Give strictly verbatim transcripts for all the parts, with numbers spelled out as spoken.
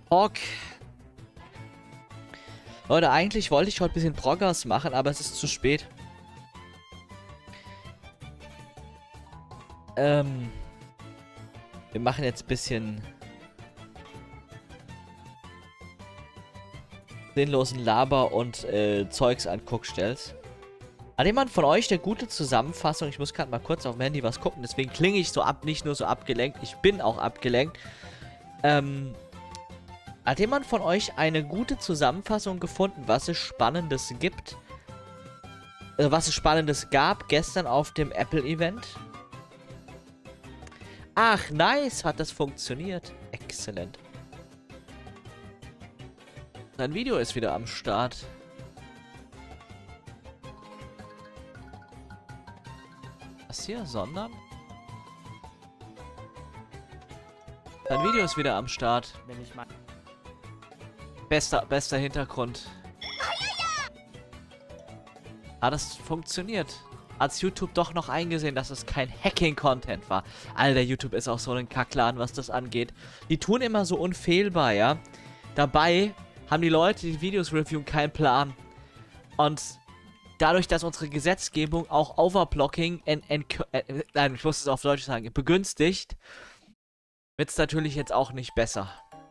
Prog. Leute, eigentlich wollte ich heute ein bisschen Proggers machen, aber es ist zu spät. Ähm. Wir machen jetzt ein bisschen sinnlosen Laber und äh, Zeugs anguckstellst. Hat jemand von euch eine gute Zusammenfassung? Ich muss gerade mal kurz auf dem Handy was gucken, deswegen klinge ich so ab, nicht nur so abgelenkt, ich bin auch abgelenkt. Ähm, hat jemand von euch eine gute Zusammenfassung gefunden, was es Spannendes gibt? Äh, was es Spannendes gab gestern auf dem Apple-Event? Ach, nice, hat das funktioniert. Exzellent. Sein Video ist wieder am Start. Was hier? Sondern? Sein Video ist wieder am Start. Wenn ich mal. Bester, bester Hintergrund. Hat das funktioniert? Hat's YouTube doch noch eingesehen, dass es kein Hacking-Content war. Alter, YouTube ist auch so ein Kackladen, was das angeht. Die tun immer so unfehlbar, ja. Dabei haben die Leute, die Videos reviewen, keinen Plan. Und dadurch, dass unsere Gesetzgebung auch Overblocking, en, en, äh, nein, ich muss es auf Deutsch sagen, begünstigt, wird es natürlich jetzt auch nicht besser.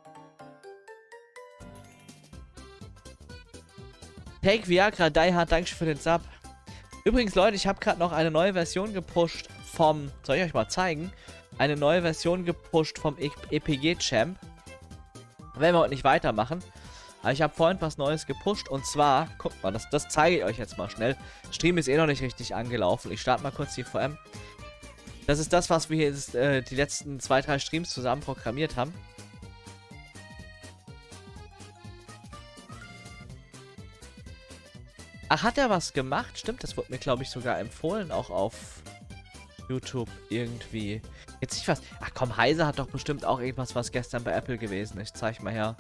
Take Viagra, Die Hard, danke für den Sub. Übrigens, Leute, ich habe gerade noch eine neue Version gepusht vom, soll ich euch mal zeigen? Eine neue Version gepusht vom E P G-Champ. Werden wir heute nicht weitermachen. Aber ich habe vorhin was Neues gepusht und zwar, guckt mal, das, das zeige ich euch jetzt mal schnell. Stream ist eh noch nicht richtig angelaufen. Ich starte mal kurz die V M. Das ist das, was wir jetzt äh, die letzten zwei, drei Streams zusammen programmiert haben. Ach, hat er was gemacht? Stimmt, das wurde mir, glaube ich, sogar empfohlen, auch auf YouTube irgendwie. Jetzt nicht was. Ach komm, Heise hat doch bestimmt auch irgendwas, was gestern bei Apple gewesen ist. Zeig mal her.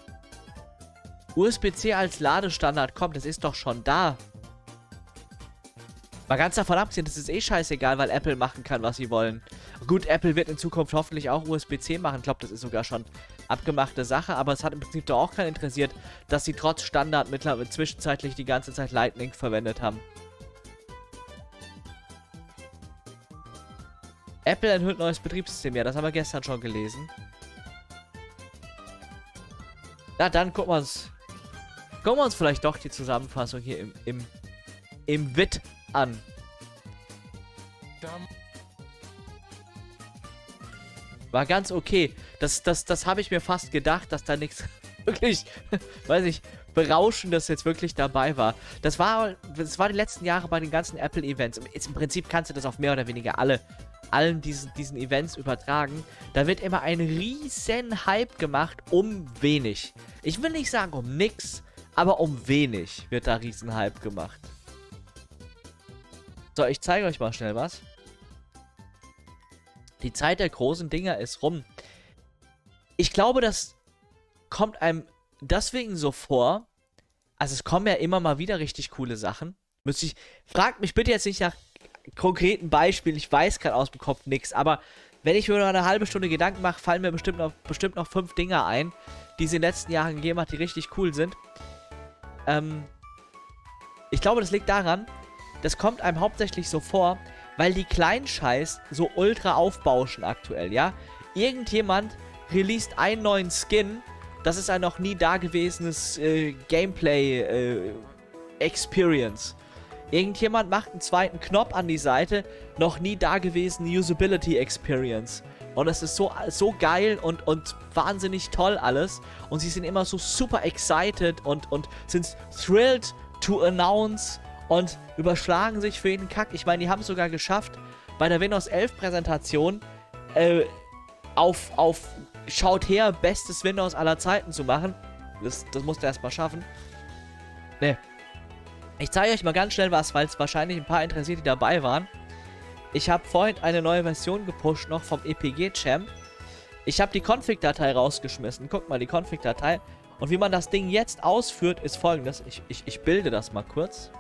U S B C als Ladestandard, kommt, das ist doch schon da. Mal ganz davon abgesehen, das ist eh scheißegal, weil Apple machen kann, was sie wollen. Gut, Apple wird in Zukunft hoffentlich auch U S B C machen. Ich glaube, das ist sogar schon abgemachte Sache. Aber es hat im Prinzip doch auch keinen interessiert, dass sie trotz Standard mittlerweile zwischenzeitlich die ganze Zeit Lightning verwendet haben. Apple enthüllt neues Betriebssystem. Ja, das haben wir gestern schon gelesen. Na, dann gucken wir uns... Gucken wir uns vielleicht doch die Zusammenfassung hier im... im... im W I T an. War ganz okay. Das, das, das habe ich mir fast gedacht, dass da nichts wirklich, weiß ich, Berauschendes jetzt wirklich dabei war. Das war, das war die letzten Jahre bei den ganzen Apple-Events. Im Prinzip kannst du das auf mehr oder weniger alle, allen diesen, diesen Events übertragen. Da wird immer ein riesen Hype gemacht um wenig. Ich will nicht sagen um nix, aber um wenig wird da riesen Hype gemacht. So, ich zeige euch mal schnell was. Die Zeit der großen Dinger ist rum. Ich glaube, das kommt einem deswegen so vor. Also es kommen ja immer mal wieder richtig coole Sachen. Müsste ich, fragt mich bitte jetzt nicht nach konkreten Beispielen. Ich weiß gerade aus dem Kopf nichts. Aber wenn ich mir noch eine halbe Stunde Gedanken mache, fallen mir bestimmt noch, bestimmt noch fünf Dinger ein, die es in den letzten Jahren gegeben hat, die richtig cool sind. Ähm, ich glaube, das liegt daran, das kommt einem hauptsächlich so vor, weil die kleinen Scheiß so ultra aufbauschen aktuell, ja? Irgendjemand released einen neuen Skin, das ist ein noch nie dagewesenes äh, Gameplay-Experience. Äh, Irgendjemand macht einen zweiten Knopf an die Seite, noch nie dagewesene Usability-Experience. Und es ist so, so geil und, und wahnsinnig toll alles. Und sie sind immer so super excited und, und sind thrilled to announce und überschlagen sich für jeden Kack. Ich meine, die haben es sogar geschafft, bei der Windows elf Präsentation äh, auf, auf schaut her, bestes Windows aller Zeiten zu machen. Das, das musst du erstmal schaffen. Ne. Ich zeige euch mal ganz schnell was, weil es wahrscheinlich ein paar interessiert, die dabei waren. Ich habe vorhin eine neue Version gepusht, noch vom E P G-Champ. Ich habe die Config-Datei rausgeschmissen. Guckt mal, die Config-Datei. Und wie man das Ding jetzt ausführt, ist folgendes. Ich, ich, ich bilde das mal kurz.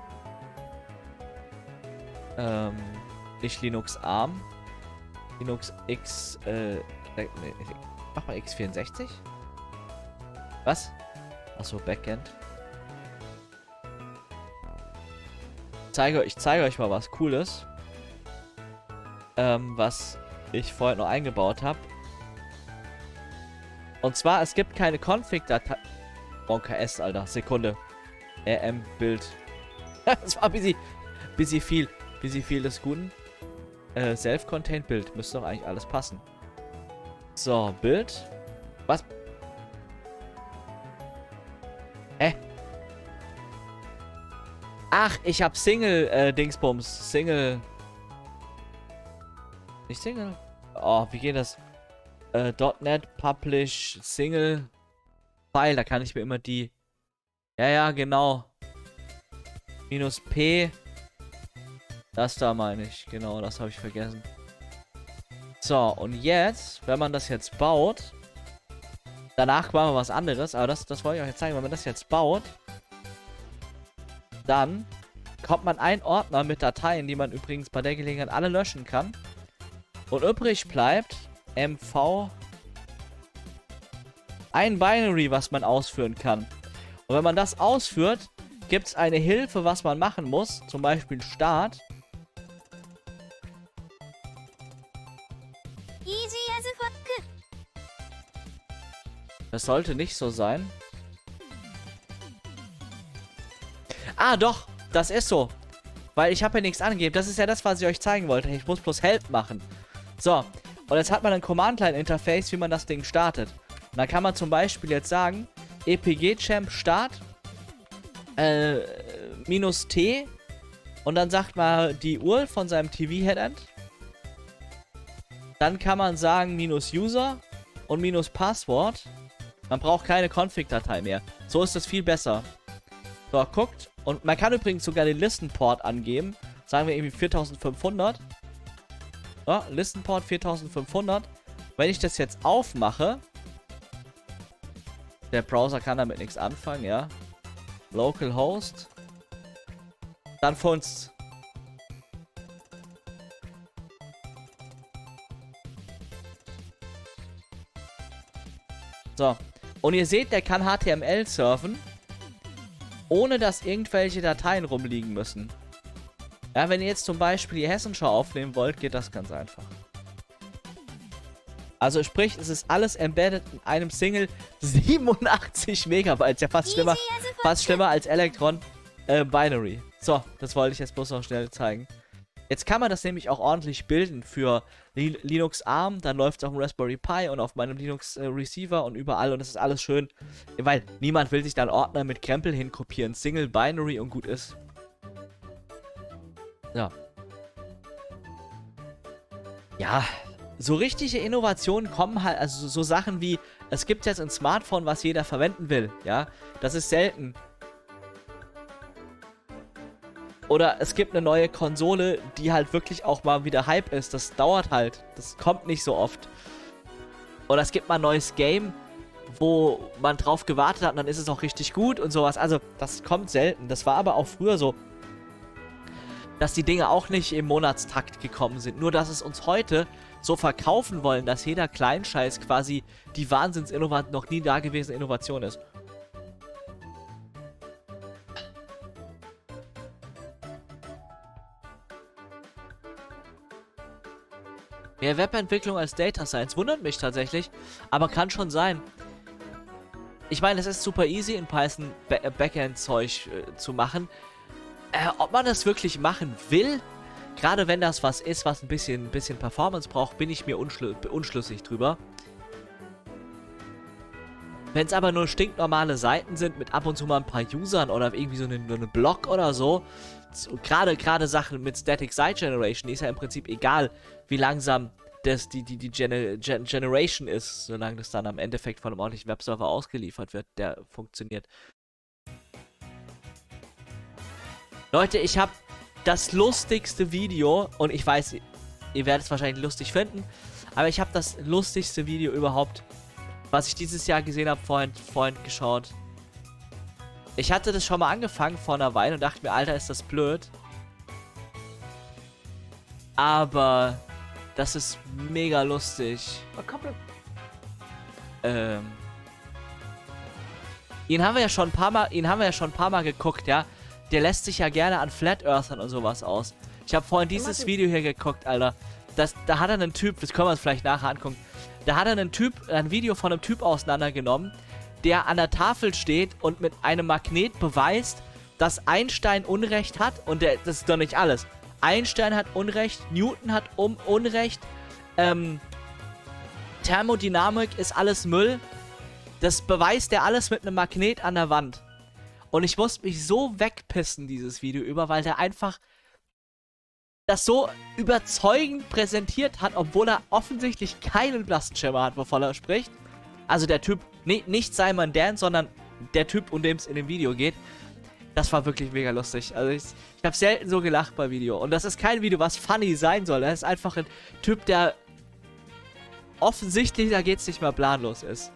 Ähm, nicht Linux Arm. Linux X, äh, nee, mach mal x vierundsechzig. Was? Achso, Backend. Ich zeige, ich zeige euch mal was Cooles. Ähm, was ich vorhin noch eingebaut habe. Und zwar, es gibt keine Config-Datei. O K S, Alter. Sekunde. R M-Bild. Das war ein bisschen, bisschen viel. Bisschen viel des Guten. Äh, Self-Contained Bild. Müsste doch eigentlich alles passen. So, Bild. Was? Hä? Ach, ich hab Single-Dingsbums. Äh, Single. Nicht Single? Oh, wie geht das? Äh, .NET Publish Single File. Da kann ich mir immer die... Ja, ja, genau. Minus P. Das da meine ich. Genau, das habe ich vergessen. So, und jetzt, wenn man das jetzt baut... Danach machen wir was anderes, aber das, das wollte ich euch jetzt zeigen. Wenn man das jetzt baut, dann kommt man einen Ordner mit Dateien, die man übrigens bei der Gelegenheit alle löschen kann. Und übrig bleibt M V ein Binary, was man ausführen kann. Und wenn man das ausführt, gibt es eine Hilfe, was man machen muss. Zum Beispiel Start. Das sollte nicht so sein. Ah, doch. Das ist so. Weil ich habe ja nichts angegeben. Das ist ja das, was ich euch zeigen wollte. Ich muss bloß Help machen. So. Und jetzt hat man ein Command-Line-Interface, wie man das Ding startet. Und dann kann man zum Beispiel jetzt sagen, E P G-Champ Start äh, minus T und dann sagt man die U R L von seinem T V-Headend. Dann kann man sagen minus User und minus Passwort. Man braucht keine Config-Datei mehr. So ist es viel besser. So, guckt. Und man kann übrigens sogar den Listenport angeben. Sagen wir irgendwie viertausendfünfhundert. So, Listenport viertausendfünfhundert. Wenn ich das jetzt aufmache, der Browser kann damit nichts anfangen, ja. Localhost. Dann funzt. So. Und ihr seht, der kann H T M L surfen, ohne dass irgendwelche Dateien rumliegen müssen. Ja, wenn ihr jetzt zum Beispiel die Hessenschau aufnehmen wollt, geht das ganz einfach. Also sprich, es ist alles embedded in einem Single siebenundachtzig Megabyte. Ja, fast schlimmer, fast schlimmer als Electron äh, Binary. So, das wollte ich jetzt bloß noch schnell zeigen. Jetzt kann man das nämlich auch ordentlich bilden für Li Linux Arm. Dann läuft es auf dem Raspberry Pi und auf meinem Linux äh, Receiver und überall. Und das ist alles schön, weil niemand will sich da einen Ordner mit Krempel hinkopieren. Single Binary und gut ist. Ja. Ja, so richtige Innovationen kommen halt, also so Sachen wie, es gibt jetzt ein Smartphone, was jeder verwenden will, ja. Das ist selten. Oder es gibt eine neue Konsole, die halt wirklich auch mal wieder Hype ist. Das dauert halt. Das kommt nicht so oft. Oder es gibt mal ein neues Game, wo man drauf gewartet hat und dann ist es auch richtig gut und sowas. Also, das kommt selten. Das war aber auch früher so, dass die Dinge auch nicht im Monatstakt gekommen sind. Nur, dass es uns heute so verkaufen wollen, dass jeder Kleinscheiß quasi die Wahnsinns-Innovation, noch nie dagewesene Innovation ist. Mehr Webentwicklung als Data Science wundert mich tatsächlich, aber kann schon sein. Ich meine, es ist super easy in Python Ba- Backend-Zeug äh, zu machen. Äh, ob man das wirklich machen will, gerade wenn das was ist, was ein bisschen, ein bisschen Performance braucht, bin ich mir unschlü unschlüssig drüber. Wenn es aber nur stinknormale Seiten sind mit ab und zu mal ein paar Usern oder irgendwie so einen, einen Blog oder so, so gerade gerade Sachen mit Static Site Generation, ist ja im Prinzip egal, wie langsam das die, die, die Gener Gen Generation ist, solange das dann am Endeffekt von einem ordentlichen Webserver ausgeliefert wird, der funktioniert. Leute, ich habe das lustigste Video, und ich weiß, ihr werdet es wahrscheinlich lustig finden, aber ich habe das lustigste Video überhaupt, was ich dieses Jahr gesehen habe, vorhin, vorhin geschaut. Ich hatte das schon mal angefangen vor einer Weile und dachte mir, Alter, ist das blöd. Aber das ist mega lustig. Ähm. Ihn haben wir ja schon ein paar Mal, ihn haben wir ja schon ein paar Mal geguckt, ja. Der lässt sich ja gerne an Flat Earthern und sowas aus. Ich habe vorhin dieses Video hier geguckt, Alter. Das, da hat er einen Typ, das können wir uns vielleicht nachher angucken. Da hat er einen Typ, ein Video von einem Typ auseinandergenommen, der an der Tafel steht und mit einem Magnet beweist, dass Einstein Unrecht hat. Und der, das ist doch nicht alles. Einstein hat Unrecht, Newton hat um Unrecht, ähm, Thermodynamik ist alles Müll. Das beweist er alles mit einem Magnet an der Wand. Und ich musste mich so wegpissen, dieses Video über, weil der einfach das so überzeugend präsentiert hat, obwohl er offensichtlich keinen blassen Schimmer hat, wovon er spricht. Also der Typ, nee, nicht Simon Dan, sondern der Typ, um den es in dem Video geht. Das war wirklich mega lustig. Also ich, ich habe selten so gelacht bei Video. Und das ist kein Video, was funny sein soll. Das ist einfach ein Typ, der offensichtlich, da geht's nicht mehr planlos ist.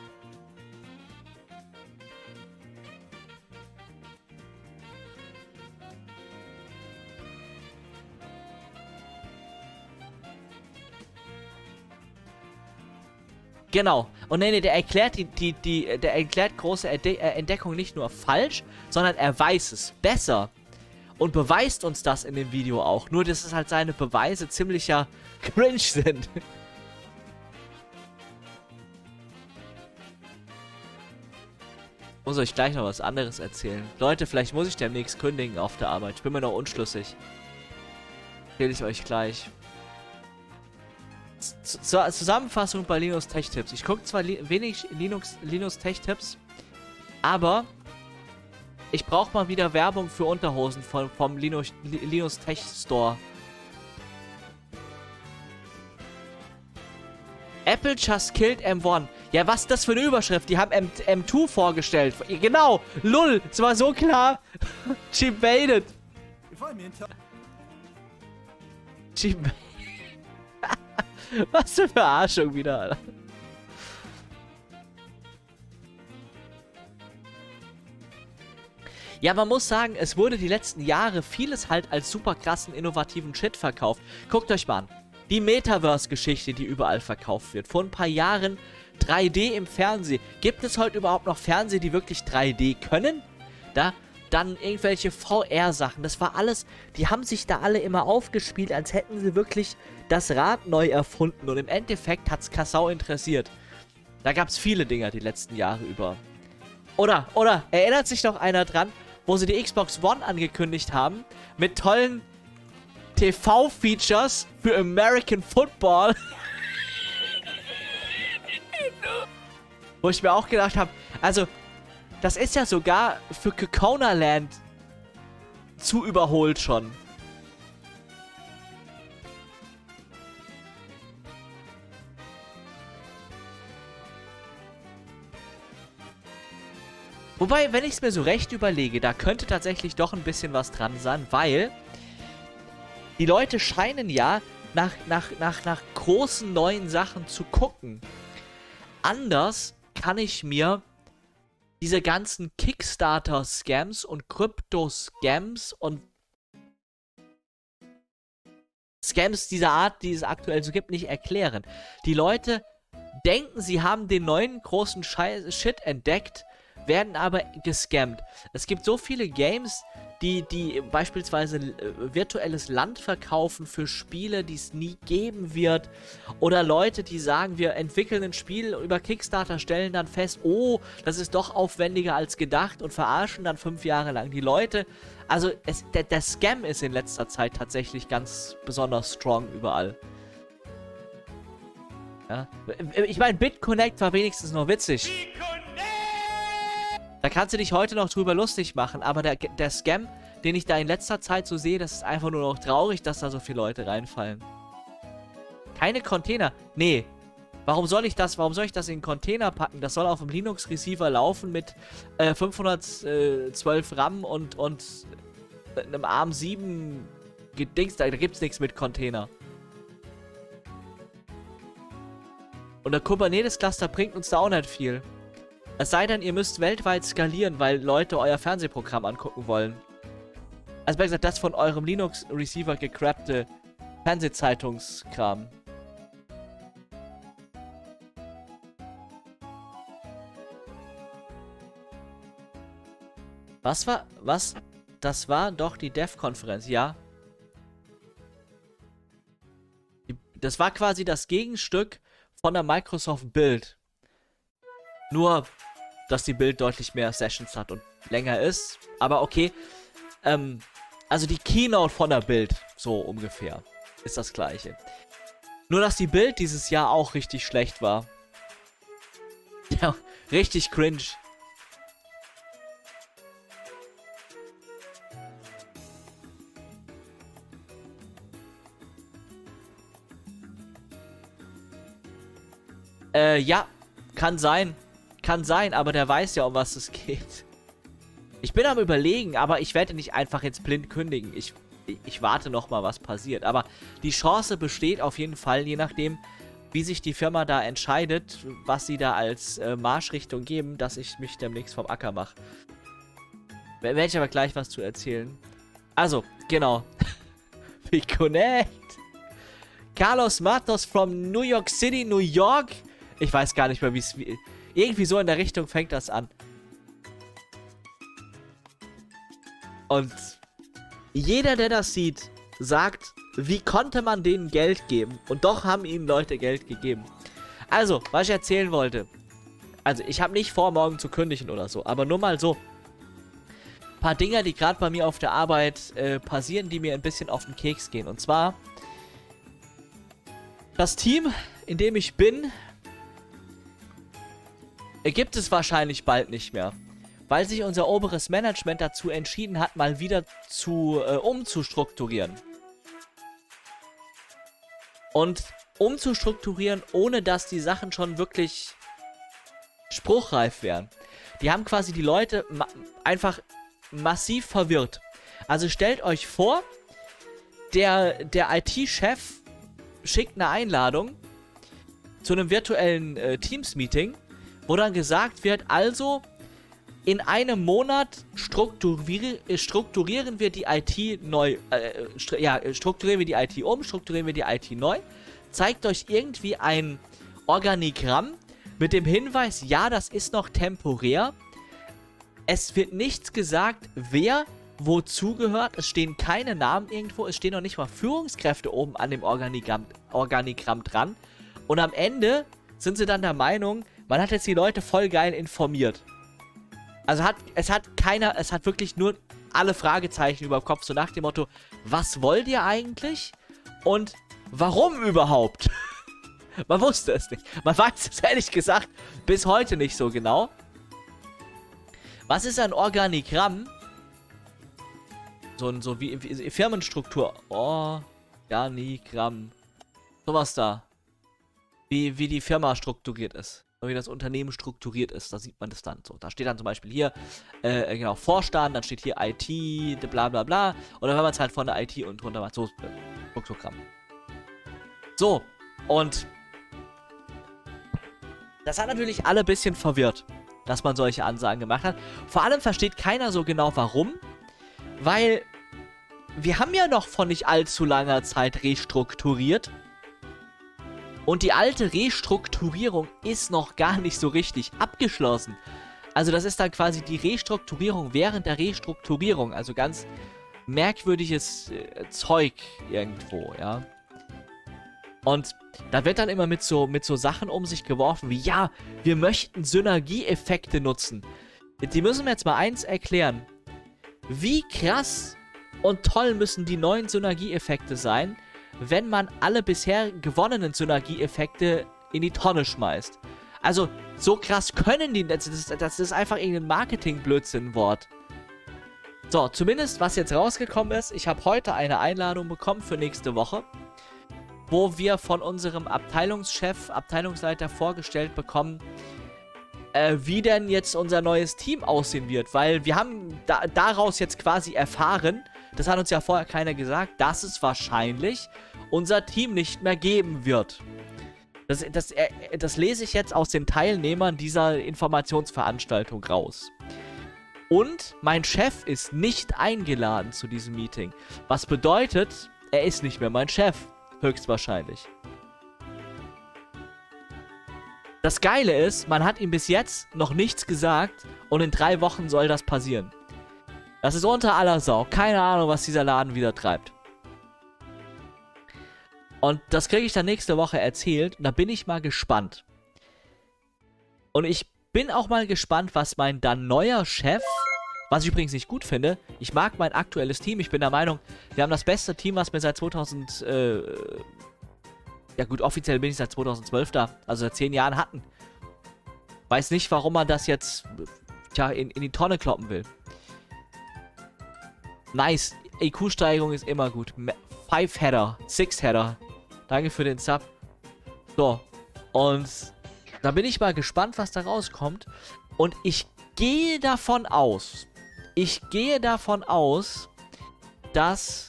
Genau. Und nee, nee, der erklärt die, die, die, der erklärt große Erde äh, Entdeckung nicht nur falsch, sondern er weiß es besser. Und beweist uns das in dem Video auch. Nur, dass es halt seine Beweise ziemlicher cringe sind. Muss euch gleich noch was anderes erzählen. Leute, vielleicht muss ich demnächst kündigen auf der Arbeit. Ich bin mir noch unschlüssig. Erzähle ich euch gleich. Zur Zusammenfassung bei Linus Tech Tipps. Ich gucke zwar li wenig Linux, Linus Tech Tipps, aber ich brauche mal wieder Werbung für Unterhosen von, vom Linus, Linus Tech Store. Apple just killed M eins. Ja, was ist das für eine Überschrift? Die haben M M2 vorgestellt. Genau, lull, es war so klar. She baited. She baited. Was für Verarschung wieder, Alter. Ja, man muss sagen, es wurde die letzten Jahre vieles halt als super krassen, innovativen Shit verkauft. Guckt euch mal an. Die Metaverse-Geschichte, die überall verkauft wird. Vor ein paar Jahren drei D im Fernsehen. Gibt es heute überhaupt noch Fernseher, die wirklich drei D können? Da... Dann irgendwelche V R-Sachen. Das war alles, die haben sich da alle immer aufgespielt, als hätten sie wirklich das Rad neu erfunden. Und im Endeffekt hat es Kassau interessiert. Da gab es viele Dinger die letzten Jahre über. Oder, oder, erinnert sich noch einer dran, wo sie die Xbox One angekündigt haben, mit tollen T V-Features für American Football. Wo ich mir auch gedacht habe, also... Das ist ja sogar für Kokona Land zu überholt schon. Wobei, wenn ich es mir so recht überlege, da könnte tatsächlich doch ein bisschen was dran sein, weil die Leute scheinen ja nach, nach, nach, nach großen neuen Sachen zu gucken. Anders kann ich mir diese ganzen Kickstarter-Scams und Krypto-Scams und Scams dieser Art, die es aktuell so gibt, nicht erklären. Die Leute denken, sie haben den neuen großen Scheiß Shit entdeckt, werden aber gescammt. Es gibt so viele Games, die, die beispielsweise äh, virtuelles Land verkaufen für Spiele, die es nie geben wird. Oder Leute, die sagen, wir entwickeln ein Spiel über Kickstarter, stellen dann fest, oh, das ist doch aufwendiger als gedacht und verarschen dann fünf Jahre lang die Leute. Also es, der, der Scam ist in letzter Zeit tatsächlich ganz besonders strong überall. Ja. Ich meine, BitConnect war wenigstens noch witzig. Da kannst du dich heute noch drüber lustig machen, aber der, der Scam, den ich da in letzter Zeit so sehe, das ist einfach nur noch traurig, dass da so viele Leute reinfallen. Keine Container. Nee. Warum soll ich das, warum soll ich das in einen Container packen? Das soll auf dem Linux-Receiver laufen mit äh, fünfhundertzwölf RAM und, und einem ARM sieben Gedings. Da, da gibt's nichts mit Container. Und der Kubernetes-Cluster bringt uns da auch nicht viel. Es sei denn, ihr müsst weltweit skalieren, weil Leute euer Fernsehprogramm angucken wollen. Also besser gesagt, das von eurem Linux-Receiver gecrappte Fernsehzeitungskram. Was war, was? Das war doch die Dev-Konferenz, ja. Die, das war quasi das Gegenstück von der Microsoft Build. Nur, dass die Build deutlich mehr Sessions hat und länger ist. Aber okay. Ähm, also die Keynote von der Build, so ungefähr, ist das gleiche. Nur, dass die Build dieses Jahr auch richtig schlecht war. Ja, richtig cringe. Äh, ja, kann sein. Kann sein, aber der weiß ja, um was es geht. Ich bin am Überlegen, aber ich werde nicht einfach jetzt blind kündigen. Ich, ich warte noch mal, was passiert. Aber die Chance besteht auf jeden Fall, je nachdem, wie sich die Firma da entscheidet, was sie da als äh, Marschrichtung geben, dass ich mich demnächst vom Acker mache. Werde ich aber gleich was zu erzählen. Also, genau. We connect. Carlos Matos from New York City, New York. Ich weiß gar nicht mehr, wie es... Irgendwie so in der Richtung fängt das an. Und jeder, der das sieht, sagt, wie konnte man denen Geld geben? Und doch haben ihnen Leute Geld gegeben. Also, was ich erzählen wollte. Also, ich habe nicht vor, morgen zu kündigen oder so. Aber nur mal so. Ein paar Dinger, die gerade bei mir auf der Arbeit äh, passieren, die mir ein bisschen auf den Keks gehen. Und zwar, das Team, in dem ich bin, gibt es wahrscheinlich bald nicht mehr. Weil sich unser oberes Management dazu entschieden hat, mal wieder zu äh, umzustrukturieren. Und umzustrukturieren, ohne dass die Sachen schon wirklich spruchreif wären. Die haben quasi die Leute ma einfach massiv verwirrt. Also stellt euch vor, der, der I T-Chef schickt eine Einladung zu einem virtuellen äh, Teams-Meeting, wo dann gesagt wird, also in einem Monat strukturi strukturieren wir die I T neu, äh, stru ja, strukturieren wir die I T um, strukturieren wir die I T neu, zeigt euch irgendwie ein Organigramm mit dem Hinweis, ja, das ist noch temporär. Es wird nichts gesagt, wer wozu gehört, es stehen keine Namen irgendwo, es stehen noch nicht mal Führungskräfte oben an dem Organigramm, Organigramm dran. Und am Ende sind sie dann der Meinung, man hat jetzt die Leute voll geil informiert. Also hat, es hat keiner, es hat wirklich nur alle Fragezeichen über dem Kopf, so nach dem Motto, was wollt ihr eigentlich? Und warum überhaupt? Man wusste es nicht. Man weiß es ehrlich gesagt bis heute nicht so genau. Was ist ein Organigramm? So, so wie, wie Firmenstruktur. Organigramm. Sowas da. Wie, wie die Firma strukturiert ist. Wie das Unternehmen strukturiert ist. Da sieht man das dann so. Da steht dann zum Beispiel hier, äh, genau, Vorstand, dann steht hier I T, bla bla bla. Oder wenn man es halt von der I T und runter macht. So, Strukturgramm. So, und das hat natürlich alle ein bisschen verwirrt, dass man solche Ansagen gemacht hat. Vor allem versteht keiner so genau, warum. Weil wir haben ja noch vor nicht allzu langer Zeit restrukturiert. Und die alte Restrukturierung ist noch gar nicht so richtig abgeschlossen. Also das ist dann quasi die Restrukturierung während der Restrukturierung. Also ganz merkwürdiges äh, Zeug irgendwo, ja. Und da wird dann immer mit so, mit so Sachen um sich geworfen wie, ja, wir möchten Synergieeffekte nutzen. Die müssen wir jetzt mal eins erklären. Wie krass und toll müssen die neuen Synergieeffekte sein, wenn man alle bisher gewonnenen Synergieeffekte in die Tonne schmeißt. Also, so krass können die, das ist, das ist einfach irgendein Marketing-Blödsinn-Wort. So, zumindest was jetzt rausgekommen ist, ich habe heute eine Einladung bekommen für nächste Woche, wo wir von unserem Abteilungschef, Abteilungsleiter vorgestellt bekommen, äh, wie denn jetzt unser neues Team aussehen wird. Weil wir haben da, daraus jetzt quasi erfahren, das hat uns ja vorher keiner gesagt, dass es wahrscheinlich unser Team nicht mehr geben wird. Das, das, das lese ich jetzt aus den Teilnehmern dieser Informationsveranstaltung raus. Und mein Chef ist nicht eingeladen zu diesem Meeting. Was bedeutet, er ist nicht mehr mein Chef. Höchstwahrscheinlich. Das Geile ist, man hat ihm bis jetzt noch nichts gesagt und in drei Wochen soll das passieren. Das ist unter aller Sau. Keine Ahnung, was dieser Laden wieder treibt. Und das kriege ich dann nächste Woche erzählt. Und da bin ich mal gespannt. Und ich bin auch mal gespannt, was mein dann neuer Chef, was ich übrigens nicht gut finde, ich mag mein aktuelles Team. Ich bin der Meinung, wir haben das beste Team, was wir seit zweitausend, äh, ja gut, offiziell bin ich seit zweitausendzwölf da, also seit zehn Jahren hatten. Weiß nicht, warum man das jetzt, tja, in, in die Tonne kloppen will. Nice. I Q-Steigerung ist immer gut. Five Header. Six Header. Danke für den Sub. So. Und da bin ich mal gespannt, was da rauskommt. Und ich gehe davon aus, ich gehe davon aus, dass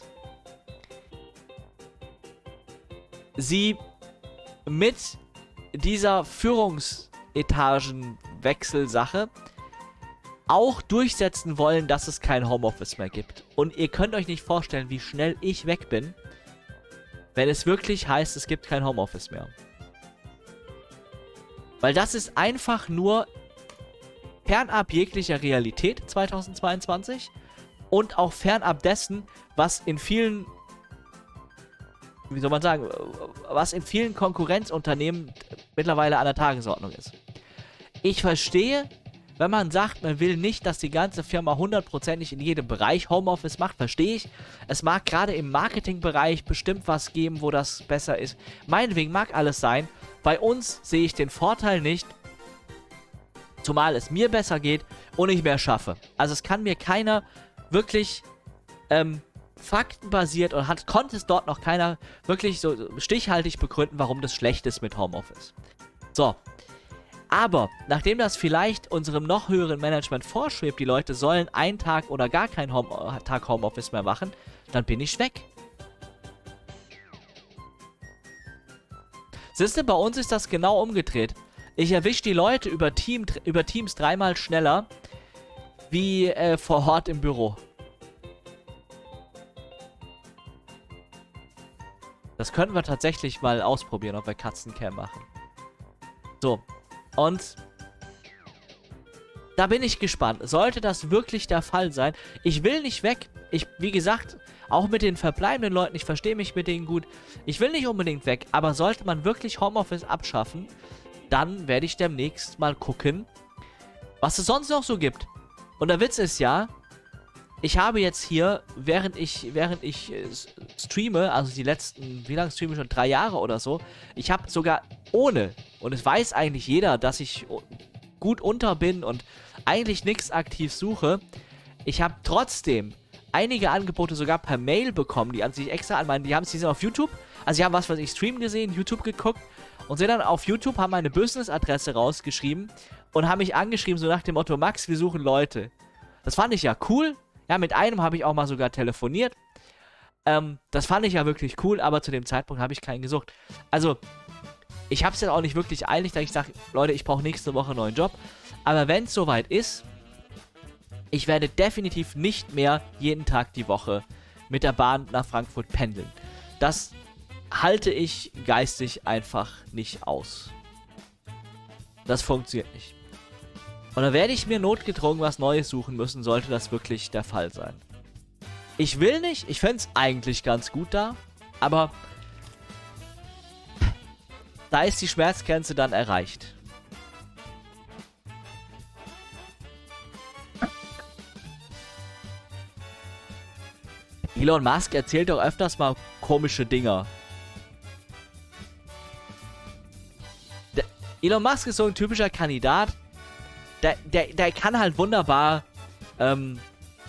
sie mit dieser Führungsetagenwechselsache auch durchsetzen wollen, dass es kein Homeoffice mehr gibt. Und ihr könnt euch nicht vorstellen, wie schnell ich weg bin, wenn es wirklich heißt, es gibt kein Homeoffice mehr. Weil das ist einfach nur fernab jeglicher Realität zweitausendzweiundzwanzig und auch fernab dessen, was in vielen, wie soll man sagen, was in vielen Konkurrenzunternehmen mittlerweile an der Tagesordnung ist. Ich verstehe, wenn man sagt, man will nicht, dass die ganze Firma hundertprozentig in jedem Bereich Homeoffice macht, verstehe ich. Es mag gerade im Marketingbereich bestimmt was geben, wo das besser ist. Meinetwegen mag alles sein. Bei uns sehe ich den Vorteil nicht, zumal es mir besser geht und ich mehr schaffe. Also es kann mir keiner wirklich ähm, faktenbasiert und hat, konnte es dort noch keiner wirklich so stichhaltig begründen, warum das schlecht ist mit Homeoffice. So. Aber, nachdem das vielleicht unserem noch höheren Management vorschwebt, die Leute sollen einen Tag oder gar keinen Home Tag Homeoffice mehr machen, dann bin ich weg. Siehst du, bei uns ist das genau umgedreht. Ich erwische die Leute über, Team, über Teams dreimal schneller wie äh, vor Ort im Büro. Das können wir tatsächlich mal ausprobieren, ob wir Katzencam machen. So. Und da bin ich gespannt. Sollte das wirklich der Fall sein? Ich will nicht weg. Ich, wie gesagt, auch mit den verbleibenden Leuten, ich verstehe mich mit denen gut. Ich will nicht unbedingt weg, aber sollte man wirklich Homeoffice abschaffen, dann werde ich demnächst mal gucken, was es sonst noch so gibt. Und der Witz ist ja, ich habe jetzt hier, während ich, während ich äh, streame, also die letzten, wie lange streame ich schon? Drei Jahre oder so, ich habe sogar ohne, und es weiß eigentlich jeder, dass ich gut unter bin und eigentlich nichts aktiv suche, ich habe trotzdem einige Angebote sogar per Mail bekommen, die an sich extra an meinen, die haben sie sind auf YouTube, also die haben was, was ich Stream gesehen, YouTube geguckt und sind dann auf YouTube, haben meine Business-Adresse rausgeschrieben und haben mich angeschrieben, so nach dem Motto, Max, wir suchen Leute. Das fand ich ja cool. Ja, mit einem habe ich auch mal sogar telefoniert. Ähm, das fand ich ja wirklich cool, aber zu dem Zeitpunkt habe ich keinen gesucht. Also, ich habe es jetzt auch nicht wirklich eilig, da ich sage, Leute, ich brauche nächste Woche einen neuen Job. Aber wenn es soweit ist, ich werde definitiv nicht mehr jeden Tag die Woche mit der Bahn nach Frankfurt pendeln. Das halte ich geistig einfach nicht aus. Das funktioniert nicht. Und da werde ich mir notgedrungen was Neues suchen müssen, sollte das wirklich der Fall sein. Ich will nicht, ich fände es eigentlich ganz gut da, aber da ist die Schmerzgrenze dann erreicht. Elon Musk erzählt doch öfters mal komische Dinger. Der Elon Musk ist so ein typischer Kandidat. Der, der, der kann halt wunderbar ähm,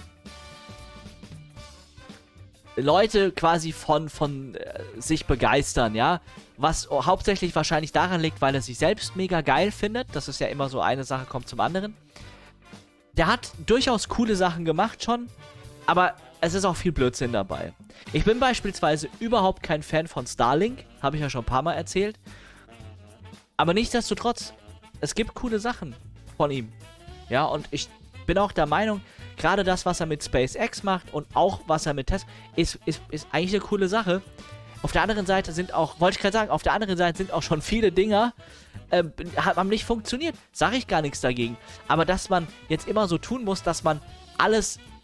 Leute quasi von, von äh, sich begeistern, ja. Was hauptsächlich wahrscheinlich daran liegt, weil er sich selbst mega geil findet. Das ist ja immer so, eine Sache kommt zum anderen. Der hat durchaus coole Sachen gemacht schon, aber es ist auch viel Blödsinn dabei. Ich bin beispielsweise überhaupt kein Fan von Starlink, habe ich ja schon ein paar Mal erzählt. Aber nichtsdestotrotz, es gibt coole Sachen von ihm. Ja, und ich bin auch der Meinung, gerade das, was er mit SpaceX macht und auch was er mit Tesla, ist, ist, ist eigentlich eine coole Sache. Auf der anderen Seite sind auch, wollte ich gerade sagen, auf der anderen Seite sind auch schon viele Dinger, äh, haben nicht funktioniert. Sage ich gar nichts dagegen. Aber dass man jetzt immer so tun muss, dass man alles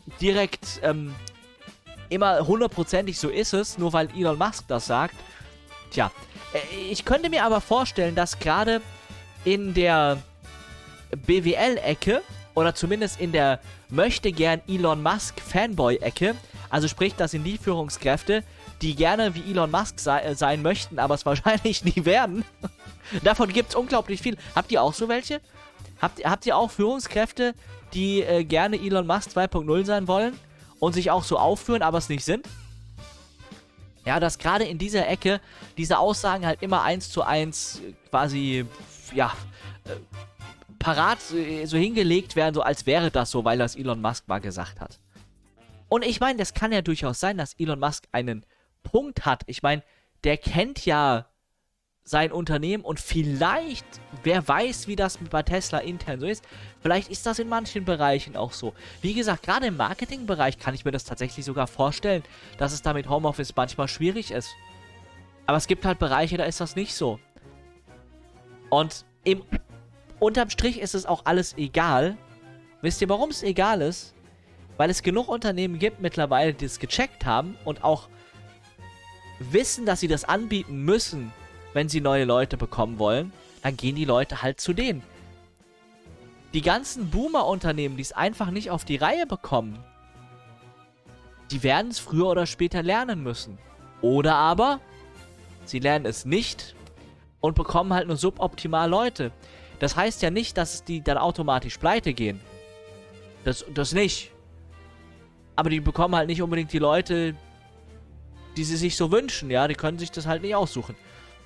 direkt ähm, immer hundertprozentig so ist es, nur weil Elon Musk das sagt. Tja, äh, ich könnte mir aber vorstellen, dass gerade in der B W L-Ecke oder zumindest in der möchte gern Elon Musk Fanboy-Ecke, also sprich, das sind die Führungskräfte, die gerne wie Elon Musk sei, äh, sein möchten, aber es wahrscheinlich nie werden. Davon gibt es unglaublich viel. Habt ihr auch so welche? Habt, habt ihr auch Führungskräfte, die äh, gerne Elon Musk zwei Punkt null sein wollen und sich auch so aufführen, aber es nicht sind? Ja, dass gerade in dieser Ecke diese Aussagen halt immer eins zu eins quasi, ja, äh, parat äh, so hingelegt werden, so als wäre das so, weil das Elon Musk mal gesagt hat. Und ich meine, das kann ja durchaus sein, dass Elon Musk einen Punkt hat. Ich meine, der kennt ja sein Unternehmen und vielleicht, wer weiß, wie das bei Tesla intern so ist, vielleicht ist das in manchen Bereichen auch so. Wie gesagt, gerade im Marketingbereich kann ich mir das tatsächlich sogar vorstellen, dass es da mit Homeoffice manchmal schwierig ist. Aber es gibt halt Bereiche, da ist das nicht so. Und im, unterm Strich ist es auch alles egal. Wisst ihr, warum es egal ist? Weil es genug Unternehmen gibt mittlerweile, die es gecheckt haben und auch wissen, dass sie das anbieten müssen, wenn sie neue Leute bekommen wollen, dann gehen die Leute halt zu denen. Die ganzen Boomer-Unternehmen, die es einfach nicht auf die Reihe bekommen, die werden es früher oder später lernen müssen. Oder aber, sie lernen es nicht und bekommen halt nur suboptimal Leute. Das heißt ja nicht, dass die dann automatisch pleite gehen. Das, das nicht. Aber die bekommen halt nicht unbedingt die Leute, die sie sich so wünschen, ja. Die können sich das halt nicht aussuchen.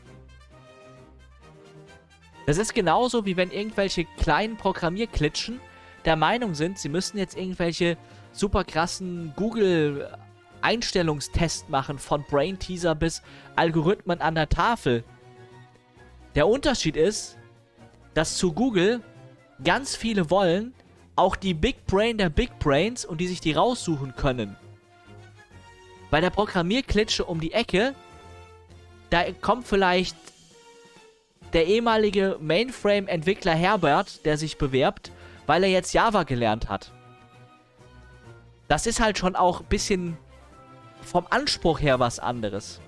Das ist genauso, wie wenn irgendwelche kleinen Programmierklitschen der Meinung sind, sie müssen jetzt irgendwelche super krassen Google-Einstellungstests machen, von Brain-Teaser bis Algorithmen an der Tafel. Der Unterschied ist, dass zu Google ganz viele wollen, auch die Big Brain der Big Brains und die sich die raussuchen können. Bei der Programmierklitsche um die Ecke, da kommt vielleicht der ehemalige Mainframe-Entwickler Herbert, der sich bewerbt, weil er jetzt Java gelernt hat. Das ist halt schon auch ein bisschen vom Anspruch her was anderes.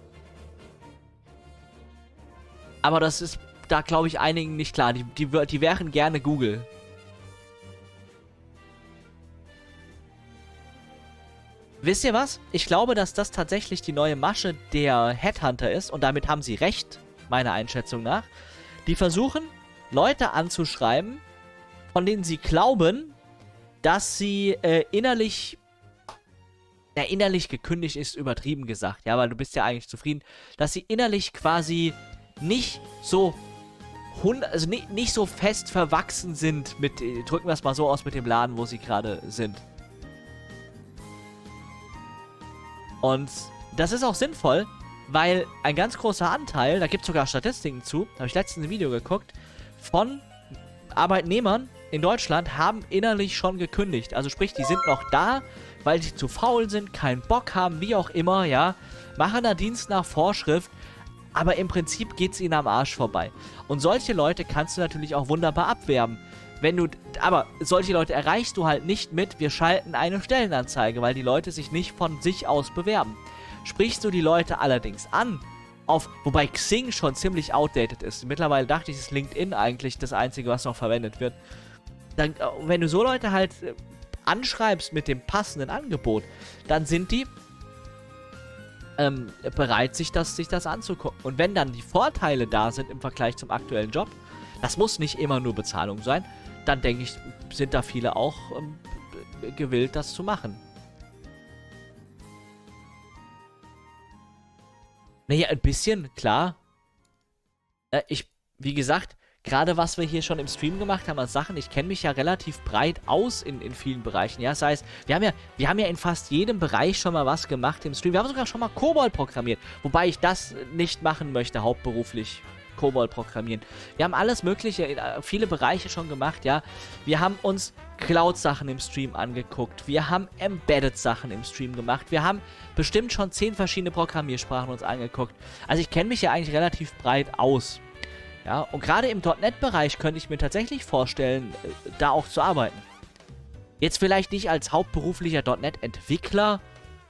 Aber das ist da, glaube ich, einigen nicht klar. Die, die, die wären gerne Google. Wisst ihr was? Ich glaube, dass das tatsächlich die neue Masche der Headhunter ist. Und damit haben sie recht, meiner Einschätzung nach. Die versuchen, Leute anzuschreiben, von denen sie glauben, dass sie äh, innerlich... Ja, innerlich gekündigt ist übertrieben gesagt. Ja, weil du bist ja eigentlich zufrieden. Dass sie innerlich quasi nicht so... Also nicht, nicht so fest verwachsen sind mit... Drücken wir es mal so aus mit dem Laden, wo sie gerade sind. Und das ist auch sinnvoll, weil ein ganz großer Anteil, da gibt es sogar Statistiken zu, da habe ich letztens ein Video geguckt, von Arbeitnehmern in Deutschland haben innerlich schon gekündigt. Also sprich, die sind noch da, weil sie zu faul sind, keinen Bock haben, wie auch immer, ja, machen da Dienst nach Vorschrift, aber im Prinzip geht es ihnen am Arsch vorbei. Und solche Leute kannst du natürlich auch wunderbar abwerben. Wenn du, aber solche Leute erreichst du halt nicht mit, wir schalten eine Stellenanzeige, weil die Leute sich nicht von sich aus bewerben. Sprichst du die Leute allerdings an, auf, wobei Xing schon ziemlich outdated ist. Mittlerweile dachte ich, ist LinkedIn eigentlich das Einzige, was noch verwendet wird. Dann, wenn du so Leute halt anschreibst mit dem passenden Angebot, dann sind die ähm, bereit, sich das, sich das anzugucken. Und wenn dann die Vorteile da sind im Vergleich zum aktuellen Job, das muss nicht immer nur Bezahlung sein, dann denke ich, sind da viele auch ähm, gewillt, das zu machen. Naja, ein bisschen, klar. Äh, ich, wie gesagt, gerade was wir hier schon im Stream gemacht haben als Sachen, ich kenne mich ja relativ breit aus in, in vielen Bereichen. Ja, das heißt, wir haben ja, wir haben ja in fast jedem Bereich schon mal was gemacht im Stream. Wir haben sogar schon mal Kobold programmiert, wobei ich das nicht machen möchte, hauptberuflich. Kobold programmieren. Wir haben alles mögliche, viele Bereiche schon gemacht, ja. Wir haben uns Cloud-Sachen im Stream angeguckt. Wir haben Embedded-Sachen im Stream gemacht. Wir haben bestimmt schon zehn verschiedene Programmiersprachen uns angeguckt. Also ich kenne mich ja eigentlich relativ breit aus. Ja, und gerade im .N E T-Bereich könnte ich mir tatsächlich vorstellen, da auch zu arbeiten. Jetzt vielleicht nicht als hauptberuflicher .NET-Entwickler,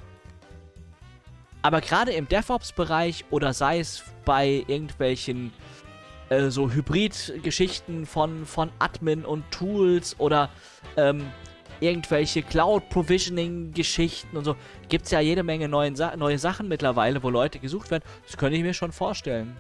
aber gerade im DevOps-Bereich oder sei es bei irgendwelchen äh, so Hybrid-Geschichten von, von Admin und Tools oder ähm, irgendwelche Cloud-Provisioning-Geschichten und so, gibt es ja jede Menge neuen Sa neue Sachen mittlerweile, wo Leute gesucht werden. Das könnte ich mir schon vorstellen.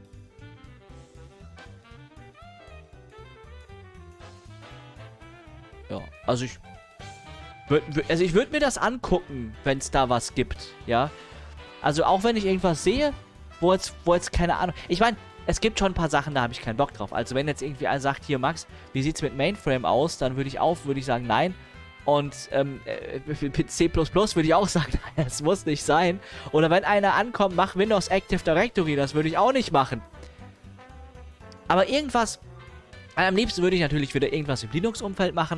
Ja, also ich würd, also ich würde mir das angucken, wenn es da was gibt, ja. Also auch wenn ich irgendwas sehe, wo jetzt, wo jetzt keine Ahnung... Ich meine, es gibt schon ein paar Sachen, da habe ich keinen Bock drauf. Also wenn jetzt irgendwie einer sagt, hier Max, wie sieht's mit Mainframe aus? Dann würde ich auch, würde ich sagen, nein. Und ähm, mit C plus plus würde ich auch sagen, nein, das muss nicht sein. Oder wenn einer ankommt, mach Windows Active Directory, das würde ich auch nicht machen. Aber irgendwas... Am liebsten würde ich natürlich wieder irgendwas im Linux-Umfeld machen.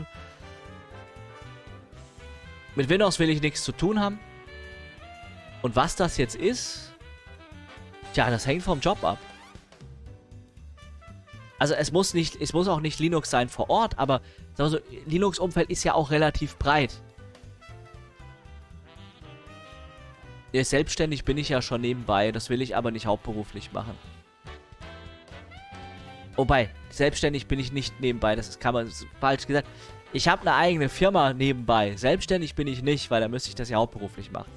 Mit Windows will ich nichts zu tun haben. Und was das jetzt ist, tja, das hängt vom Job ab. Also es muss nicht, es muss auch nicht Linux sein vor Ort, aber also, Linux-Umfeld ist ja auch relativ breit. Ja, selbstständig bin ich ja schon nebenbei, das will ich aber nicht hauptberuflich machen. Wobei, selbstständig bin ich nicht nebenbei, das ist, kann man, das ist falsch gesagt. Ich habe eine eigene Firma nebenbei. Selbstständig bin ich nicht, weil da müsste ich das ja hauptberuflich machen.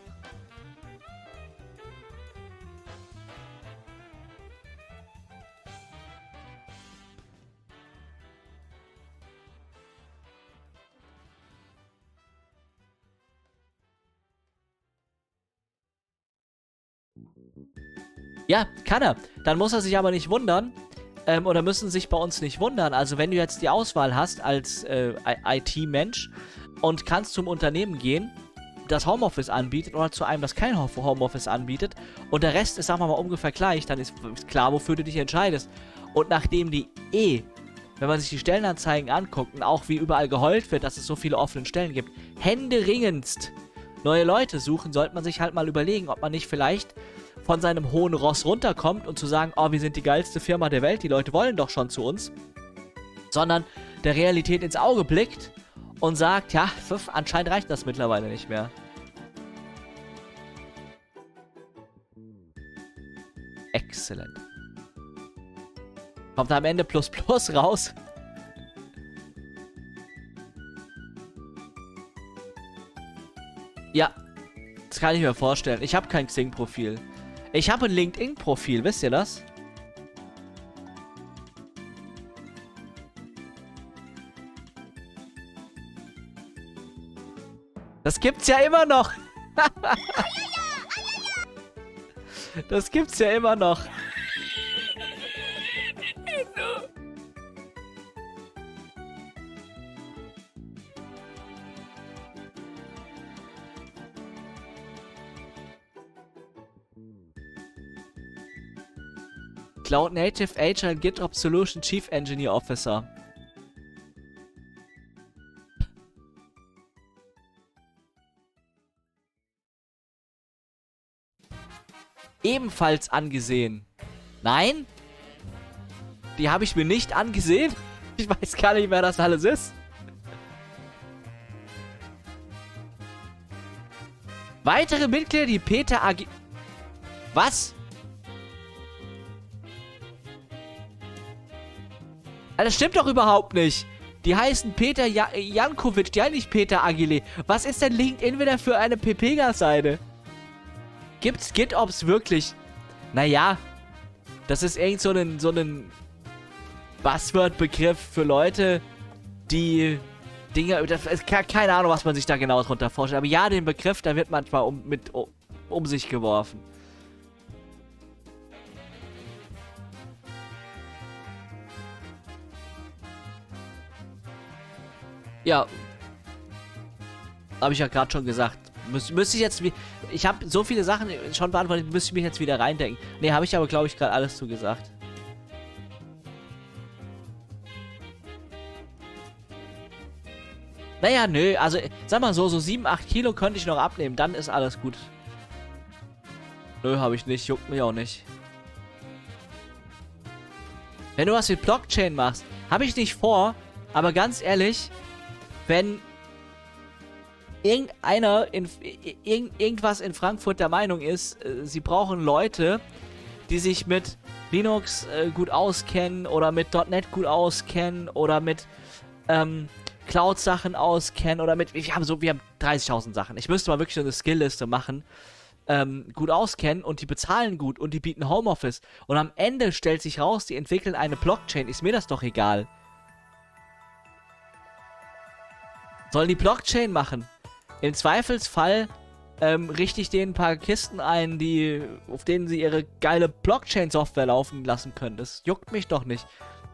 Ja, kann er. Dann muss er sich aber nicht wundern. Ähm, oder müssen sich bei uns nicht wundern. Also wenn du jetzt die Auswahl hast als äh, I T-Mensch und kannst zum Unternehmen gehen, das Homeoffice anbietet oder zu einem, das kein Homeoffice anbietet und der Rest ist, sagen wir mal, ungefähr gleich, dann ist klar, wofür du dich entscheidest. Und nachdem die eh, wenn man sich die Stellenanzeigen anguckt und auch wie überall geheult wird, dass es so viele offene Stellen gibt, händeringendst neue Leute suchen, sollte man sich halt mal überlegen, ob man nicht vielleicht von seinem hohen Ross runterkommt und zu sagen, oh, wir sind die geilste Firma der Welt, die Leute wollen doch schon zu uns, sondern der Realität ins Auge blickt und sagt, ja, pf, anscheinend reicht das mittlerweile nicht mehr. Exzellent. Kommt am Ende plus plus raus. Ja, das kann ich mir vorstellen. Ich habe kein Xing-Profil. Ich habe ein LinkedIn-Profil, wisst ihr das? Das gibt's ja immer noch. Das gibt's ja immer noch. Cloud Native Agile GitOps Solution Chief Engineer Officer. Ebenfalls angesehen. Nein? Die habe ich mir nicht angesehen. Ich weiß gar nicht, wer das alles ist. Weitere Mitglieder, die Peter A G... Was? Das stimmt doch überhaupt nicht. Die heißen Peter ja Jankovic, die heißen nicht Peter Agile. Was ist denn LinkedIn wieder für eine P-Pega-Seite? Gibt's GitOps wirklich? Naja, das ist irgend so ein, so ein Buzzword-Begriff für Leute, die Dinge... Das ist keine Ahnung, was man sich da genau drunter vorstellt. Aber ja, den Begriff, da wird manchmal um, mit, um, um sich geworfen. Ja. Habe ich ja gerade schon gesagt. Müs müsste ich jetzt... Ich habe so viele Sachen schon beantwortet, müsste ich mich jetzt wieder reindenken. Ne, habe ich aber, glaube ich, gerade alles zu gesagt. Naja, nö. Also, sag mal so, so sieben, acht Kilo könnte ich noch abnehmen. Dann ist alles gut. Nö, habe ich nicht. Juckt mich auch nicht. Wenn du was mit Blockchain machst, habe ich nicht vor. Aber ganz ehrlich... Wenn irgendeiner, in, irg irgendwas in Frankfurt der Meinung ist, äh, sie brauchen Leute, die sich mit Linux äh, gut auskennen oder mit .NET gut auskennen oder mit ähm, Cloud-Sachen auskennen oder mit, wir haben so, wir haben dreißigtausend Sachen. Ich müsste mal wirklich so eine Skill-Liste machen, ähm, gut auskennen und die bezahlen gut und die bieten Homeoffice. Und am Ende stellt sich raus, die entwickeln eine Blockchain. Ist mir das doch egal. Sollen die Blockchain machen? Im Zweifelsfall ähm, richte ich denen ein paar Kisten ein, die, auf denen sie ihre geile Blockchain-Software laufen lassen können. Das juckt mich doch nicht.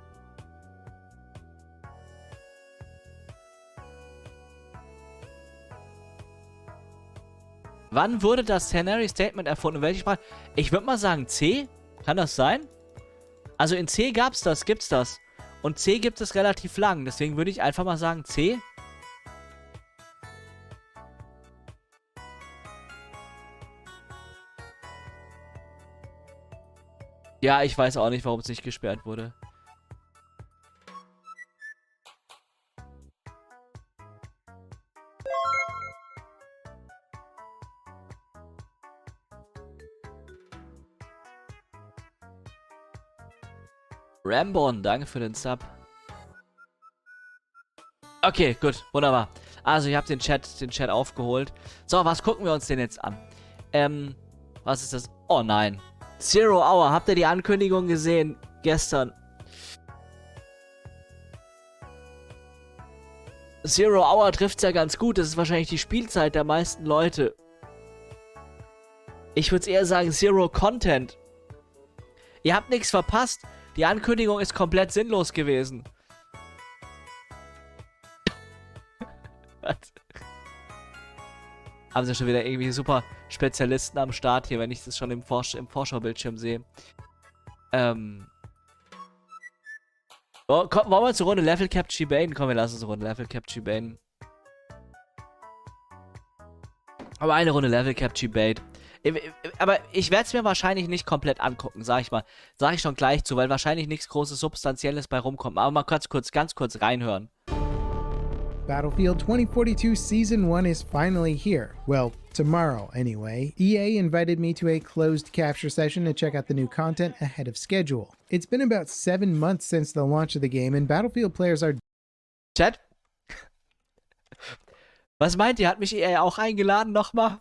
Wann wurde das Ternary Statement erfunden? In welcher Sprache? Ich würde mal sagen C. Kann das sein? Also in C gab's das, gibt's das. Und C gibt es relativ lang. Deswegen würde ich einfach mal sagen C. Ja, ich weiß auch nicht, warum es nicht gesperrt wurde. Rambon, danke für den Sub. Okay, gut, wunderbar. Also, ich habe den Chat, den Chat aufgeholt. So, was gucken wir uns denn jetzt an? Ähm, was ist das? Oh nein. Zero Hour, habt ihr die Ankündigung gesehen? Gestern. Zero Hour trifft's ja ganz gut. Das ist wahrscheinlich die Spielzeit der meisten Leute. Ich würde eher sagen Zero Content. Ihr habt nichts verpasst. Die Ankündigung ist komplett sinnlos gewesen. Was? Haben sie schon wieder irgendwie super Spezialisten am Start hier, wenn ich das schon im, Vorsch im Vorschaubildschirm sehe. Ähm. Oh, komm, wollen wir zur Runde Level Cap G-Bane? Komm, wir lassen uns eine Runde Level Cap G-Bane. Aber eine Runde Level Cap G-Bane. Aber ich werde es mir wahrscheinlich nicht komplett angucken, sag ich mal. Sag ich schon gleich zu, weil wahrscheinlich nichts Großes, Substanzielles bei rumkommt. Aber mal kurz, kurz, ganz kurz reinhören. Battlefield twenty forty-two Season one is finally here. Well, tomorrow anyway. E A invited me to a closed capture session to check out the new content ahead of schedule. It's been about seven months since the launch of the game, and Battlefield players are... Chat? Was meint ihr? Hat mich E A auch eingeladen nochmal?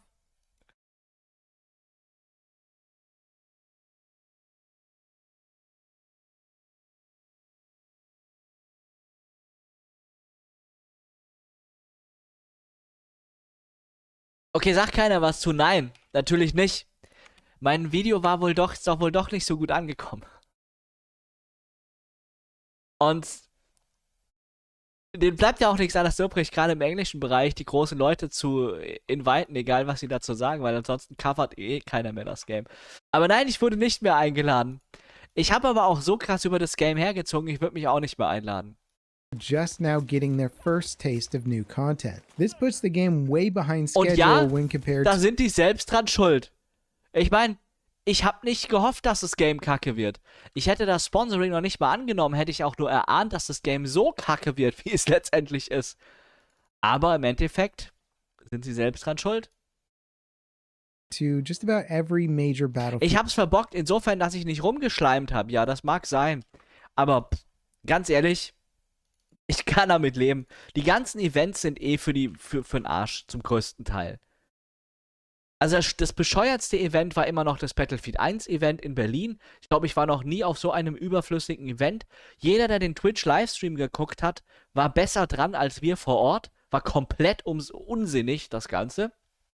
Okay, sagt keiner was zu. Nein, natürlich nicht. Mein Video war wohl doch, ist doch wohl doch nicht so gut angekommen. Und denen bleibt ja auch nichts anderes übrig, gerade im englischen Bereich, die großen Leute zu inviten, egal was sie dazu sagen, weil ansonsten covert eh keiner mehr das Game. Aber nein, ich wurde nicht mehr eingeladen. Ich habe aber auch so krass über das Game hergezogen, ich würde mich auch nicht mehr einladen. just now getting their first taste of new content. This puts the game way behind schedule Und ja, when compared da to... sind die selbst dran schuld. Ich meine, ich habe nicht gehofft, dass das Game kacke wird. Ich hätte das Sponsoring noch nicht mal angenommen, hätte ich auch nur erahnt, dass das Game so kacke wird, wie es letztendlich ist. Aber im Endeffekt sind sie selbst dran schuld. to just about every major battlefield. Ich hab's verbockt, insofern, dass ich nicht rumgeschleimt habe. Ja, das mag sein. Aber pff, ganz ehrlich, ich kann damit leben. Die ganzen Events sind eh für die für, für den Arsch, zum größten Teil. Also das, das bescheuertste Event war immer noch das Battlefield eins Event in Berlin. Ich glaube, ich war noch nie auf so einem überflüssigen Event. Jeder, der den Twitch-Livestream geguckt hat, war besser dran als wir vor Ort. War komplett ums unsinnig, das Ganze.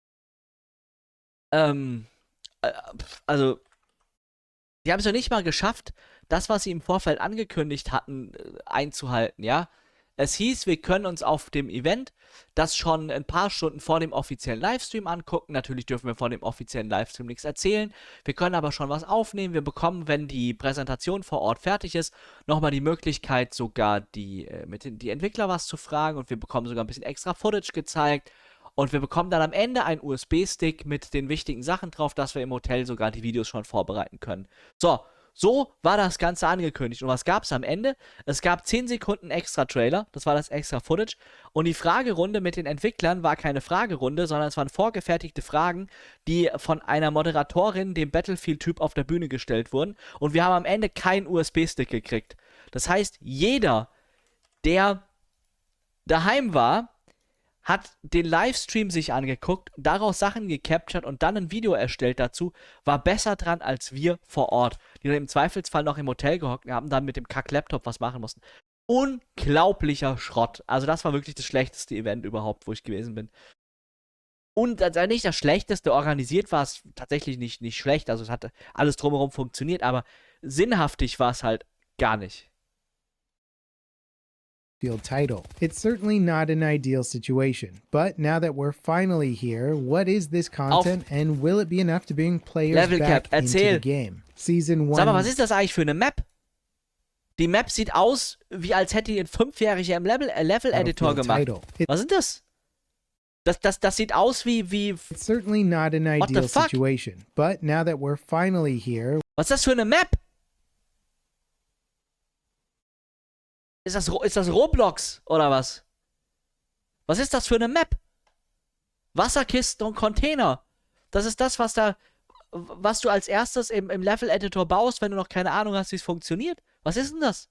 Ähm, äh, also, die haben es ja nicht mal geschafft, das, was sie im Vorfeld angekündigt hatten, äh, einzuhalten, ja. Es hieß, wir können uns auf dem Event das schon ein paar Stunden vor dem offiziellen Livestream angucken. Natürlich dürfen wir vor dem offiziellen Livestream nichts erzählen. Wir können aber schon was aufnehmen. Wir bekommen, wenn die Präsentation vor Ort fertig ist, nochmal die Möglichkeit, sogar die, äh, mit den, die Entwickler was zu fragen. Und wir bekommen sogar ein bisschen extra Footage gezeigt. Und wir bekommen dann am Ende einen U S B-Stick mit den wichtigen Sachen drauf, dass wir im Hotel sogar die Videos schon vorbereiten können. So, So war das Ganze angekündigt. Und was gab es am Ende? Es gab zehn Sekunden extra Trailer, das war das extra Footage. Und die Fragerunde mit den Entwicklern war keine Fragerunde, sondern es waren vorgefertigte Fragen, die von einer Moderatorin, dem Battlefield-Typ, auf der Bühne gestellt wurden. Und wir haben am Ende keinen U S B-Stick gekriegt. Das heißt, jeder, der daheim war, hat den Livestream sich angeguckt, daraus Sachen gecaptured und dann ein Video erstellt dazu, war besser dran als wir vor Ort, die dann im Zweifelsfall noch im Hotel gehockt haben, dann mit dem Kack-Laptop was machen mussten. Unglaublicher Schrott. Also das war wirklich das schlechteste Event überhaupt, wo ich gewesen bin. Und also nicht das schlechteste, organisiert war es tatsächlich nicht, nicht schlecht, also es hat alles drumherum funktioniert, aber sinnhaftig war es halt gar nicht. Field title. It's certainly not an ideal situation, but now that we're finally here, what is this content and will it be enough to bring players Level back Cap, into erzähl. the game? Season Sag mal, was one. ist das eigentlich für eine Map? Die Map sieht aus, wie als hätte die ein Fünfjähriger im Level, äh, Level-Editor Battlefield gemacht. title. It- Was ist das? Das, das? das sieht aus wie, wie... It's certainly not an What the ideal fuck? situation, but now that we're finally here, Was ist das für eine Map? Ist das, Ro- ist das Roblox oder was? Was ist das für eine Map? Wasserkisten und Container. Das ist das, was da, was du als erstes im, im Level-Editor baust, wenn du noch keine Ahnung hast, wie es funktioniert. Was ist denn das?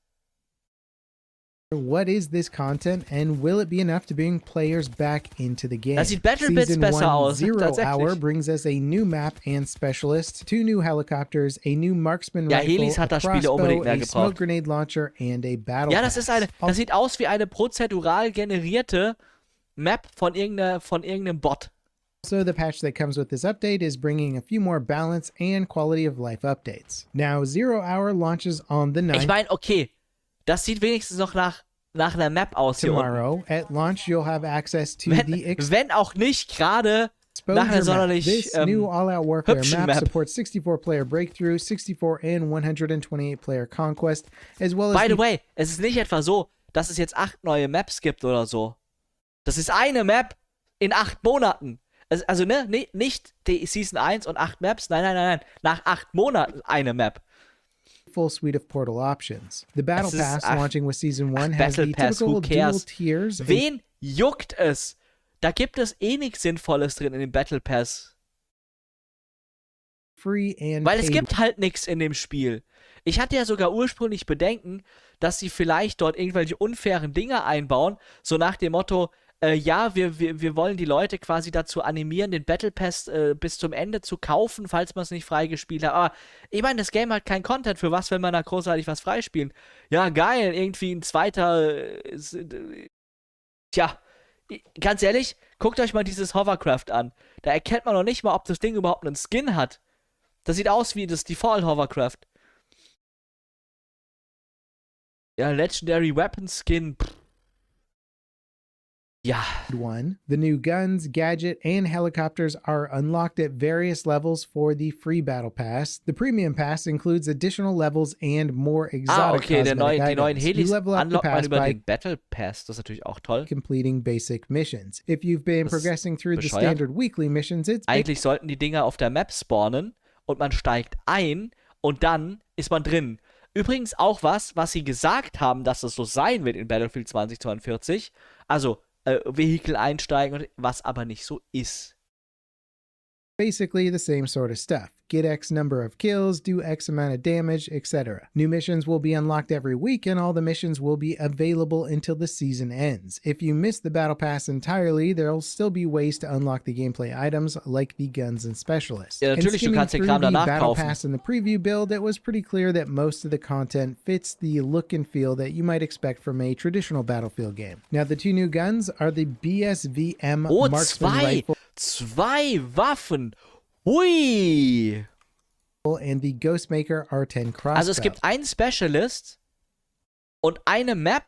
what is this content and will it be enough to bring players back into the game? Das sieht BattleBits Season besser one aus, Zero tatsächlich. Hour brings us a new map and specialist, two new helicopters, a new marksman Ja, rifle, Helis hat a das Spiel crossbow, unbedingt mehr a gebraucht. smoke grenade launcher and a battle Ja, das ist eine, pass. das sieht aus wie eine prozedural generierte Map von irgendeiner, von irgendeinem Bot. Also, the patch that comes with this update is bringing a few more balance and quality of life updates. Now, Zero Hour launches on the Ich ninth. meine, okay, das sieht wenigstens noch nach, nach einer Map aus hier unten. Tomorrow, at launch, you'll have access to the Wenn, wenn auch nicht gerade nach einer Exposure Map. sonderlich This ähm, new all-out warfare hübschen map, Map. supports sixty-four player breakthrough, sixty-four and one hundred twenty-eight player conquest, as well as By the the way, es ist nicht etwa so, dass es jetzt acht neue Maps gibt oder so. Das ist eine Map in acht Monaten. Es, also, ne, ne, nicht die Season eins und acht Maps, nein, nein, nein, nein. Nach acht Monaten eine Map. full suite of portal options. The Battle Es ist- Pass, ach, launching with Season ach, one, has Battle the Pass, typical who dual cares? tiers. a Wen juckt es? Da gibt es eh nichts Sinnvolles drin in dem Battle Pass. free and Weil es paid gibt halt nichts in dem Spiel. Ich hatte ja sogar ursprünglich Bedenken, dass sie vielleicht dort irgendwelche unfairen Dinge einbauen, so nach dem Motto, äh, ja, wir, wir, wir wollen die Leute quasi dazu animieren, den Battle Pass äh, bis zum Ende zu kaufen, falls man es nicht freigespielt hat. Aber ich meine, das Game hat kein Content. Für was, wenn man da großartig was freispielen? Ja, geil, irgendwie ein zweiter... Äh, ist, äh, tja, i- ganz ehrlich, guckt euch mal dieses Hovercraft an. Da erkennt man noch nicht mal, ob das Ding überhaupt einen Skin hat. Das sieht aus wie das Default Hovercraft. Ja, Legendary Weapon Skin. Pff. Ja. one. The new guns, gadget, and helicopters are unlocked at various levels for the free Battle Pass. The Premium Pass includes additional levels and more exotic Ah, okay, der cosmetic neue, die neuen items. Helis You level up the unlockt man pass über by den Battle Pass. Das ist natürlich auch toll. completing basic missions. If you've been Das ist progressing through the bescheuert. standard weekly missions, it's Eigentlich sollten die Dinger auf der Map spawnen und man steigt ein und dann ist man drin. Übrigens auch was, was sie gesagt haben, dass es so sein wird in Battlefield zwanzig zweiundvierzig. Also, äh, Vehikel einsteigen, und, was aber nicht so ist. basically the same sort of stuff. Get X number of kills, do X amount of damage, et cetera. New missions will be unlocked every week, and all the missions will be available until the season ends. If you miss the Battle Pass entirely, there'll still be ways to unlock the gameplay items, like the guns and specialists. Ja, And natürlich, du skimming kannst den through Kram the danach Battle kaufen. Pass in the preview build, it was pretty clear that most of the content fits the look and feel that you might expect from a traditional Battlefield game. Now, the two new guns are the B S V M Oh, Marksman zwei! Rifle Zwei Waffen! Hui! and the Ghostmaker R ten Crossbow. Also es gibt einen Specialist und eine Map,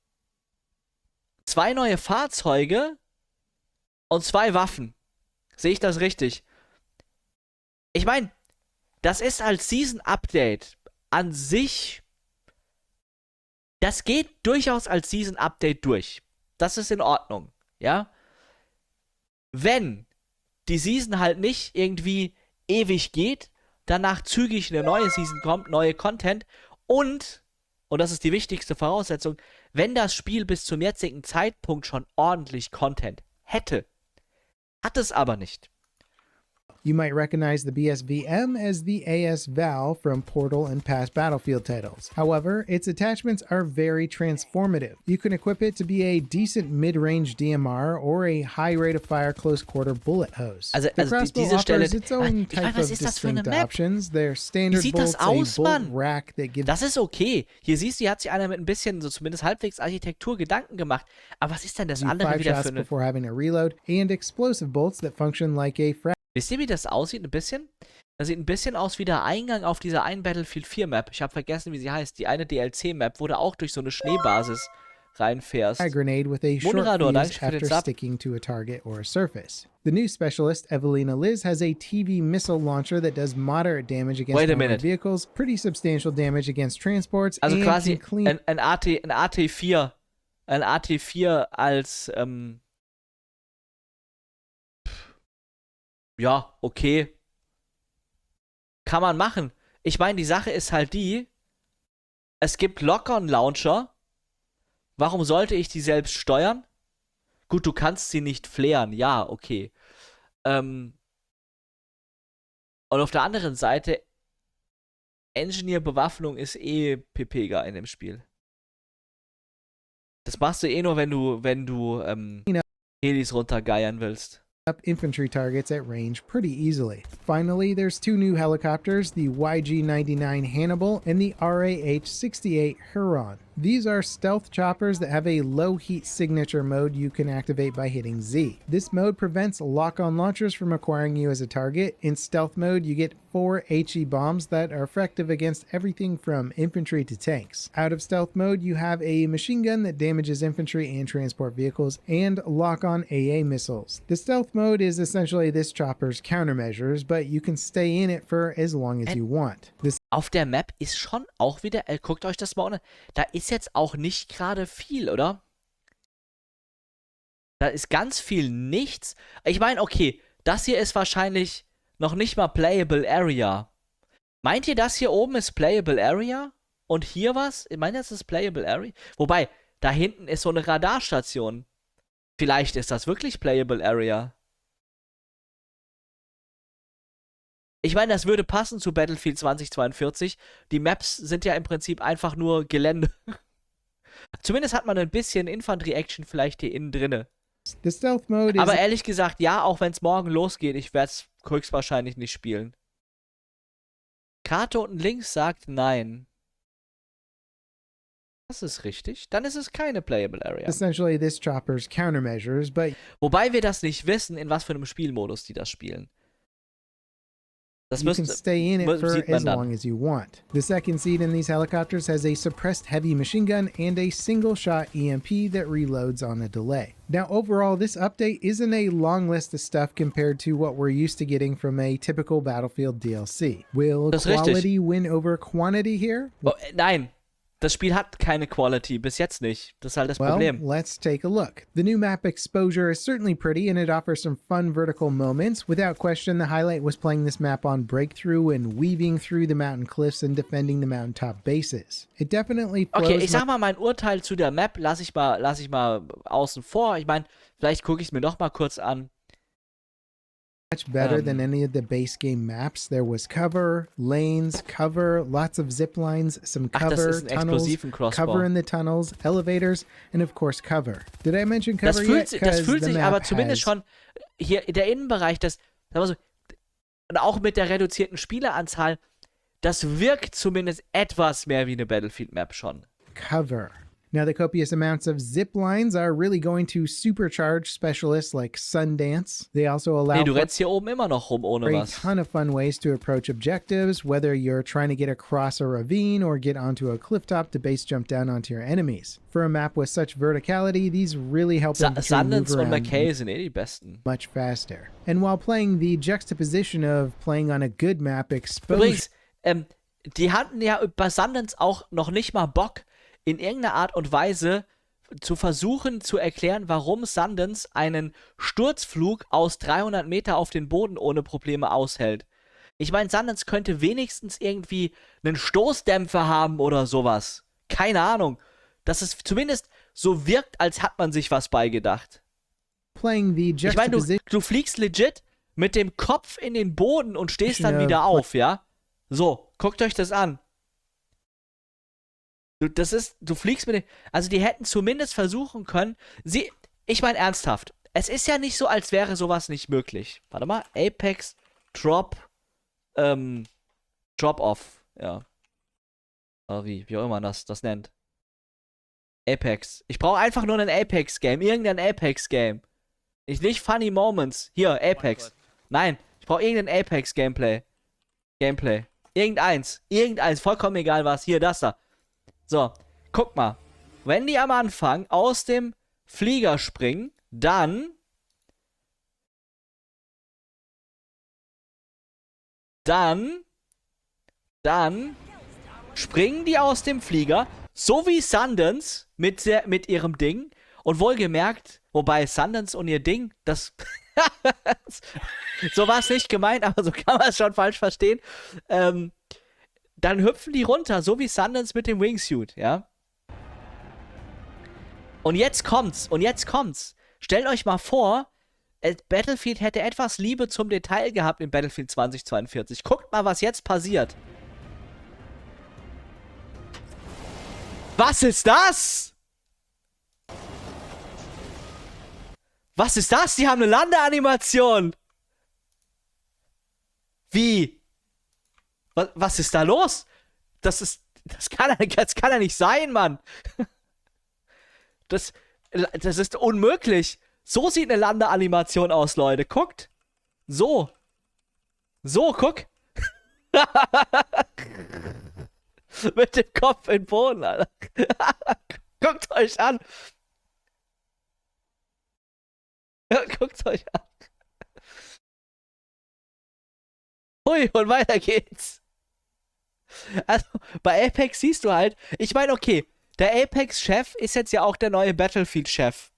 zwei neue Fahrzeuge und zwei Waffen. Sehe ich das richtig? Ich meine, das ist als Season Update an sich, das geht durchaus als Season Update durch. Das ist in Ordnung, ja? Wenn die Season halt nicht irgendwie ewig geht, danach zügig eine neue Season kommt, neue Content und, und das ist die wichtigste Voraussetzung, wenn das Spiel bis zum jetzigen Zeitpunkt schon ordentlich Content hätte. Hat es aber nicht. You might recognize the B S V M as the A S Val from Portal and past Battlefield titles. However, its attachments are very transformative. You can equip it to be a decent mid-range D M R or a high rate of fire close quarter bullet hose. Also, the also die, crossbow diese offers Stelle, its own ich meine, type was of ist das für eine distinct Map? options. Their Wie standard sieht das bolts, aus, a bolt Mann? rack that gives Das ist okay. Hier siehst du, hier hat sich einer mit ein bisschen, so zumindest halbwegs Architektur Gedanken gemacht. Aber was ist denn das you andere five wieder shots für eine... before having to reload, and explosive bolts that function like a frag. Wisst ihr, wie das aussieht ein bisschen? Das sieht ein bisschen aus wie der Eingang auf dieser einen Battlefield vier Map. Ich habe vergessen, wie sie heißt. Die eine D L C-Map, wo du auch durch so eine Schneebasis reinfährst. A grenade with a short Moderador, fuse danke für den after Sub. sticking to a target or a surface. The new specialist, Evelina Liz, has a T V missile launcher that does moderate damage against Wait a armored minute. vehicles, pretty substantial damage against transports, Also and quasi can clean ein, ein, AT, ein A T vier. Ein A T vier als, ähm... ja, okay. Kann man machen. Ich meine, die Sache ist halt die, es gibt locker einen Launcher. Warum sollte ich die selbst steuern? Gut, du kannst sie nicht flären. Ja, okay. Ähm... Und auf der anderen Seite, Engineer-Bewaffnung ist eh Pepega in dem Spiel. Das machst du eh nur, wenn du, wenn du, ähm, Helis runtergeiern willst. up infantry targets at range pretty easily. Finally, there's two new helicopters, the Y G ninety-nine Hannibal and the R A H sixty-eight Huron. These are stealth choppers that have a low heat signature mode you can activate by hitting Z. This mode prevents lock-on launchers from acquiring you as a target. In stealth mode, you get four H E bombs that are effective against everything from infantry to tanks. Out of stealth mode, you have a machine gun that damages infantry and transport vehicles, and lock-on A A missiles. The stealth mode is essentially this chopper's countermeasures, but you can stay in it for as long as you want. This Auf der Map ist schon auch wieder, äh, guckt euch das mal an, da ist jetzt auch nicht gerade viel, oder? Da ist ganz viel nichts. Ich meine, okay, das hier ist wahrscheinlich noch nicht mal Playable Area. Meint ihr, das hier oben ist Playable Area? Und hier was? Ich meine, das ist Playable Area? Wobei, da hinten ist so eine Radarstation. Vielleicht ist das wirklich Playable Area. Ich meine, das würde passen zu Battlefield zwanzig zweiundvierzig. Die Maps sind ja im Prinzip einfach nur Gelände. Zumindest hat man ein bisschen Infanterie-Action vielleicht hier innen drinne. the stealth mode is Aber ehrlich gesagt, ja, auch wenn es morgen losgeht, ich werde es höchstwahrscheinlich nicht spielen. Karte unten links sagt nein. Das ist richtig. Dann ist es keine Playable Area. essentially this chopper's countermeasures, but Wobei wir das nicht wissen, in was für einem Spielmodus die das spielen. Das you can müsste, stay in it mü- for sieht man as dann. long as you want. The second seat in these helicopters has a suppressed heavy machine gun and a single-shot E M P that reloads on a delay. Now, overall, this update isn't a long list of stuff compared to what we're used to getting from a typical Battlefield D L C. Will Das ist richtig. quality win over quantity here? Oh, äh, nein, das Spiel hat keine Quality, bis jetzt nicht. Das ist halt das Well, Problem. let's take a look. The new map exposure is certainly pretty and it offers some fun vertical moments. Without question, the highlight was playing this map on breakthrough and weaving through the mountain cliffs and defending the mountaintop bases. It definitely flows Okay, ich sag mal, mein Urteil zu der Map lasse ich mal, lass ich mal außen vor. Ich meine, vielleicht gucke ich es mir noch mal kurz an. much better Um, than any of the base game maps. There was cover, lanes, cover, lots of zip lines, some Ach, das cover, ist ein tunnels, explosiven Crossbow. cover in the tunnels, elevators, and of course cover. Did I mention cover Das fühlt, yet? si- das 'Cause fühlt the sich map aber zumindest has- schon hier in der Innenbereich, das, sag mal so, und auch mit der reduzierten Spieleranzahl, das wirkt zumindest etwas mehr wie eine Battlefield-Map schon. cover. Now, the copious amounts of zip lines are really going to supercharge specialists like Sundance. They also allow Nee, du for rennst hier oben immer noch rum ohne a was. ton of fun ways to approach objectives, whether you're trying to get across a ravine or get onto a cliff top to base jump down onto your enemies. For a map with such verticality, these really help Sa infantry move Sundance und around McKay sind eh die besten. much faster. And while playing the juxtaposition of playing on a good map exposure Übrigens, ähm, die hatten ja bei Sundance auch noch nicht mal Bock, in irgendeiner Art und Weise zu versuchen zu erklären, warum Sundance einen Sturzflug aus dreihundert Meter auf den Boden ohne Probleme aushält. Ich meine, Sundance könnte wenigstens irgendwie einen Stoßdämpfer haben oder sowas. Keine Ahnung. Dass es zumindest so wirkt, als hat man sich was beigedacht. Playing the Ich meine, du, juxtaposition du fliegst legit mit dem Kopf in den Boden und stehst dann of wieder auf, ja? So, guckt euch das an. Du, das ist, du fliegst mit dem, also die hätten zumindest versuchen können, sie, ich meine ernsthaft, es ist ja nicht so, als wäre sowas nicht möglich. Warte mal, Apex Drop, ähm, Drop-Off, ja. Oder wie, wie auch immer man das, das nennt. Apex. Ich brauche einfach nur ein Apex-Game, irgendein Apex-Game. Ich nicht Funny Moments. Hier, Apex. Nein, ich brauche irgendein Apex-Gameplay. Gameplay. Irgendeins. Irgendeins, vollkommen egal was. Hier, das da. So, guck mal. Wenn die am Anfang aus dem Flieger springen, dann dann dann springen die aus dem Flieger, so wie Sundance mit, der, mit ihrem Ding. Und wohlgemerkt, wobei Sundance und ihr Ding, das so war es nicht gemeint, aber so kann man es schon falsch verstehen. Ähm, dann hüpfen die runter, so wie Sundance mit dem Wingsuit, ja. Und jetzt kommt's, und jetzt kommt's. Stellt euch mal vor, Battlefield hätte etwas Liebe zum Detail gehabt in Battlefield zwanzig zweiundvierzig. Guckt mal, was jetzt passiert. Was ist das? Was ist das? Die haben eine Landeanimation. Wie? Was, was ist da los? Das ist, das kann, das kann ja nicht sein, Mann. Das, das ist unmöglich. So sieht eine Landeanimation aus, Leute. Guckt. So. So, guck. Mit dem Kopf in den Boden, Alter. Guckt euch an. Guckt euch an. Hui, und weiter geht's. Also, bei Apex siehst du halt, ich meine, okay, der Apex-Chef ist jetzt ja auch der neue Battlefield-Chef.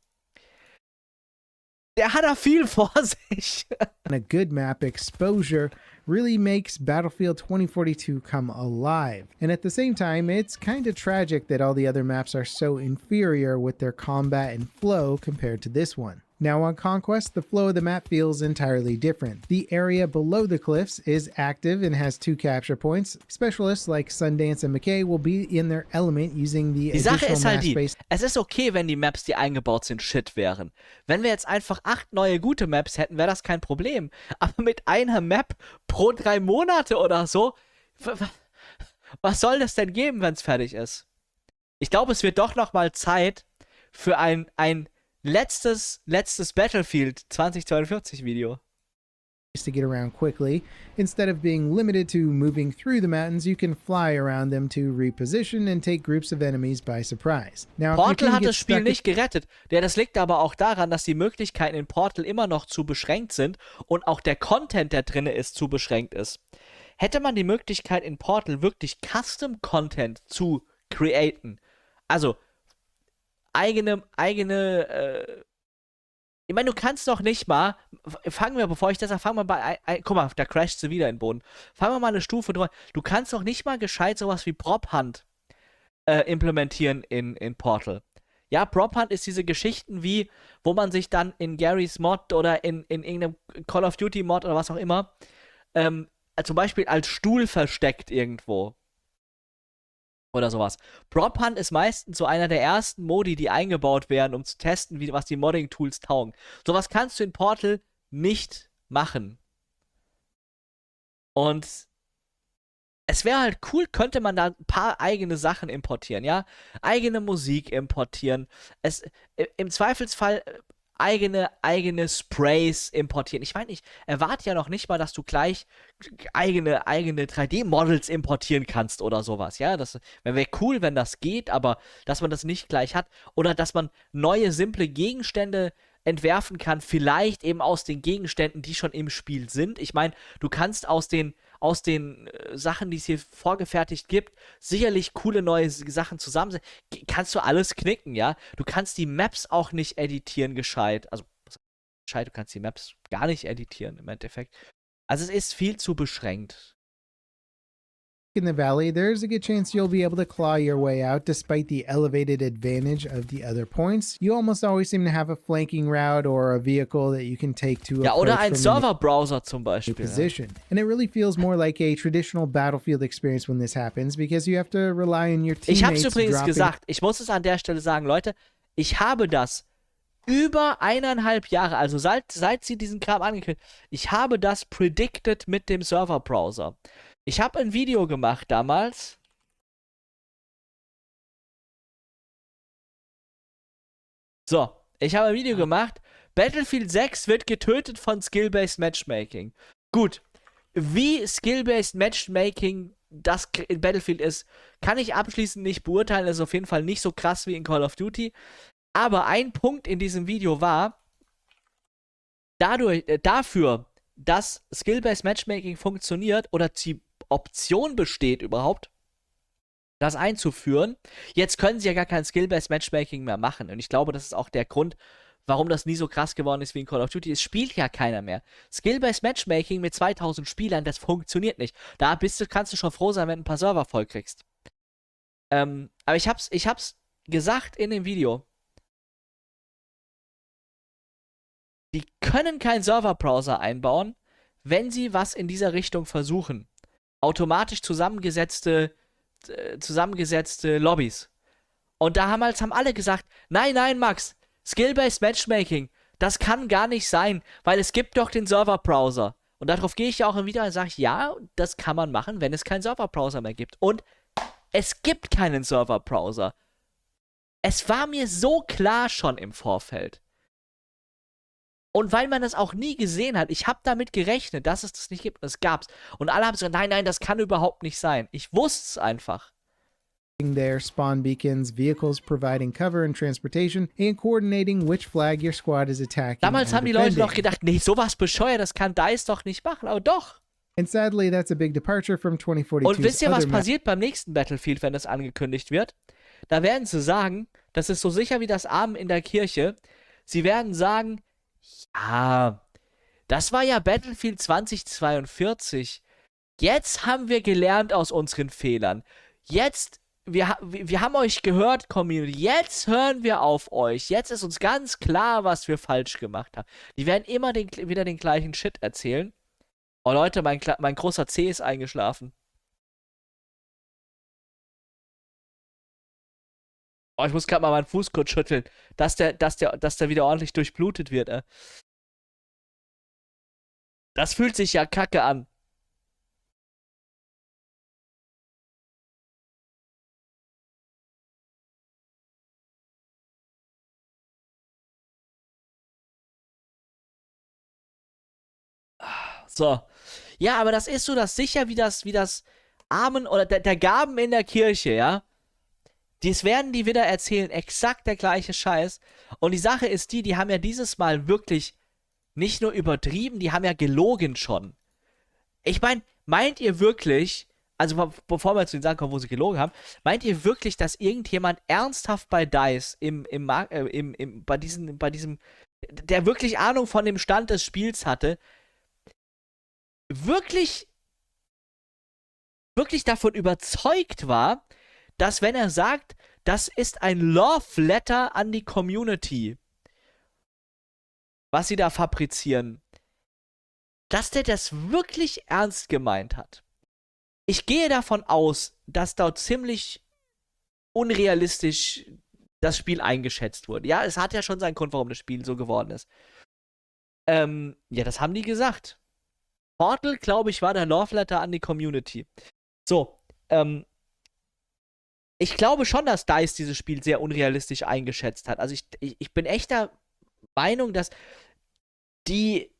Der hat da viel vor sich. and a good map exposure really makes Battlefield twenty forty-two come alive. And at the same time, it's kind of tragic that all the other maps are so inferior with their combat and flow compared to this one. Now on Conquest, the flow of the map feels entirely different. The area below the cliffs is active and has two capture points. Specialists like Sundance and McKay will be in their element using the Die Sache additional ist halt mass die, space. es ist okay, wenn die Maps, die eingebaut sind, shit wären. Wenn wir jetzt einfach acht neue gute Maps hätten, wäre das kein Problem. Aber mit einer Map pro drei Monate oder so, was soll das denn geben, wenn es fertig ist? Ich glaube, es wird doch noch mal Zeit für ein, ein letztes, letztes Battlefield zwanzig zweiundvierzig Video. To get around quickly. Instead of being limited to moving through the mountains, you can fly around them to reposition and take groups of enemies by surprise. Now, Portal hat das Spiel nicht gerettet. Ja, das liegt aber auch daran, dass die Möglichkeiten in Portal immer noch zu beschränkt sind und auch der Content, der drin ist, zu beschränkt ist. Hätte man die Möglichkeit in Portal wirklich Custom-Content zu createn, also eigene, eigene, äh, ich meine, du kannst doch nicht mal, fangen wir, bevor ich das sage, fangen wir bei, ein, ein, guck mal, da crasht sie wieder in den Boden. Fangen wir mal eine Stufe drüber. Du kannst doch nicht mal gescheit sowas wie Prop Hunt äh, implementieren in, in Portal. Ja, Prop Hunt ist diese Geschichten wie, wo man sich dann in Garys Mod oder in, in irgendeinem Call of Duty Mod oder was auch immer, ähm, zum Beispiel als Stuhl versteckt irgendwo. Oder sowas. Prop Hunt ist meistens so einer der ersten Modi, die eingebaut werden, um zu testen, wie, was die Modding-Tools taugen. Sowas kannst du in Portal nicht machen. Und es wäre halt cool, könnte man da ein paar eigene Sachen importieren, ja? Eigene Musik importieren. Es, im Zweifelsfall eigene, eigene Sprays importieren. Ich meine, ich erwarte ja noch nicht mal, dass du gleich eigene, eigene drei D-Models importieren kannst oder sowas, ja, das wäre cool, wenn das geht, aber dass man das nicht gleich hat oder dass man neue, simple Gegenstände entwerfen kann, vielleicht eben aus den Gegenständen, die schon im Spiel sind. Ich meine, du kannst aus den aus den äh, Sachen, die es hier vorgefertigt gibt, sicherlich coole neue Sachen zusammensetzen. Kannst du alles knicken, ja? Du kannst die Maps auch nicht editieren gescheit. Also, gescheit, du kannst die Maps gar nicht editieren im Endeffekt. Also es ist viel zu beschränkt. In the valley, there's a good chance you'll be able to claw your way out despite the elevated advantage of the other points. You almost always seem to have a flanking route or a vehicle that you can take to Ja, oder approach ein from Server-Browser zum a Beispiel. Ja. position. And it really feels more like a traditional Battlefield experience when this happens because you have to rely on your Ich hab's teammates übrigens dropping gesagt, ich muss es an der Stelle sagen, Leute, ich habe das über eineinhalb Jahre, also seit, seit sie diesen Kram angekündigt, ich habe das predicted mit dem Server-Browser. Ich habe ein Video gemacht damals. So, ich habe ein Video gemacht. Battlefield sechs wird getötet von Skill-Based Matchmaking. Gut, wie Skill-Based Matchmaking das in Battlefield ist, kann ich abschließend nicht beurteilen. Das ist auf jeden Fall nicht so krass wie in Call of Duty. Aber ein Punkt in diesem Video war, dadurch, äh, dafür, dass Skill-Based Matchmaking funktioniert oder die Option besteht überhaupt, das einzuführen. Jetzt können sie ja gar kein Skill-Based Matchmaking mehr machen. Und ich glaube, das ist auch der Grund, warum das nie so krass geworden ist wie in Call of Duty. Es spielt ja keiner mehr. Skill-Based Matchmaking mit zweitausend Spielern, das funktioniert nicht. Da bist du, kannst du schon froh sein, wenn du ein paar Server voll kriegst. Ähm, aber ich hab's, ich hab's gesagt in dem Video. Die können keinen Server-Browser einbauen, wenn sie was in dieser Richtung versuchen. Automatisch zusammengesetzte, äh, zusammengesetzte Lobbys. Und damals haben alle gesagt, nein, nein, Max, Skill-Based Matchmaking, das kann gar nicht sein, weil es gibt doch den Server-Browser. Und darauf gehe ich ja auch im Video und sage, ja, das kann man machen, wenn es keinen Server-Browser mehr gibt. Und es gibt keinen Server-Browser. Es war mir so klar schon im Vorfeld. Und weil man das auch nie gesehen hat, ich habe damit gerechnet, dass es das nicht gibt. Und es gab's. Und alle haben gesagt, nein, nein, das kann überhaupt nicht sein. Ich wusste es einfach. their spawn beacons, vehicles providing cover and transportation, and coordinating which flag your squad is attacking. Damals haben die Leute noch gedacht, nee, sowas bescheuert, das kann DICE doch nicht machen. Aber doch. And sadly, that's a big departure from twenty forty-two's Und wisst ihr, was other passiert beim nächsten Battlefield, wenn das angekündigt wird? Da werden sie sagen, das ist so sicher wie das Amen in der Kirche, sie werden sagen, ja, das war ja Battlefield zwanzig zweiundvierzig. Jetzt haben wir gelernt aus unseren Fehlern. Jetzt, wir, wir haben euch gehört, Community. Jetzt hören wir auf euch. Jetzt ist uns ganz klar, was wir falsch gemacht haben. Die werden immer den, wieder den gleichen Shit erzählen. Oh Leute, mein, mein großer C ist eingeschlafen. Oh, ich muss gerade mal meinen Fuß kurz schütteln, dass der, dass der, dass der wieder ordentlich durchblutet wird, äh. Das fühlt sich ja kacke an. So. Ja, aber das ist so das sicher wie das, wie das Amen oder der, der Gaben in der Kirche, ja? Dies werden die wieder erzählen, exakt der gleiche Scheiß. Und die Sache ist die, die haben ja dieses Mal wirklich nicht nur übertrieben, die haben ja gelogen schon. Ich meine, meint ihr wirklich, also bevor wir zu den Sachen kommen, wo sie gelogen haben, meint ihr wirklich, dass irgendjemand ernsthaft bei DICE im, im, Mar äh, im, im, bei, diesen, bei diesem, der wirklich Ahnung von dem Stand des Spiels hatte, wirklich, wirklich davon überzeugt war, dass wenn er sagt, das ist ein Love Letter an die Community, was sie da fabrizieren, dass der das wirklich ernst gemeint hat. Ich gehe davon aus, dass dort ziemlich unrealistisch das Spiel eingeschätzt wurde. Ja, es hat ja schon seinen Grund, warum das Spiel so geworden ist. Ähm, ja, das haben die gesagt. Portal, glaube ich, war der Love Letter an die Community. So, ähm, ich glaube schon, dass DICE dieses Spiel sehr unrealistisch eingeschätzt hat. Also ich, ich, ich bin echt der Meinung, dass die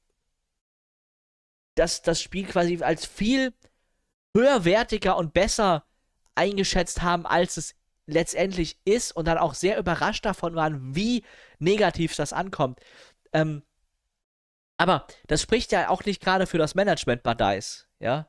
dass das Spiel quasi als viel höherwertiger und besser eingeschätzt haben, als es letztendlich ist und dann auch sehr überrascht davon waren, wie negativ das ankommt. Ähm, aber das spricht ja auch nicht gerade für das Management bei DICE, ja?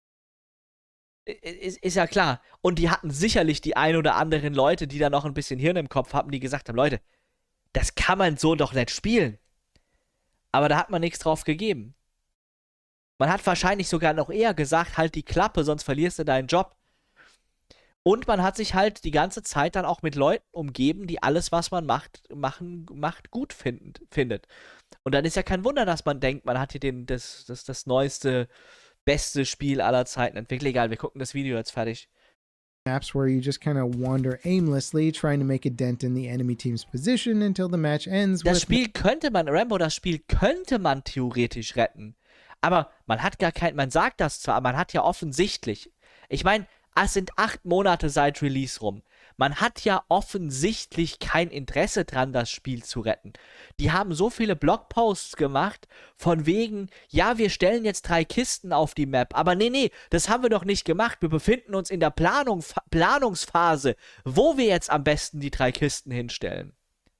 Ist, ist ja klar. Und die hatten sicherlich die ein oder anderen Leute, die da noch ein bisschen Hirn im Kopf hatten, die gesagt haben, Leute, das kann man so doch nicht spielen. Aber da hat man nichts drauf gegeben. Man hat wahrscheinlich sogar noch eher gesagt, halt die Klappe, sonst verlierst du deinen Job. Und man hat sich halt die ganze Zeit dann auch mit Leuten umgeben, die alles, was man macht, machen, macht gut finden, findet. Und dann ist ja kein Wunder, dass man denkt, man hat hier den, das, das, das neueste, beste Spiel aller Zeiten entwickelt. Egal, wir gucken das Video jetzt fertig. Maps where you just kind of wander aimlessly, trying to make a dent in the enemy team's position until the match ends. Das with Spiel könnte man, Rambo, das Spiel könnte man theoretisch retten. Aber man hat gar kein, man sagt das zwar, aber man hat ja offensichtlich, ich meine, es sind acht Monate seit Release rum. Man hat ja offensichtlich kein Interesse dran, das Spiel zu retten. Die haben so viele Blogposts gemacht, von wegen, ja, wir stellen jetzt drei Kisten auf die Map. Aber nee, nee, das haben wir doch nicht gemacht. Wir befinden uns in der Planung, Planungsphase, wo wir jetzt am besten die drei Kisten hinstellen.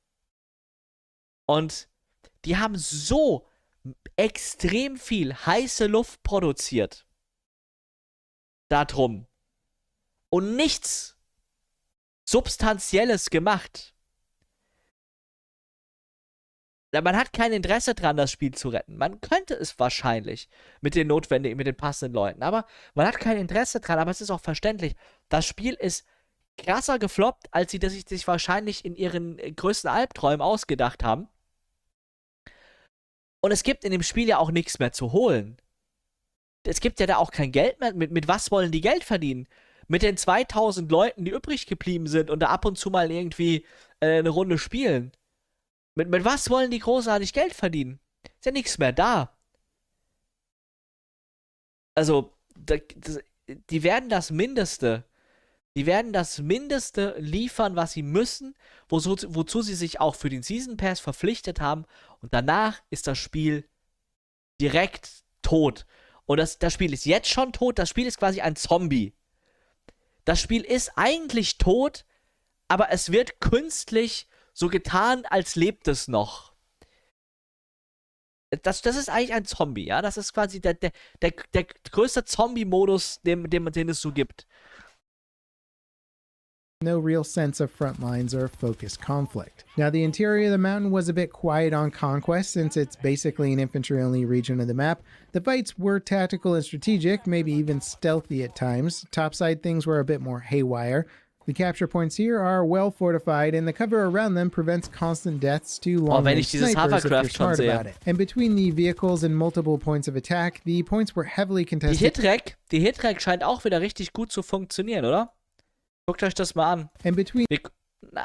Und die haben so extrem viel heiße Luft produziert. Darum. Und nichts Substanzielles gemacht. Man hat kein Interesse dran, das Spiel zu retten. Man könnte es wahrscheinlich mit den notwendigen, mit den passenden Leuten, aber man hat kein Interesse dran, aber es ist auch verständlich. Das Spiel ist krasser gefloppt, als sie das sich wahrscheinlich in ihren größten Albträumen ausgedacht haben. Und es gibt in dem Spiel ja auch nichts mehr zu holen. Es gibt ja da auch kein Geld mehr. Mit, mit was wollen die Geld verdienen? Mit den zweitausend Leuten, die übrig geblieben sind und da ab und zu mal irgendwie äh, eine Runde spielen. Mit, mit was wollen die großartig Geld verdienen? Ist ja nichts mehr da. Also, da, das, die werden das Mindeste, die werden das Mindeste liefern, was sie müssen, wozu, wozu sie sich auch für den Season Pass verpflichtet haben. Und danach ist das Spiel direkt tot. Und das, das Spiel ist jetzt schon tot. Das Spiel ist quasi ein Zombie. Das Spiel ist eigentlich tot, aber es wird künstlich so getan, als lebt es noch. Das, das ist eigentlich ein Zombie, ja? Das ist quasi der, der, der, der größte Zombie-Modus, den, den, den es so gibt. No real sense of front lines or focused conflict. Now, the interior of the mountain was a bit quiet on Conquest since it's basically an infantry-only region of the map. The fights were tactical and strategic, maybe even stealthy at times. Topside things were a bit more haywire. The capture points here are well fortified, and the cover around them prevents constant deaths to long-range snipers if you're smart about it. And between the vehicles and multiple points of attack, the points were heavily Die contested. Hitrack, die Hitrack scheint auch wieder richtig gut zu funktionieren, oder? Guckt euch das mal an. And between Wir, na.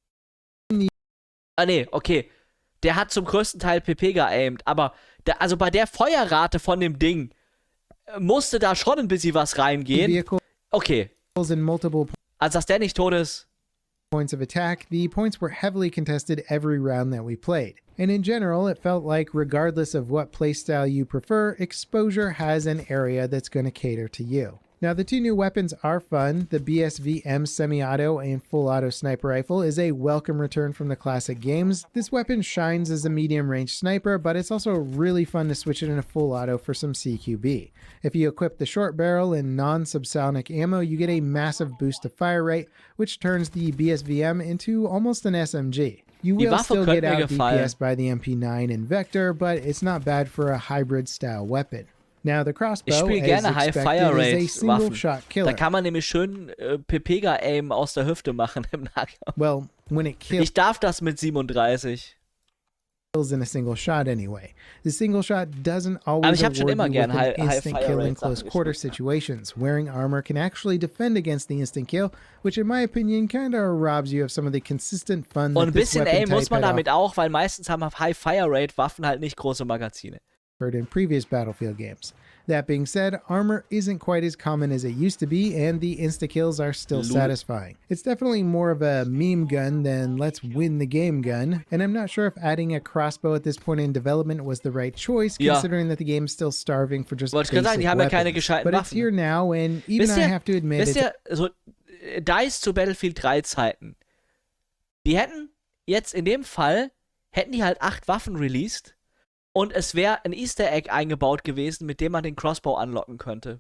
Ah, nee, okay. Der hat zum größten Teil P P geaimt, aber der, also bei der Feuerrate von dem Ding musste da schon ein bisschen was reingehen. vehicles Okay. and multiple Also, dass der nicht tot ist. points of attack, the points were heavily contested every round that we played. And in general, it felt like regardless of what playstyle you prefer, Exposure has an area that's going to cater to you. Now, the two new weapons are fun. The B S V M semi-auto and full-auto sniper rifle is a welcome return from the classic games. This weapon shines as a medium-range sniper, but it's also really fun to switch it into full-auto for some C Q B. If you equip the short barrel and non-subsonic ammo, you get a massive boost of fire rate, which turns the B S V M into almost an S M G. You Die will Waffe still könnte get mir out D P gefallen. S by the M P nine and Vector, but it's not bad for a hybrid-style weapon. Now, the Ich crossbow, spiele as gerne High expected, Fire is a Rate single-shot Waffen. killer. Da kann man nämlich schön äh, Pepega-Aim aus der Hüfte machen im Nahkampf. Well, when it kills Ich darf das mit siebenunddreißig. in a single shot anyway. The single shot doesn't Aber always ich hab schon award immer you gern with High- an High instant Fire kill in Rate close Sachen quarter gespielt. situations. Wearing armor can actually defend against the instant kill, which in my opinion kind of robs you of some of the consistent fun Und that ein this bisschen weapon Aim muss type man had damit auch, weil meistens haben High Fire Rate Waffen halt nicht große Magazine. offered in previous Battlefield games. That being said, armor isn't quite as common as it used to be, and the insta-kills are still Lol. satisfying. It's definitely more of a meme gun than let's win the game gun, and I'm not sure if adding a crossbow at this point in development was the right choice, Ja. considering that the game's still starving for just Wollte ich gerade sagen, basic die haben ja keine weapons. gescheiten But it's Waffen. here now, and even Wisst I ihr, have to admit, wisst it's ihr, so äh, DICE zu Battlefield drei Zeiten. Die hätten jetzt in dem Fall, hätten die halt acht Waffen released und es wäre ein Easter Egg eingebaut gewesen, mit dem man den Crossbow anlocken könnte.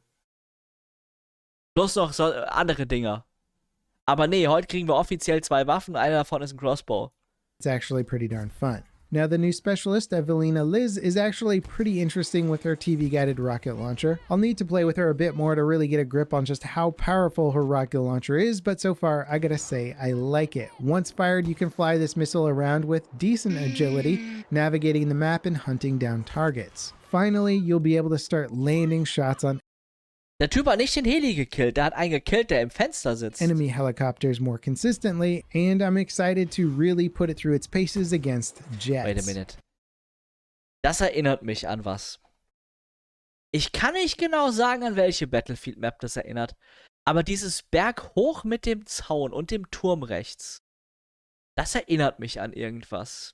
Plus noch so andere Dinger. Aber nee, heute kriegen wir offiziell zwei Waffen, einer davon ist ein Crossbow. it's actually pretty darn fun. Now, the new specialist, Evelina Liz, is actually pretty interesting with her T V-guided rocket launcher. I'll need to play with her a bit more to really get a grip on just how powerful her rocket launcher is, but so far, I gotta say, I like it. Once fired, you can fly this missile around with decent agility, navigating the map and hunting down targets. Finally, you'll be able to start landing shots on Der Typ hat nicht den Heli gekillt, der hat einen gekillt, der im Fenster sitzt. enemy helicopters more consistently, and I'm excited to really put it through its paces against jets. Wait a minute. Das erinnert mich an was. Ich kann nicht genau sagen, an welche Battlefield-Map das erinnert, aber dieses Berg hoch mit dem Zaun und dem Turm rechts, das erinnert mich an irgendwas.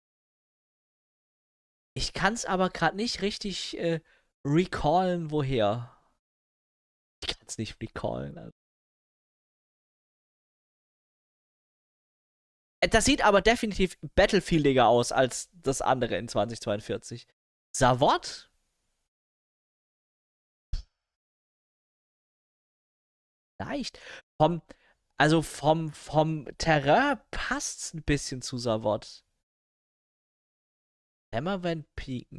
Ich kann es aber gerade nicht richtig äh, recallen, woher. Ich kann es nicht recallen. Also. Das sieht aber definitiv battlefieldiger aus als das andere in zwanzig zweiundvierzig. Savot? Vielleicht. Vom, also vom, vom Terrain passt es ein bisschen zu Savot. Hammervent Piken.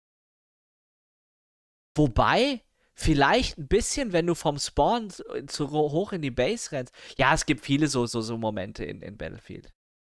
Wobei, vielleicht ein bisschen, wenn du vom Spawn zu, zu hoch in die Base rennst. Ja, es gibt viele so, so, so Momente in, in Battlefield.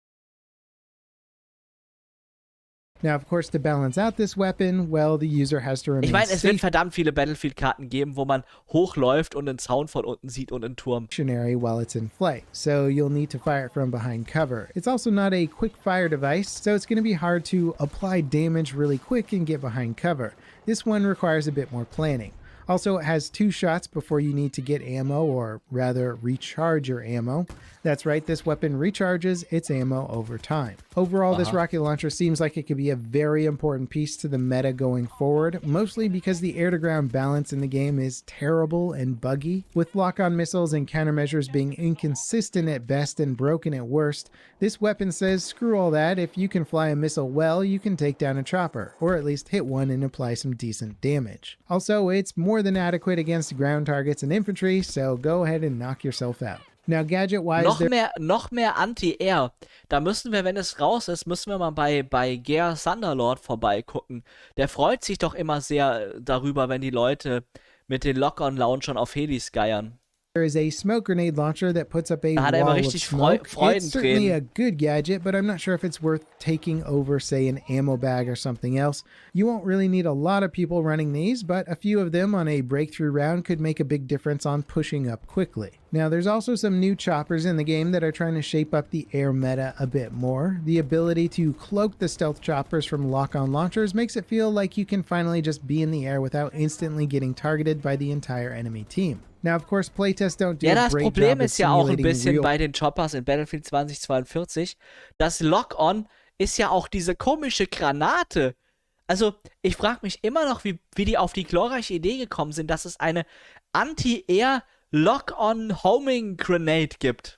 Now, of course, to balance out this weapon, well, the user has to remain Ich meine, es wird safe verdammt viele Battlefield-Karten geben, wo man hochläuft und einen Zaun von unten sieht und einen Turm. stationary while it's in flight, so you'll need to fire it from behind cover. It's also not a quick fire device, so it's going to be hard to apply damage really quick and get behind cover. This one requires a bit more planning. Also, it has two shots before you need to get ammo, or rather recharge your ammo. That's right, this weapon recharges its ammo over time. Overall, this Uh-huh. rocket launcher seems like it could be a very important piece to the meta going forward, mostly because the air-to-ground balance in the game is terrible and buggy. With lock-on missiles and countermeasures being inconsistent at best and broken at worst, this weapon says screw all that. If you can fly a missile well, you can take down a chopper, or at least hit one and apply some decent damage. Also, it's more than adequate against ground targets and infantry, so go ahead and knock yourself out. Now, gadget-wise, Noch there mehr, noch mehr Anti-Air. Da müssen wir, wenn es raus ist, müssen wir mal bei, bei Gear Thunderlord vorbeigucken. Der freut sich doch immer sehr darüber, wenn die Leute mit den Lock-on-Launchern auf Helis geiern. There is a smoke grenade launcher that puts up a Da hat er immer wall of richtig Freu smoke. It's certainly Freudentränen. a good gadget, but I'm not sure if it's worth taking over, say, an ammo bag or something else. You won't really need a lot of people running these, but a few of them on a breakthrough round could make a big difference on pushing up quickly. Now, there's also some new choppers in the game that are trying to shape up the air meta a bit more. The ability to cloak the stealth choppers from lock-on launchers makes it feel like you can finally just be in the air without instantly getting targeted by the entire enemy team. Now, of course, playtests don't do Ja, a das great Problem job at ist ja auch ein simulating bisschen real bei den Choppers in Battlefield zwanzig zweiundvierzig. Das Lock-on ist ja auch diese komische Granate. Also, ich frage mich immer noch, wie, wie die auf die glorreiche Idee gekommen sind, dass es eine Anti-Air Lock-on Homing Grenade gibt.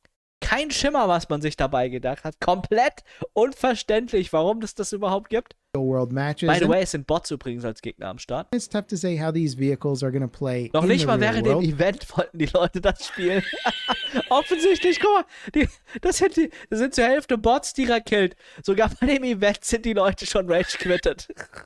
Kein Schimmer, was man sich dabei gedacht hat. Komplett unverständlich, warum es das überhaupt gibt. world matches. By the and way, es sind Bots übrigens als Gegner am Start. it's tough to say how these vehicles are going to play Noch in nicht the mal real während world. dem Event wollten die Leute das spielen. Offensichtlich, guck mal, die, das, sind die, das sind zur Hälfte Bots, die er killt. Sogar bei dem Event sind die Leute schon rage-quittet.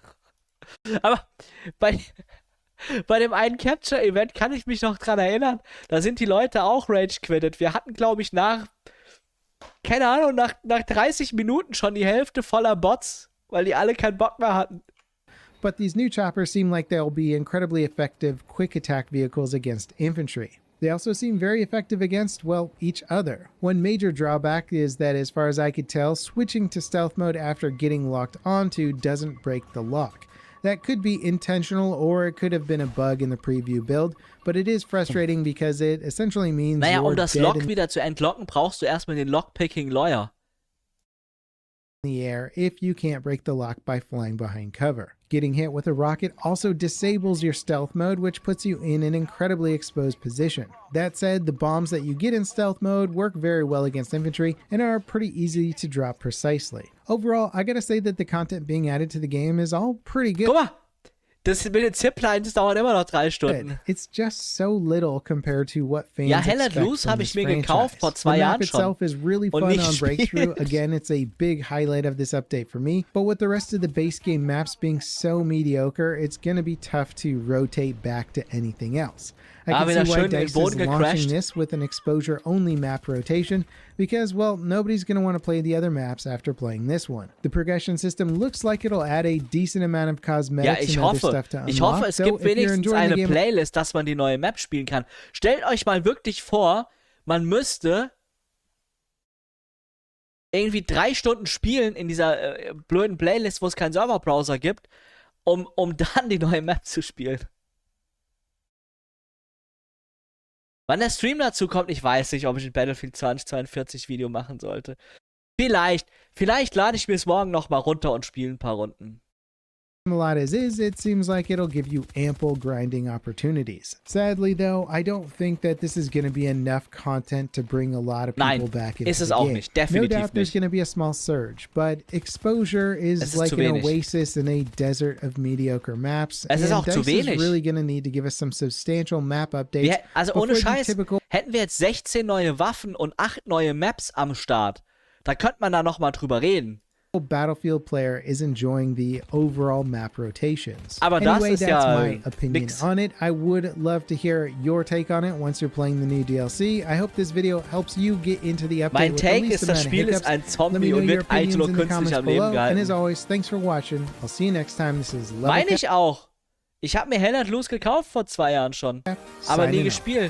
Aber bei, bei dem einen Capture-Event kann ich mich noch dran erinnern, da sind die Leute auch rage-quittet. Wir hatten, glaube ich, nach, keine Ahnung, nach, nach dreißig Minuten schon die Hälfte voller Bots, weil die alle keinen Bock mehr hatten. But these new choppers seem like they'll be incredibly effective quick attack vehicles against infantry. They also seem very effective against, well, each other. One major drawback is that, as far as I could tell, switching to stealth mode after getting locked onto doesn't break the lock. That could be intentional, or it could have been a bug in the preview build, but it is frustrating because it essentially means Naja, you're um das dead Lock in wieder zu entlocken, brauchst du erstmal den Lockpicking Lawyer. the air if you can't break the lock by flying behind cover. Getting hit with a rocket also disables your stealth mode, which puts you in an incredibly exposed position. That said, the bombs that you get in stealth mode work very well against infantry and are pretty easy to drop precisely. Overall, I gotta say that the content being added to the game is all pretty good. Guck mal, Das mit den Ziplines dauert immer noch drei Stunden. It's just so little compared to what fans Ja, Hell let expect Loose from habe ich this mir franchise. gekauft vor zwei The map Jahren itself schon. is really Und fun nicht on Breakthrough. gespielt. Again, it's a big highlight of this update for me. But with the rest of the base game maps being so mediocre, it's gonna be tough to rotate back to anything else. I Ah, can wieder see why schön in den DICE is Boden launching gecrashed. this with an exposure-only map rotation because, well, nobody's going to want to play the other maps after playing this one. The progression system looks like it'll add a decent amount of Ja, cosmetics ich and other hoffe. stuff to unlock. Ich hoffe, es so gibt if you're wenigstens enjoying the eine game, Playlist, dass man die neue Map spielen kann. Stellt euch mal wirklich vor, man müsste irgendwie drei Stunden spielen in dieser äh, blöden Playlist, wo es keinen Serverbrowser gibt, um, um dann die neue Map zu spielen. Wann der Stream dazu kommt, ich weiß nicht, ob ich ein Battlefield zwanzig zweiundvierzig Video machen sollte. Vielleicht, vielleicht lade ich mir es morgen nochmal runter und spiele ein paar Runden. a lot as is, it seems like it'll give you ample grinding opportunities. Sadly, though, I don't think that this is going to be enough content to bring a lot of people Nein, back into ist es the auch game. nicht. No Definitiv doubt there's nicht. going to be a small surge, but exposure is, Es ist like zu an wenig. oasis in a desert of mediocre maps. Es ist and auch zu DICE is wenig. really going to need to give us some substantial map updates. Wir, also ohne before the Scheiß, typical hätten wir jetzt sechzehn neue Waffen und acht neue Maps am Start, da könnte man da nochmal drüber reden. Battlefield player is enjoying the overall map rotations. Aber das anyway, ist that's ja my opinion nix. on it. I would love to hear your take on it once you're playing the new D L C. I hope this video helps you get into the update Mein with the Take least ist, das amount of Spiel ist hiccups. ein Let me Zombie know und your wird eigentlich opinions nur in the künstlich comments am Leben below. And as gehalten. always, thanks for watching. I'll see you next time. This is Meine ich auch. Ich habe mir Hell let Loose gekauft vor zwei Jahren schon, aber nie Signing out. gespielt.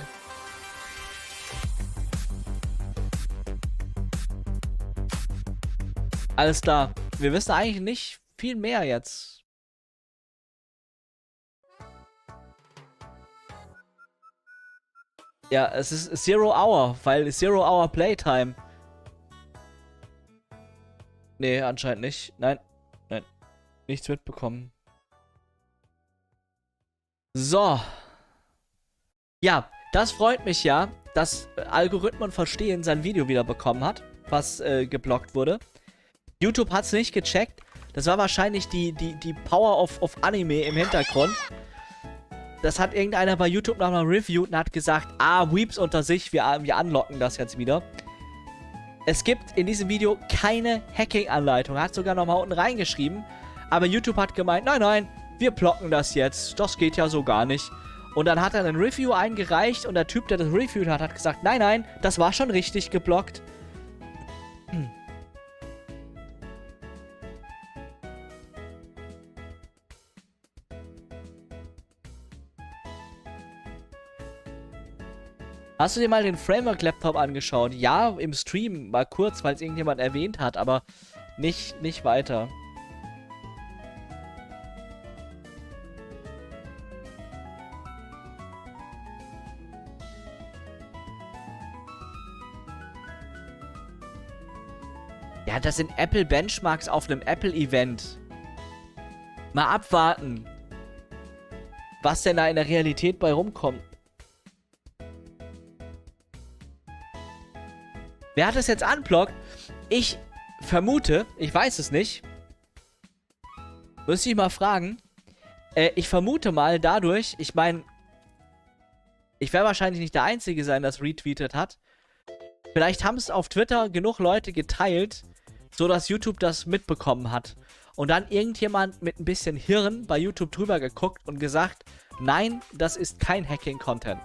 Alles klar. Wir wissen eigentlich nicht viel mehr jetzt. Ja, es ist Zero Hour, weil Zero Hour Playtime. Nee, anscheinend nicht. Nein, nein. Nichts mitbekommen. So. Ja, das freut mich ja, dass Algorithmen verstehen sein Video wieder bekommen hat, was äh, geblockt wurde. YouTube hat es nicht gecheckt. Das war wahrscheinlich die, die, die Power of, of Anime im Hintergrund. Das hat irgendeiner bei YouTube nochmal reviewed und hat gesagt, ah, Weeps unter sich, wir, wir unlocken das jetzt wieder. Es gibt in diesem Video keine Hacking-Anleitung. Hat sogar nochmal unten reingeschrieben. Aber YouTube hat gemeint, nein, nein, wir blocken das jetzt. Das geht ja so gar nicht. Und dann hat er ein Review eingereicht und der Typ, der das reviewed hat, hat gesagt, nein, nein, das war schon richtig geblockt. Hm. Hast du dir mal den Framework-Laptop angeschaut? Ja, im Stream, mal kurz, weil es irgendjemand erwähnt hat, aber nicht, nicht weiter. Ja, das sind Apple Benchmarks auf einem Apple-Event. Mal abwarten, was denn da in der Realität bei rumkommt. Wer hat das jetzt unblockt? Ich vermute, ich weiß es nicht. Müsste ich mal fragen. Äh, ich vermute mal dadurch, ich meine, ich werde wahrscheinlich nicht der Einzige sein, das retweetet hat. Vielleicht haben es auf Twitter genug Leute geteilt, so dass YouTube das mitbekommen hat. Und dann irgendjemand mit ein bisschen Hirn bei YouTube drüber geguckt und gesagt, nein, das ist kein Hacking-Content.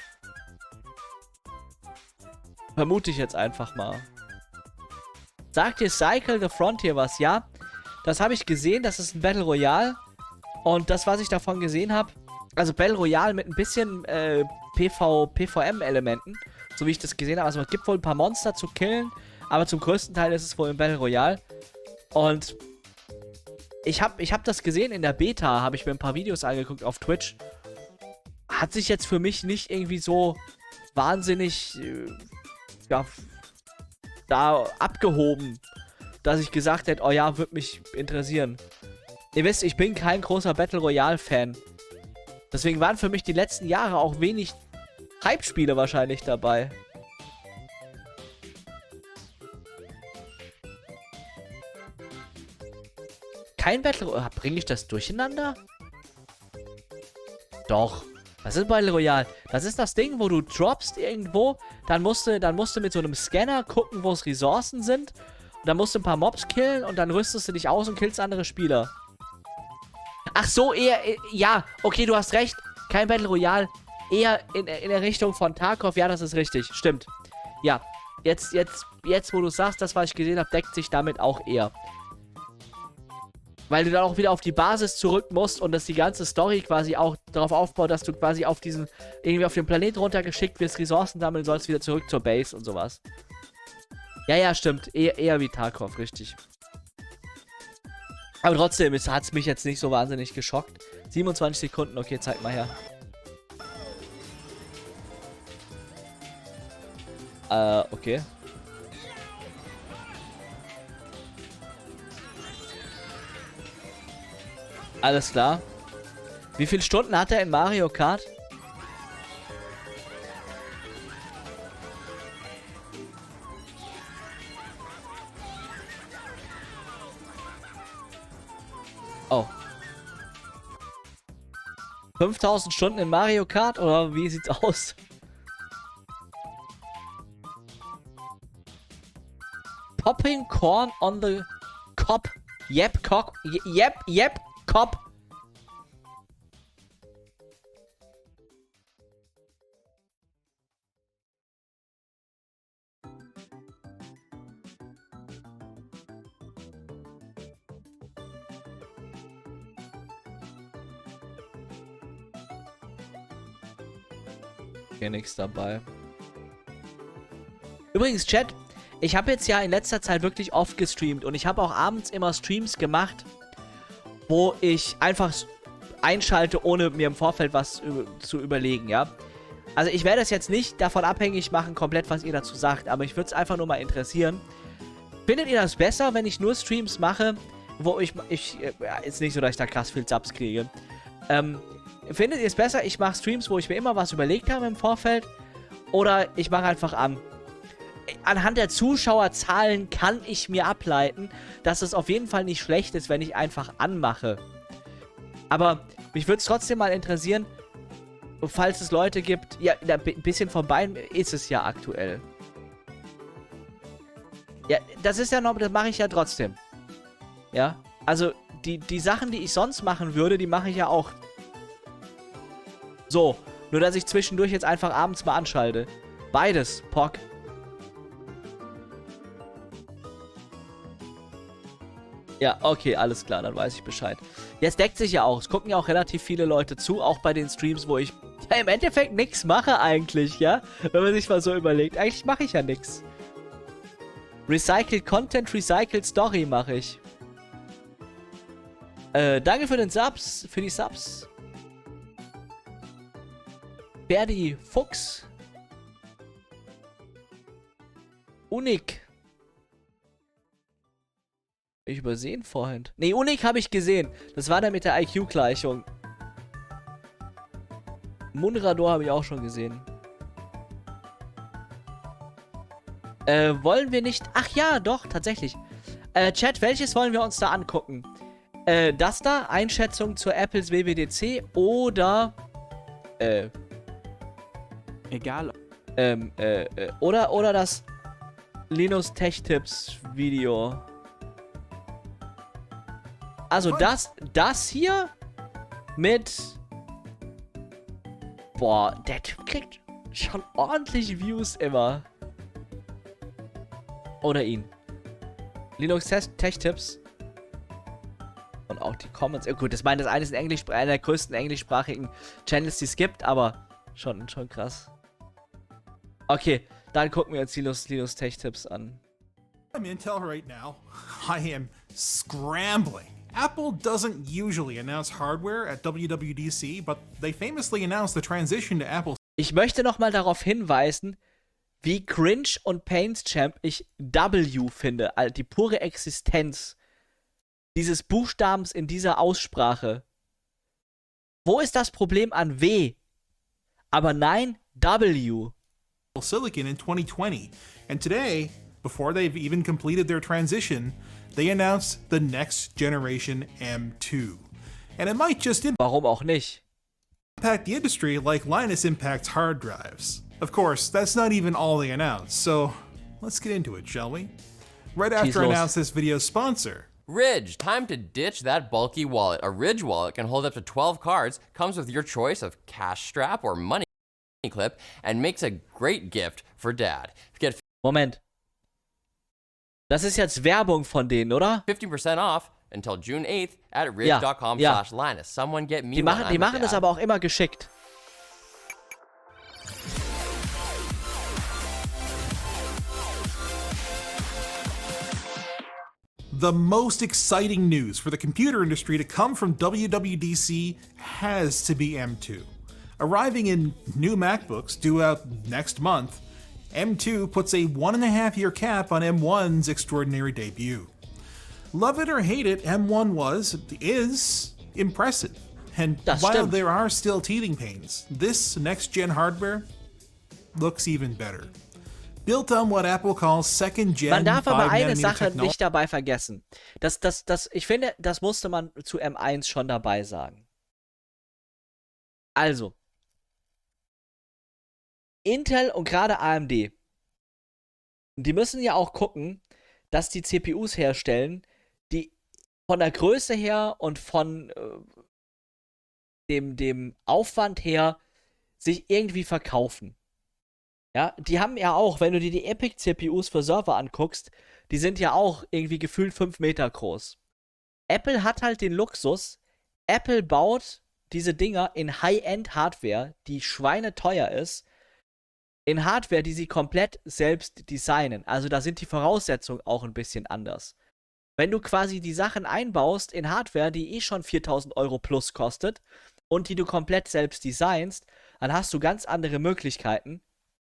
Vermute ich jetzt einfach mal. Sagt dir Cycle the Frontier was? Ja, das habe ich gesehen. Das ist ein Battle Royale. Und das, was ich davon gesehen habe, also Battle Royale mit ein bisschen äh, P V, P V M-Elementen, so wie ich das gesehen habe. Also es gibt wohl ein paar Monster zu killen, aber zum größten Teil ist es wohl ein Battle Royale. Und ich habe ich hab das gesehen in der Beta, habe ich mir ein paar Videos angeguckt auf Twitch. Hat sich jetzt für mich nicht irgendwie so wahnsinnig... Äh, ja, da abgehoben, dass ich gesagt hätte, oh ja, würde mich interessieren. Ihr wisst, ich bin kein großer Battle Royale Fan. Deswegen waren für mich die letzten Jahre auch wenig Hype-Spiele wahrscheinlich dabei. Kein Battle Royale. Bringe ich das durcheinander? Doch. Das ist Battle Royale. Das ist das Ding, wo du droppst irgendwo, dann musst du, dann musst du mit so einem Scanner gucken, wo es Ressourcen sind. Und dann musst du ein paar Mobs killen und dann rüstest du dich aus und killst andere Spieler. Ach so, eher, ja, okay, du hast recht. Kein Battle Royale. Eher in, in der Richtung von Tarkov. Ja, das ist richtig. Stimmt. Ja, jetzt, jetzt, jetzt, wo du sagst, das, was ich gesehen habe, deckt sich damit auch eher. Weil du dann auch wieder auf die Basis zurück musst und dass die ganze Story quasi auch darauf aufbaut, dass du quasi auf diesen, irgendwie auf den Planeten runtergeschickt wirst, Ressourcen sammeln sollst, wieder zurück zur Base und sowas. Ja, ja, stimmt. Eher, eher wie Tarkov, richtig. Aber trotzdem hat es mich jetzt nicht so wahnsinnig geschockt. siebenundzwanzig Sekunden, okay, zeig mal her. Äh, okay. Alles klar. Wie viele Stunden hat er in Mario Kart? Oh. fünftausend Stunden in Mario Kart? Oder wie sieht's aus? Popping corn on the cob. Yep, cock. Yep, yep, cob. Hier nichts dabei. Übrigens, Chat, ich habe jetzt ja in letzter Zeit wirklich oft gestreamt und ich habe auch abends immer Streams gemacht, wo ich einfach einschalte, ohne mir im Vorfeld was zu überlegen, ja. Also ich werde es jetzt nicht davon abhängig machen, komplett, was ihr dazu sagt, aber ich würde es einfach nur mal interessieren. Findet ihr das besser, wenn ich nur Streams mache, wo ich, ich, ja, ist nicht so, dass ich da krass viel Subs kriege. Ähm, findet ihr es besser, ich mache Streams, wo ich mir immer was überlegt habe im Vorfeld, oder ich mache einfach an? Anhand der Zuschauerzahlen kann ich mir ableiten, dass es auf jeden Fall nicht schlecht ist, wenn ich einfach anmache. Aber mich würde es trotzdem mal interessieren, falls es Leute gibt, ja, ein bisschen von beiden ist es ja aktuell. Ja, das ist ja noch, das mache ich ja trotzdem. Ja, also die, die Sachen, die ich sonst machen würde, die mache ich ja auch. So, nur dass ich zwischendurch jetzt einfach abends mal anschalte. Beides, Pock. Ja, okay, alles klar, dann weiß ich Bescheid. Jetzt deckt sich ja auch. Es gucken ja auch relativ viele Leute zu, auch bei den Streams, wo ich ja im Endeffekt nichts mache eigentlich, ja? Wenn man sich mal so überlegt. Eigentlich mache ich ja nichts. Recycled Content, Recycled Story mache ich. Äh, danke für den Subs, für die Subs. Berdi Fuchs. Unik. Ich übersehen vorhin. Nee, Unik habe ich gesehen. Das war der mit der I Q-Gleichung. Munrador habe ich auch schon gesehen. Äh, wollen wir nicht... Ach ja, doch, tatsächlich. Äh, Chat, welches wollen wir uns da angucken? Äh, das da? Einschätzung zur Apples W W D C oder... Äh... Egal. Ähm, äh, äh, oder, oder das Linus Tech Tips Video. Also das, das hier mit... Boah, der Typ kriegt schon ordentlich Views immer. Oder ihn. Linux Tech Tips. Und auch die Comments. Ja, gut, das meine, das eine ist ein Englisch, einer der größten englischsprachigen Channels, die es gibt, aber schon, schon krass. Okay, dann gucken wir uns Linus, Linus Tech Tips an. I'm Intel right now. I am scrambling. Apple doesn't usually announce hardware at W W D C, but they famously announced the transition to Apple. Ich möchte nochmal darauf hinweisen, wie cringe und Paints-Champ ich W finde, also die pure Existenz dieses Buchstabens in dieser Aussprache. Wo ist das Problem an W? Aber nein, W. Silicon in twenty twenty, and today, before they've even completed their transition, they announced the next generation M two. And it might just... Warum auch nicht? impact the industry like Linus impacts hard drives. Of course, that's not even all they announced, so let's get into it, shall we? Right after I announce this video's sponsor. Ridge, time to ditch that bulky wallet. A Ridge wallet can hold up to twelve cards, comes with your choice of cash strap or money clip, and makes a great gift for dad. Get Moment. Das ist jetzt Werbung von denen, oder? fifty percent off until June eighth at ridge dot com Ja, ja. slash Linus. Someone get me Die one, machen, I'm die a machen das dad. aber auch immer geschickt. The most exciting news for the computer industry to come from W W D C has to be M two. Arriving in new MacBooks due out next month, M two puts a one and a half year cap on M one's extraordinary debut. Love it or hate it, M one was, is, impressive. And Das while stimmt. there are still teething pains, this next-gen hardware looks even better. Built on what Apple calls second-gen Man darf aber eine five nanometer Sache technology. nicht dabei vergessen. Das, das, das, ich finde, das musste man zu M eins schon dabei sagen. Also, Intel und gerade A M D, die müssen ja auch gucken, dass die C P Us herstellen, die von der Größe her und von äh, dem, dem Aufwand her sich irgendwie verkaufen. Ja, die haben ja auch, wenn du dir die Epic-C P Us für Server anguckst, die sind ja auch irgendwie gefühlt fünf Meter groß. Apple hat halt den Luxus, Apple baut diese Dinger in High-End-Hardware, die schweineteuer ist, in Hardware, die sie komplett selbst designen. Also da sind die Voraussetzungen auch ein bisschen anders. Wenn du quasi die Sachen einbaust in Hardware, die eh schon viertausend Euro plus kostet und die du komplett selbst designst, dann hast du ganz andere Möglichkeiten,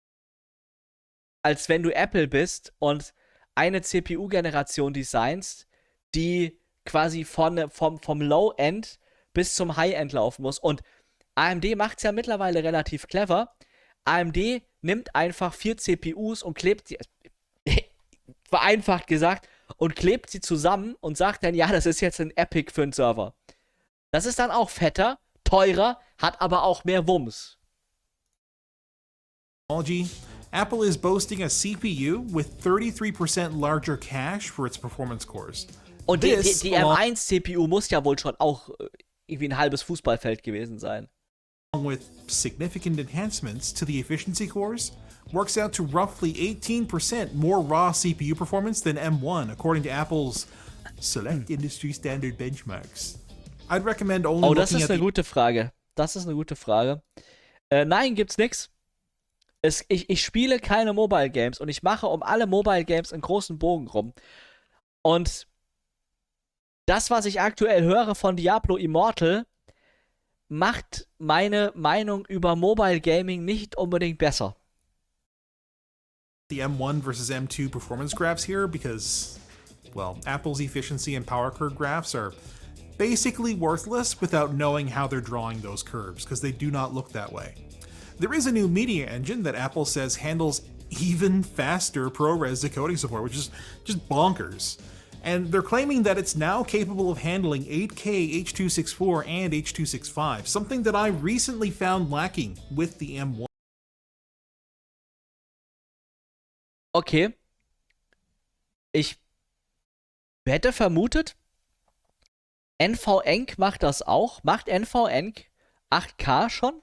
als wenn du Apple bist und eine C P U-Generation designst, die quasi von, vom, vom Low-End bis zum High-End laufen muss. Und A M D macht es ja mittlerweile relativ clever. A M D nimmt einfach vier C P Us und klebt sie, vereinfacht gesagt, und klebt sie zusammen und sagt dann, ja, das ist jetzt ein Epic für einen Server. Das ist dann auch fetter, teurer, hat aber auch mehr Wumms. Apple is boasting a C P U with thirty-three percent larger cache for its performance cores. Und die, die, This, die M along- eins C P U muss ja wohl schon auch äh, irgendwie ein halbes Fußballfeld gewesen sein. along with significant enhancements to the efficiency cores, works out to roughly eighteen percent more raw C P U performance than M one, according to Apple's select industry standard benchmarks. I'd recommend only Oh, das looking ist at eine the gute Frage. Das ist eine gute Frage. Äh, nein, gibt's nix. Es, ich, ich spiele keine Mobile Games und ich mache um alle Mobile Games einen großen Bogen rum. Und das, was ich aktuell höre von Diablo Immortal, macht meine Meinung über Mobile Gaming nicht unbedingt besser. the M one versus M two performance graphs here because, well, Apple's efficiency and power curve graphs are basically worthless without knowing how they're drawing those curves, because they do not look that way. There is a new media engine that Apple says handles even faster ProRes decoding support, which is just bonkers. And they're claiming that it's now capable of handling eight K H two sixty-four and H two sixty-five, something that I recently found lacking with the M one. Okay. Ich hätte vermutet, N V Enc macht das auch. Macht N V Enc acht K schon?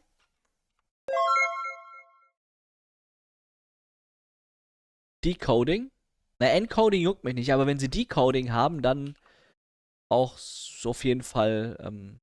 Decoding? Na, Encoding juckt mich nicht, aber wenn sie Decoding haben, dann auch so auf jeden Fall. Ähm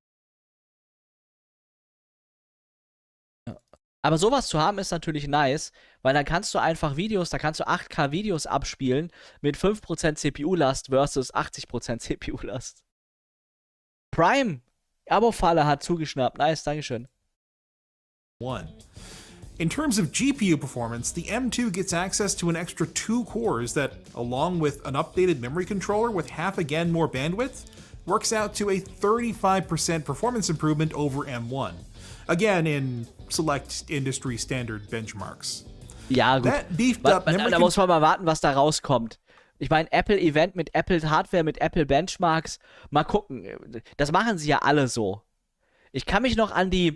ja. Aber sowas zu haben ist natürlich nice, weil dann kannst du einfach Videos, da kannst du acht K Videos abspielen mit fünf Prozent C P U-Last versus achtzig Prozent C P U-Last. Prime, Abo-Falle hat zugeschnappt. Nice, Dankeschön. One. In terms of G P U performance, the M two gets access to an extra two cores that, along with an updated memory controller with half again more bandwidth, works out to a thirty-five percent performance improvement over M one. Again, in select industry standard benchmarks. Ja, gut. That beefed Wa- up wa- memory da con- muss man mal warten, was da rauskommt. Ich meine, Apple Event mit Apple Hardware, mit Apple Benchmarks. Mal gucken. Das machen sie ja alle so. Ich kann mich noch an die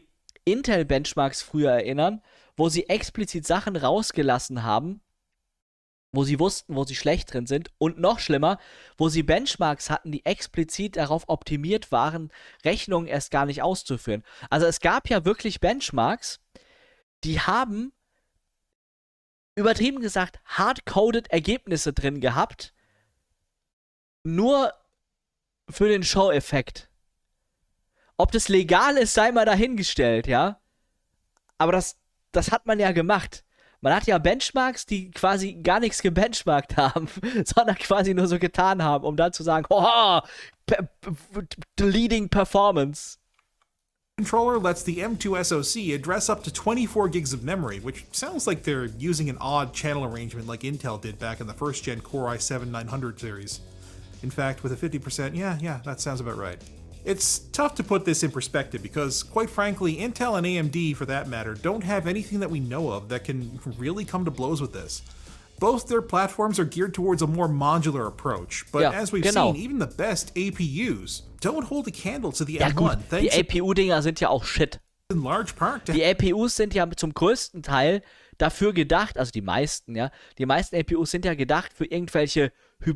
Intel-Benchmarks früher erinnern, wo sie explizit Sachen rausgelassen haben, wo sie wussten, wo sie schlecht drin sind. Und noch schlimmer, wo sie Benchmarks hatten, die explizit darauf optimiert waren, Rechnungen erst gar nicht auszuführen. Also es gab ja wirklich Benchmarks, die haben, übertrieben gesagt, hardcoded Ergebnisse drin gehabt, nur für den Show-Effekt. Ob das legal ist, sei mal dahingestellt, ja. Aber das, das hat man ja gemacht. Man hat ja Benchmarks, die quasi gar nichts gebenchmarkt haben, sondern quasi nur so getan haben, um dann zu sagen, oh, leading performance. Controller lets the M two S O C address up to twenty-four gigs of memory, which sounds like they're using an odd channel arrangement like Intel did back in the first gen Core i seven nine hundred series. In fact, with a fifty percent, yeah, yeah, that sounds about right. It's tough to put this in perspective because, quite frankly, Intel and A M D, for that matter, don't have anything that we know of that can really come to blows with this. Both their platforms are geared towards a more modular approach, but Ja, as we've genau. seen, even the best A P Us don't hold a candle to the Ja M gut, one, die thanks A P U-Dinger sind ja auch shit. in large part to Die A P Us sind ja zum größten Teil dafür gedacht, also die meisten, ja, die meisten A P Us sind ja gedacht für irgendwelche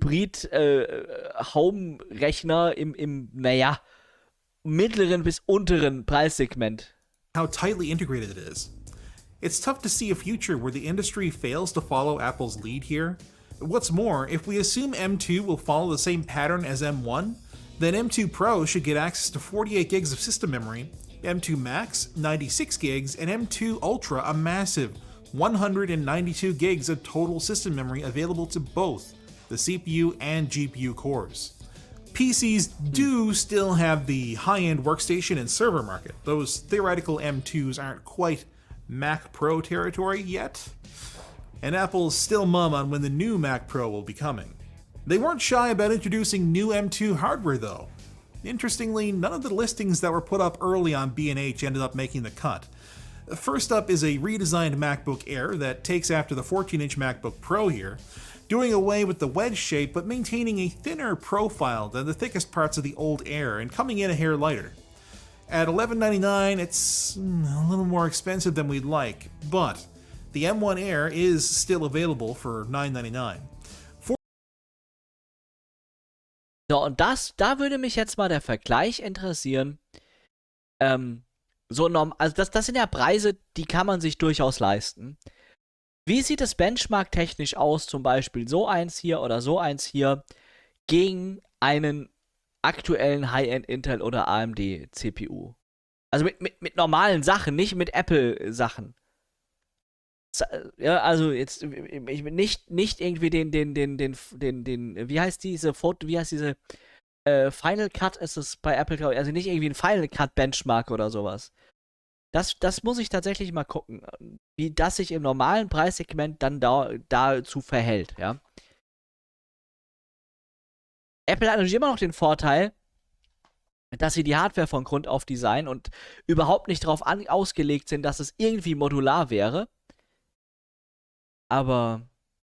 Hybrid-Home-Rechner im, im, naja, mittleren bis unteren Preissegment. how tightly integrated it is. It's tough to see a future where the industry fails to follow Apple's lead here. What's more, if we assume M two will follow the same pattern as M one, then M two Pro should get access to forty-eight gigs of system memory, M two Max ninety-six gigs, and M two Ultra a massive one hundred ninety-two gigs of total system memory available to both the C P U and G P U cores. P Cs do still have the high-end workstation and server market. Those theoretical M twos aren't quite Mac Pro territory yet, and Apple's still mum on when the new Mac Pro will be coming. They weren't shy about introducing new M two hardware though. Interestingly, none of the listings that were put up early on B and H ended up making the cut. First up is a redesigned MacBook Air that takes after the fourteen inch MacBook Pro here, doing away with the wedge shape but maintaining a thinner profile than the thickest parts of the old Air and coming in a hair lighter. At eleven ninety-nine, it's mm, a little more expensive than we'd like, but the M one Air is still available for nine ninety-nine. So, und das, da würde mich jetzt mal der Vergleich interessieren. Ähm, so norm, also das, das sind ja Preise, die kann man sich durchaus leisten. Wie sieht es benchmark-technisch aus, zum Beispiel so eins hier oder so eins hier, gegen einen aktuellen High-End Intel oder A M D C P U? Also mit, mit, mit normalen Sachen, nicht mit Apple-Sachen. Ja, also jetzt ich, nicht, nicht irgendwie den, den, den, den, den, den, wie heißt diese Foto, wie heißt diese äh, Final Cut ist es bei Apple, glaube ich, also nicht irgendwie ein Final Cut Benchmark oder sowas. Das, das muss ich tatsächlich mal gucken, wie das sich im normalen Preissegment dann da, dazu verhält, ja. Apple hat natürlich immer noch den Vorteil, dass sie die Hardware von Grund auf designen und überhaupt nicht darauf an, ausgelegt sind, dass es irgendwie modular wäre. Aber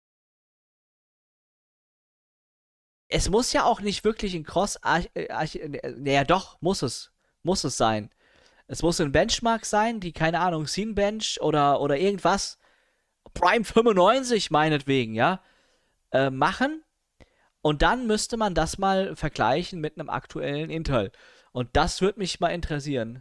es muss ja auch nicht wirklich ein Cross... Naja, doch, muss es. Muss es sein. Es muss ein Benchmark sein, die, keine Ahnung, Cinebench oder, oder irgendwas, Prime fünfundneunzig meinetwegen, ja, äh, machen. Und dann müsste man das mal vergleichen mit einem aktuellen Intel. Und das würde mich mal interessieren.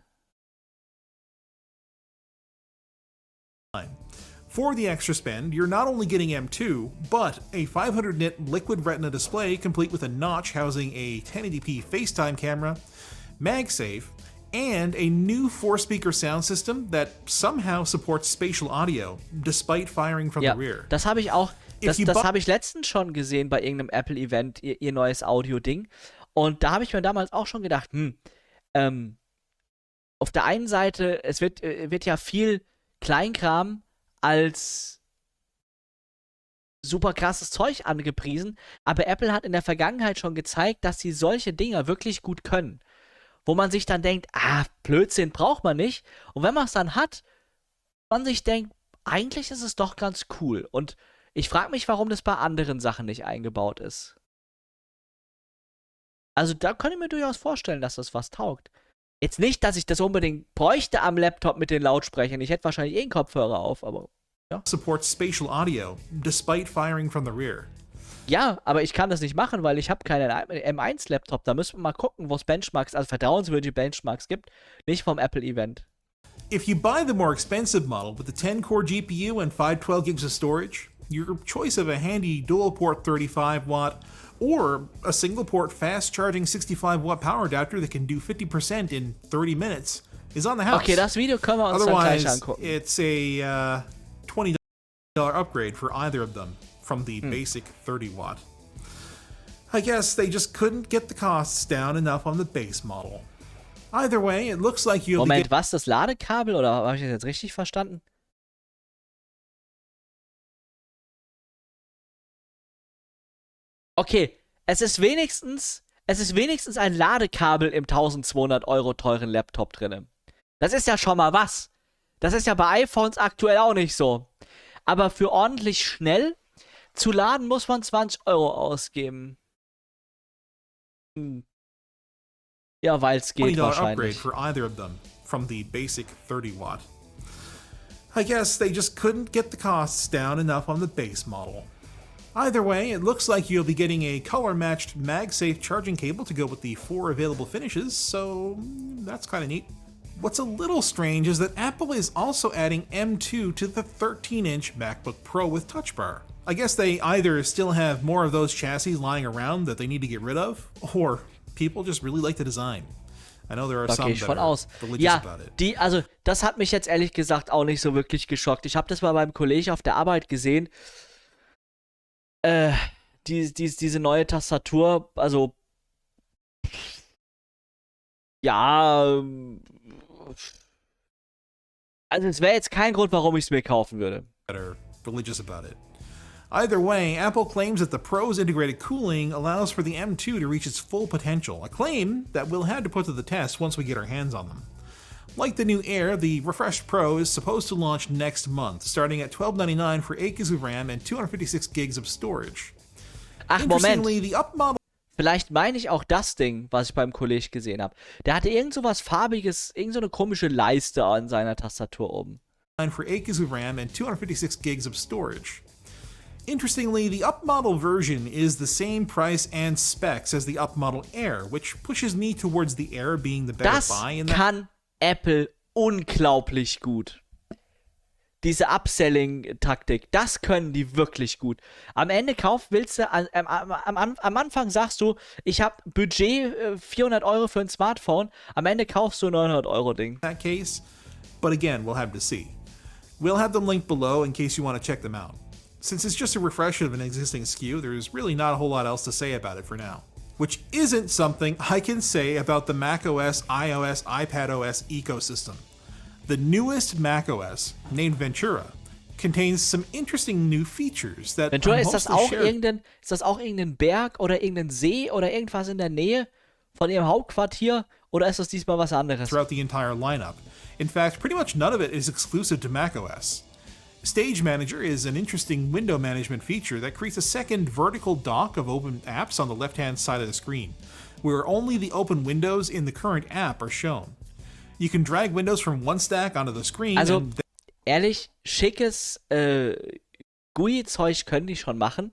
For the extra spend, you're not only getting M two, but a five hundred nit Liquid Retina display complete with a notch housing a ten eighty p FaceTime camera, MagSafe, and a new four-speaker sound system that somehow supports spatial audio, despite firing from Ja, the rear. das habe ich auch, das, If you das bu- habe ich letztens schon gesehen bei irgendeinem Apple-Event, ihr, ihr neues Audio-Ding. Und da habe ich mir damals auch schon gedacht, hm, ähm, auf der einen Seite, es wird, äh, wird ja viel Kleinkram als super krasses Zeug angepriesen, aber Apple hat in der Vergangenheit schon gezeigt, dass sie solche Dinger wirklich gut können. Wo man sich dann denkt, ah, Blödsinn braucht man nicht. Und wenn man es dann hat, man sich denkt, eigentlich ist es doch ganz cool. Und ich frage mich, warum das bei anderen Sachen nicht eingebaut ist. Also da kann ich mir durchaus vorstellen, dass das was taugt. Jetzt nicht, dass ich das unbedingt bräuchte am Laptop mit den Lautsprechern. Ich hätte wahrscheinlich eh einen Kopfhörer auf, aber supports spatial audio, despite firing from the rear. ja, aber ich kann das nicht machen, weil ich habe keinen M eins Laptop. Da müssen wir mal gucken, wo es Benchmarks, also vertrauenswürdige Benchmarks gibt. Nicht vom Apple-Event. If you buy the more expensive model with the ten core G P U and five hundred twelve gigs of storage, your choice of a handy dual-port thirty-five watt or a single-port fast-charging sixty-five watt power adapter that can do fifty percent in thirty minutes is on the house. Okay, das Video können wir uns dann gleich Otherwise, angucken. it's a uh, twenty dollars upgrade for either of them from the Hmm. basic thirty watt. I guess they just couldn't get the costs down enough on the base model. Either way, it looks like you'll be Moment, was? Das Ladekabel? Oder habe ich das jetzt richtig verstanden? Okay, es ist wenigstens, es ist wenigstens ein Ladekabel im eintausendzweihundert Euro teuren Laptop drin. Das ist ja schon mal was. Das ist ja bei iPhones aktuell auch nicht so. Aber für ordentlich schnell zu laden muss man zwanzig Euro ausgeben. Hm. Ja, weil es geht twenty dollars upgrade wahrscheinlich. for either of them from the basic thirty watt. I guess they just couldn't get the costs down enough on the base model. Either way, it looks like you'll be getting a color-matched MagSafe charging cable to go with the four available finishes, so that's kind of neat. What's a little strange is that Apple is also adding M two to the thirteen inch MacBook Pro with Touch Bar. I guess they either still have more of those chassis lying around that they need to get rid of, or people just really like the design. I know there are Da some gehe ich that von are aus. religious Ja, about it. die, also, das hat mich jetzt ehrlich gesagt auch nicht so wirklich geschockt. Ich habe das mal beim Kollegen auf der Arbeit gesehen. Äh, die, die, diese neue Tastatur, also. Ja. ähm, Also, es wäre jetzt kein Grund, warum ich es mir kaufen würde. that are religious about it. Either way, Apple claims that the Pro's integrated cooling allows for the M two to reach its full potential, a claim that we'll have to put to the test once we get our hands on them. Like the new Air, the refreshed Pro is supposed to launch next month, starting at twelve ninety-nine for eight gigs of RAM and two hundred fifty-six gigs of storage. Ach, Moment. Interestingly, the up model Vielleicht meine ich auch das Ding, was ich beim Kollegen gesehen habe. Der hatte irgend so was Farbiges, irgend so eine komische Leiste an seiner Tastatur oben. for eight gigs of RAM and two hundred fifty-six gigs of storage. Interestingly, the up model version is the same price and specs as the up model Air, which pushes me towards the Air being the better Das buy in that kann Apple unglaublich gut. Diese Upselling-Taktik, das können die wirklich gut. Am Ende kauf, willst du, am, am, am, am Anfang sagst du, ich habe Budget äh, vierhundert Euro für ein Smartphone, am Ende kaufst du ein neunhundert Euro Ding. that case, but again, we'll have to see. We'll have them linked below in case you want to check them out. Since it's just a refresh of an existing S K U, there's really not a whole lot else to say about it for now. Which isn't something I can say about the macOS, iOS, iPadOS ecosystem. The newest macOS, named Ventura, contains some interesting new features that Ventura, are ist das mostly auch shared irgendein, ist das auch irgendein Berg oder irgendein See oder irgendwas in der Nähe von ihrem Hauptquartier oder ist das diesmal was anderes? throughout the entire lineup. In fact, pretty much none of it is exclusive to macOS. Stage Manager is an interesting window management feature that creates a second vertical dock of open apps on the left-hand side of the screen, where only the open windows in the current app are shown. You can drag windows from one stack onto the screen Also, and ehrlich, schickes äh, G U I-Zeug können die schon machen.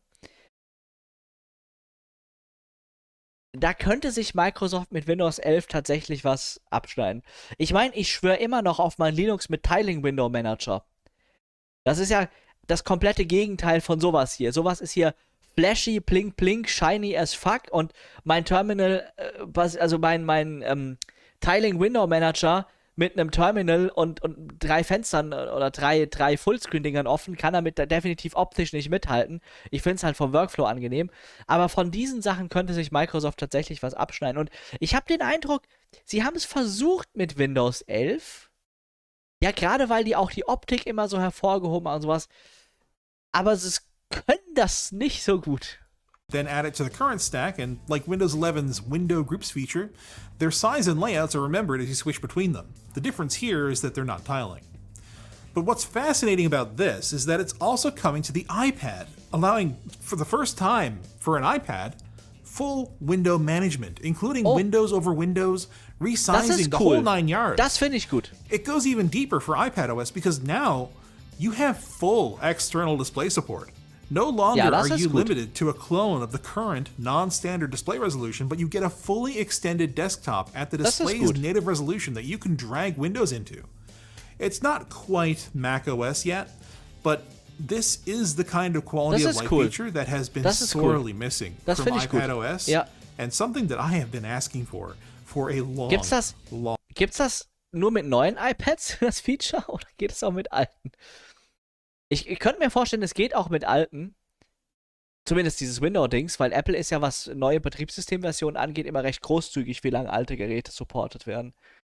Da könnte sich Microsoft mit Windows elf tatsächlich was abschneiden. Ich meine, ich schwöre immer noch auf mein Linux mit Tiling Window Manager. Das ist ja das komplette Gegenteil von sowas hier. Sowas ist hier flashy, plink, plink, shiny as fuck und mein Terminal, äh, was, also mein, mein ähm, Tiling Window Manager mit einem Terminal und, und drei Fenstern oder drei, drei Fullscreen-Dingern offen, kann damit da definitiv optisch nicht mithalten. Ich finde es halt vom Workflow angenehm. Aber von diesen Sachen könnte sich Microsoft tatsächlich was abschneiden. Und ich habe den Eindruck, sie haben es versucht mit Windows elf. Ja, gerade weil die auch die Optik immer so hervorgehoben haben und sowas. Aber sie können das nicht so gut. then add it to the current stack, and like Windows eleven's Window Groups feature, their size and layouts are remembered as you switch between them. The difference here is that they're not tiling. But what's fascinating about this is that it's also coming to the iPad, allowing, for the first time for an iPad, full window management, including Oh. Windows over Windows, Das resizing ist the cool. whole nine yards. Das finde ich gut. It goes even deeper for iPadOS because now you have full external display support. No longer Ja, das are ist you gut. limited to a clone of the current non-standard display resolution, but you get a fully extended desktop at the Das ist display's gut. native resolution that you can drag Windows into. It's not quite macOS yet, but this is the kind of quality Das of ist life cool. feature that has been Das ist cool. sorely missing Das from finde ich gut. iPadOS, Ja. and something that I have been asking for for a long, Gibt's das, long gibt's das nur mit neuen iPads, das Feature, oder geht es auch mit alten? Ich, ich könnte mir vorstellen, es geht auch mit alten. Zumindest dieses Windows-Dings, weil Apple ist ja, was neue Betriebssystemversionen angeht, immer recht großzügig, wie lange alte Geräte supportet werden.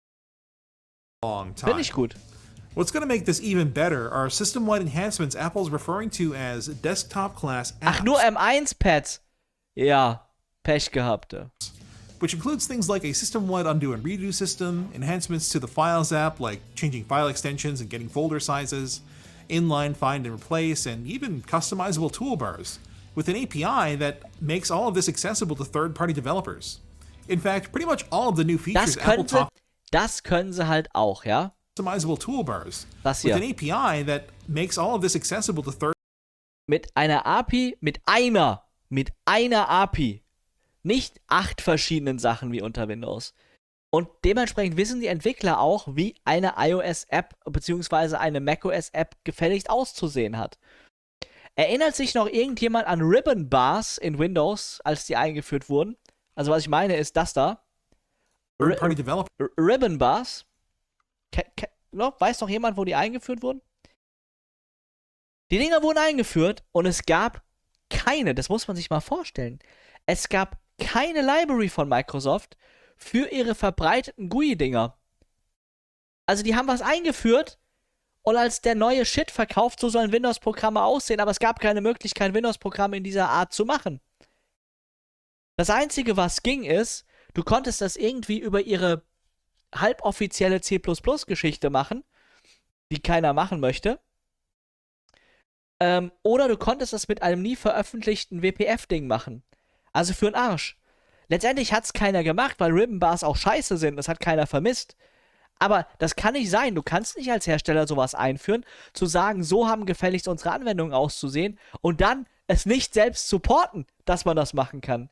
long time. Finde ich gut. What's going to make this even better are system-wide enhancements Apple's referring to as desktop-class apps, Ach, nur M eins Pads. Ja, Pech gehabt. ja. which includes things like a system-wide undo and redo system, enhancements to the Files app like changing file extensions and getting folder sizes, inline find and replace, and even customizable toolbars, with an A P I that makes all of this accessible to third-party developers. In fact, pretty much all of the new features Das Apple könnte, talked das können sie halt auch, ja? customizable toolbars, Das with hier. an A P I that makes all of this accessible to third Mit einer A P I, mit einer, mit einer A P I. Nicht acht verschiedenen Sachen wie unter Windows. Und dementsprechend wissen die Entwickler auch, wie eine iOS-App bzw. eine macOS-App gefälligst auszusehen hat. Erinnert sich noch irgendjemand an Ribbon Bars in Windows, als die eingeführt wurden? Also was ich meine ist das da. third-party developers. R Ribbon Bars. Ke ke no? Weiß noch jemand, wo die eingeführt wurden? Die Dinger wurden eingeführt und es gab keine, das muss man sich mal vorstellen, es gab keine Library von Microsoft für ihre verbreiteten G U I-Dinger. Also die haben was eingeführt und als der neue Shit verkauft, so sollen Windows-Programme aussehen, aber es gab keine Möglichkeit, Windows-Programme in dieser Art zu machen. Das Einzige, was ging, ist, du konntest das irgendwie über ihre halboffizielle C plus plus-Geschichte machen, die keiner machen möchte. Ähm, oder du konntest das mit einem nie veröffentlichten W P F-Ding machen. Also für den Arsch. Letztendlich hat es keiner gemacht, weil Ribbon Bars auch scheiße sind. Das hat keiner vermisst. Aber das kann nicht sein. Du kannst nicht als Hersteller sowas einführen, zu sagen, so haben gefälligst unsere Anwendungen auszusehen und dann es nicht selbst supporten, dass man das machen kann.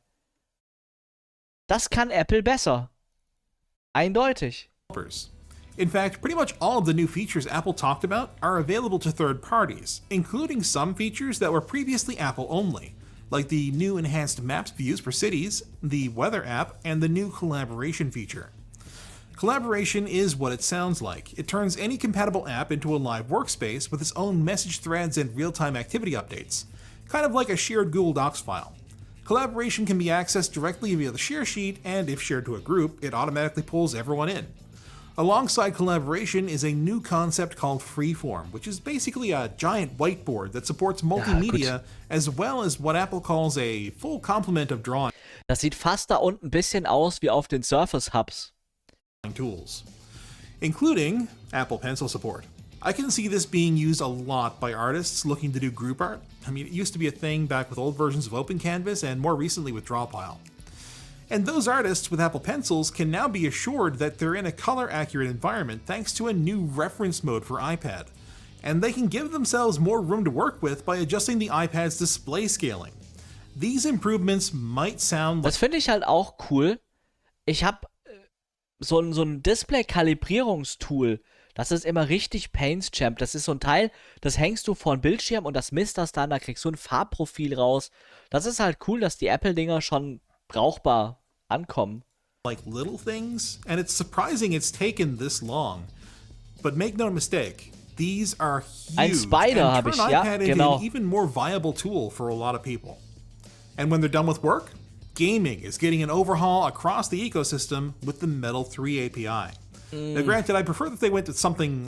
Das kann Apple besser. Eindeutig. In fact, pretty much all of the new features Apple talked about are available to third parties, including some features that were previously Apple only, like the new enhanced Maps views for cities, the Weather app, and the new Collaboration feature. Collaboration is what it sounds like. It turns any compatible app into a live workspace with its own message threads and real-time activity updates, kind of like a shared Google Docs file. Collaboration can be accessed directly via the share sheet, and if shared to a group, it automatically pulls everyone in. Alongside Collaboration is a new concept called Freeform, which is basically a giant whiteboard that supports multimedia as well as what Apple calls a full complement of drawing Das sieht fast da unten ein bisschen aus wie auf den Surface Hubs. tools, including Apple Pencil support. I can see this being used a lot by artists looking to do group art. I mean, it used to be a thing back with old versions of OpenCanvas and more recently with Drawpile. And those artists with Apple Pencils can now be assured that they're in a color-accurate environment thanks to a new reference mode for iPad. And they can give themselves more room to work with by adjusting the iPad's display scaling. These improvements might sound like Das finde ich halt auch cool. Ich habe so ein, so ein Display-Kalibrierungstool. Das ist immer richtig Paints-Champ. Das ist so ein Teil, das hängst du vor den Bildschirm und das misst das dann, da kriegst du ein Farbprofil raus. Das ist halt cool, dass die Apple-Dinger schon brauchbar ankommen. like little things, and it's surprising it's taken this long. But make no mistake, these are huge Ein Spider and habe turn ich, ja, iPad into genau. an even more viable tool for a lot of people. And when they're done with work, gaming is getting an overhaul across the ecosystem with the Metal three A P I. Mm. Now granted, I prefer that they went to something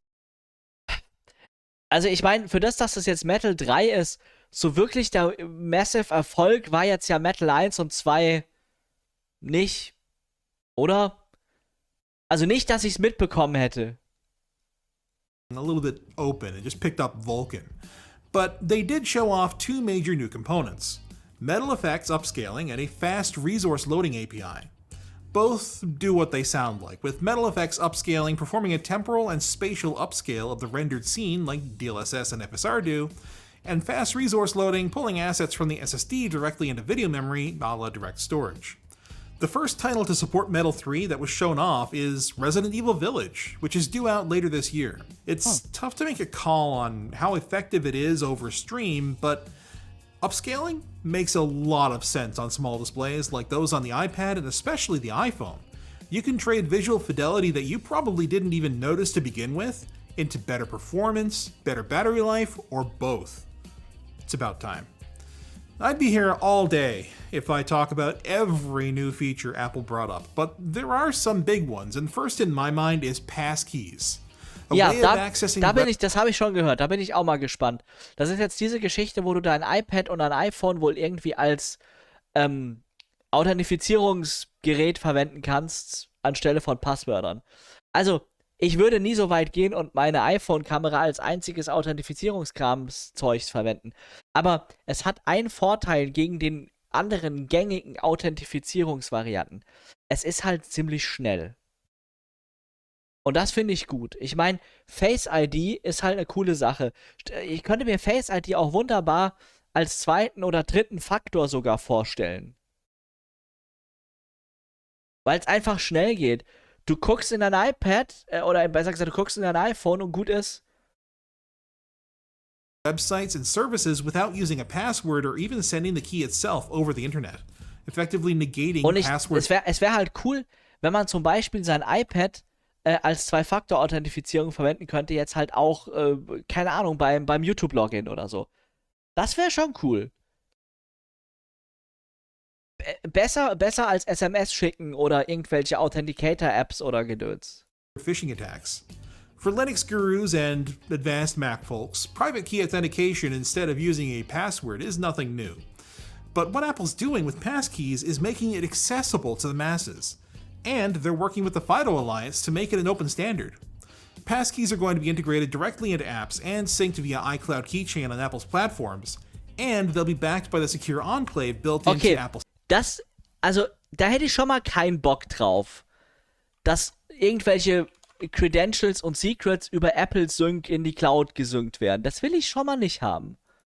Also ich meine, für das, dass das jetzt Metal drei ist, so wirklich der Massive Erfolg war jetzt ja Metal eins und zwei nicht, oder? Also nicht, dass ich es mitbekommen hätte. a little bit open and just picked up Vulkan. But they did show off two major new components. Metal Effects upscaling, and a fast resource loading A P I. Both do what they sound like, with Metal Effects upscaling performing a temporal and spatial upscale of the rendered scene like D L S S and F S R do, and fast resource loading pulling assets from the S S D directly into video memory a la direct storage. The first title to support Metal three that was shown off is Resident Evil Village, which is due out later this year. It's oh. tough to make a call on how effective it is over stream, but upscaling makes a lot of sense on small displays like those on the iPad and especially the iPhone. You can trade visual fidelity that you probably didn't even notice to begin with into better performance, better battery life, or both. It's about time. I'd be here all day if I talk about every new feature Apple brought up, but there are some big ones, and first in my mind is Passkeys. A Ja, way of da, accessing da bin web- ich, das habe ich schon gehört, da bin ich auch mal gespannt. Das ist jetzt diese Geschichte, wo du dein iPad und dein iPhone wohl irgendwie als ähm, Authentifizierungsgerät verwenden kannst, anstelle von Passwörtern. Also, ich würde nie so weit gehen und meine iPhone-Kamera als einziges Authentifizierungskrams-Zeugs verwenden. Aber es hat einen Vorteil gegen den anderen gängigen Authentifizierungsvarianten. Es ist halt ziemlich schnell. Und das finde ich gut. Ich meine, Face I D ist halt eine coole Sache. Ich könnte mir Face I D auch wunderbar als zweiten oder dritten Faktor sogar vorstellen. Weil es einfach schnell geht. Du guckst in dein iPad, äh, oder besser gesagt, du guckst in dein iPhone und gut ist. websites and services without using a password or even sending the key itself over the internet, effectively negating Und ich, password. es wäre es wär halt cool, wenn man zum Beispiel sein iPad äh, als Zwei-Faktor-Authentifizierung verwenden könnte, jetzt halt auch, äh, keine Ahnung, beim, beim YouTube-Login oder so. Das wäre schon cool. Besser, besser als S M S schicken oder irgendwelche Authenticator-Apps oder Gedöns. phishing attacks. For Linux gurus and advanced Mac folks, private key authentication instead of using a password is nothing new. But what Apple's doing with passkeys is making it accessible to the masses. And they're working with the FIDO Alliance to make it an open standard. Passkeys are going to be integrated directly into apps and synced via iCloud Keychain on Apple's platforms. And they'll be backed by the secure enclave built Okay. into Apple's. Das, also, da hätte ich schon mal keinen Bock drauf, dass irgendwelche Credentials und Secrets über Apple Sync in die Cloud gesynkt werden. Das will ich schon mal nicht haben.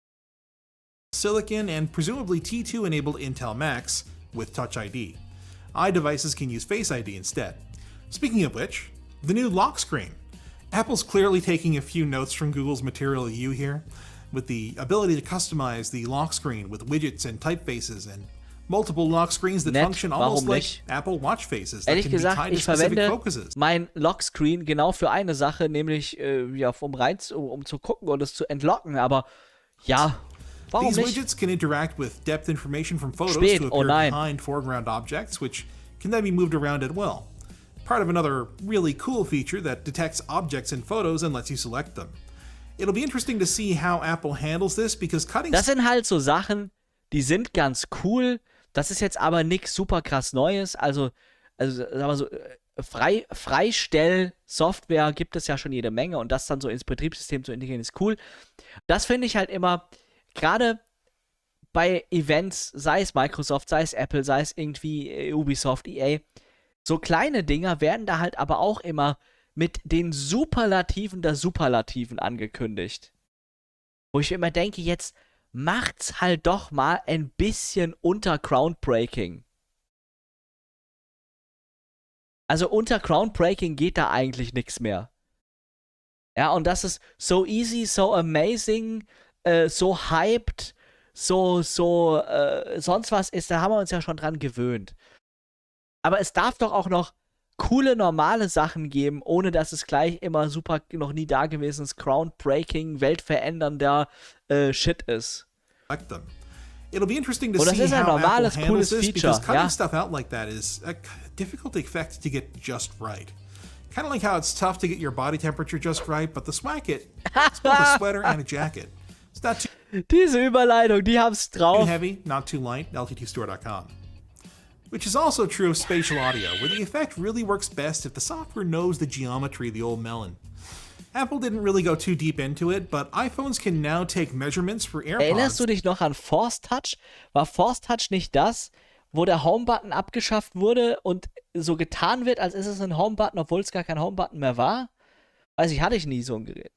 Silicon and presumably T two enabled Intel Macs with Touch I D. iDevices can use Face I D instead. Speaking of which, the new lock screen. Apple's clearly taking a few notes from Google's Material U here, with the ability to customize the lock screen with widgets and typefaces and multiple lock screens that Nett, function almost warum like nicht? Apple Watch faces that Ehrlich can be gesagt, tied to ich specific verwende focuses. mein Lockscreen genau für eine Sache, nämlich äh, ja, um rein zu, um zu gucken und es zu entlocken, aber ja, warum These nicht? widgets can interact with depth information from photos Spät, to oh appear nein. behind foreground objects, which can then be moved around at will. Part of another really cool feature that detects objects in photos and lets you select them. It'll be interesting to see how Apple handles this because cutting Das sind halt so Sachen, die sind ganz cool. Das ist jetzt aber nichts super krass Neues. Also, also sagen wir so, äh, Frei, Freistell-Software gibt es ja schon jede Menge und das dann so ins Betriebssystem zu integrieren ist cool. Das finde ich halt immer, gerade bei Events, sei es Microsoft, sei es Apple, sei es irgendwie äh, Ubisoft, E A, so kleine Dinger werden da halt aber auch immer mit den Superlativen der Superlativen angekündigt. Wo ich immer denke, jetzt macht's halt doch mal ein bisschen unter Groundbreaking. Also unter Groundbreaking geht da eigentlich nichts mehr. Ja, und das ist so easy, so amazing, äh, so hyped, so, so, äh, sonst was ist, da haben wir uns ja schon dran gewöhnt. Aber es darf doch auch noch coole, normale Sachen geben, ohne dass es gleich immer super, noch nie dagewesenes Groundbreaking, weltverändernder äh, Shit ist. select them. It'll be interesting to Und das see ist ein how Apple normales, handles cooles this Feature, because cutting ja. stuff out like that is a difficult effect to get just right. Kind of like how it's tough to get your body temperature just right, but the Swacket is both a sweater and a jacket. It's not too Diese Überleitung, die haben's drauf. heavy, not too light, L T T store dot com. Which is also true of spatial audio, where the effect really works best if the software knows the geometry of the old melon. Apple didn't really go too deep into it, but iPhones can now take measurements for Erinnerst AirPods. du dich noch an Force Touch? War Force Touch nicht das, wo der Home-Button abgeschafft wurde und so getan wird, als ist es ein Home-Button, obwohl es gar kein Home-Button mehr war? Weiß ich, hatte ich nie so ein Gerät.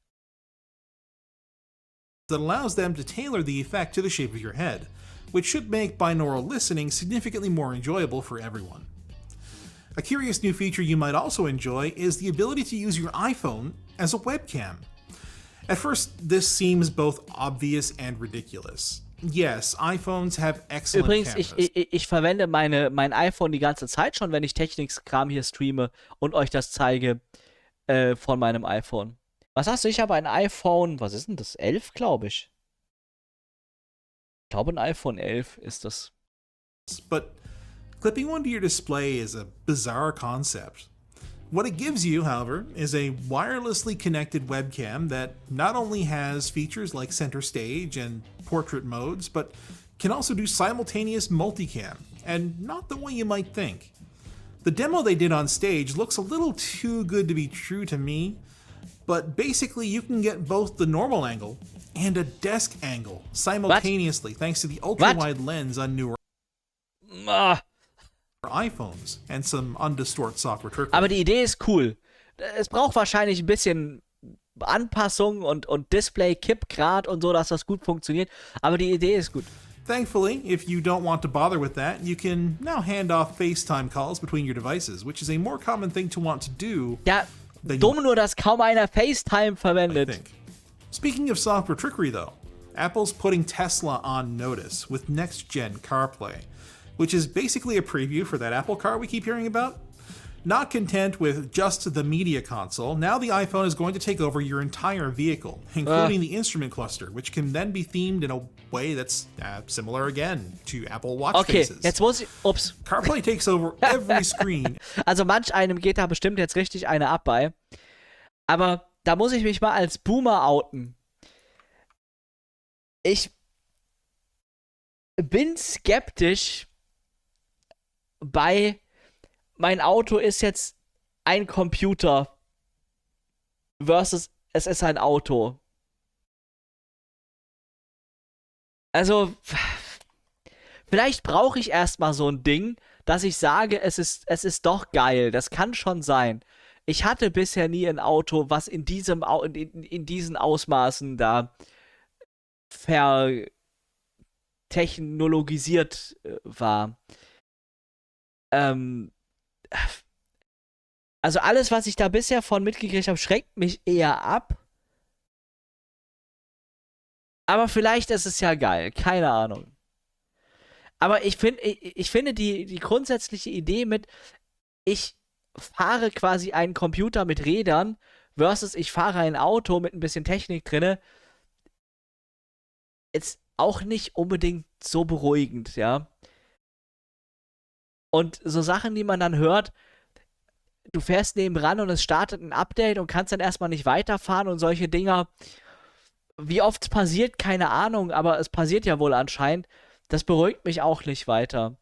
That allows them to tailor the effect to the shape of your head, which should make binaural listening significantly more enjoyable for everyone. A curious new feature you might also enjoy is the ability to use your iPhone as a webcam. At first, this seems both obvious and ridiculous. Yes, iPhones have excellent Übrigens, ich, cameras. ich, ich verwende meine, mein iPhone die ganze Zeit schon, wenn ich Techniks-Kram hier streame und euch das zeige äh, von meinem iPhone. Was hast du? Ich habe ein iPhone, was ist denn das? elf, glaube ich. Ich glaube, ein iPhone elf ist das. But clipping one to your display is a bizarre concept. What it gives you, however, is a wirelessly connected webcam that not only has features like center stage and portrait modes, but can also do simultaneous multicam, and not the way you might think. The demo they did on stage looks a little too good to be true to me, but basically you can get both the normal angle and a desk angle simultaneously thanks to the ultra-wide lens on newer Ah. iPhones and some undistort software trickery. Aber die Idee ist cool. Es braucht wahrscheinlich ein bisschen Anpassung und, und Display-Kippgrad und so, dass das gut funktioniert. Aber die Idee ist gut. Thankfully, if you don't want to bother with that, you can now hand off FaceTime calls between your devices, which is a more common thing to want to do, Ja, Then dumm nur, dass kaum einer FaceTime I verwendet. think. Speaking of software trickery, though, Apple's putting Tesla on notice with next-gen CarPlay, which is basically a preview for that Apple Car we keep hearing about. Not content with just the media console, now the iPhone is going to take over your entire vehicle, including the instrument cluster, which can then be themed in a way that's uh, similar again to Apple Watch Okay, faces. jetzt muss ich. Ups. CarPlay takes over every screen. Also manch einem geht da bestimmt jetzt richtig eine ab bei. Aber da muss ich mich mal als Boomer outen. Ich bin skeptisch bei mein Auto ist jetzt ein Computer versus es ist ein Auto. Also, vielleicht brauche ich erstmal so ein Ding, dass ich sage, es ist, es ist doch geil. Das kann schon sein. Ich hatte bisher nie ein Auto, was in diesem Au- in, in diesen Ausmaßen da vertechnologisiert äh, war. Ähm, also alles, was ich da bisher von mitgekriegt habe, schreckt mich eher ab. Aber vielleicht ist es ja geil, keine Ahnung. Aber ich, find, ich, ich finde die, die grundsätzliche Idee mit, ich fahre quasi einen Computer mit Rädern versus ich fahre ein Auto mit ein bisschen Technik drinne, ist auch nicht unbedingt so beruhigend, ja. Und so Sachen, die man dann hört, du fährst nebenan und es startet ein Update und kannst dann erstmal nicht weiterfahren und solche Dinger. Wie oft es passiert, keine Ahnung, aber es passiert ja wohl anscheinend. Das beruhigt mich auch nicht weiter.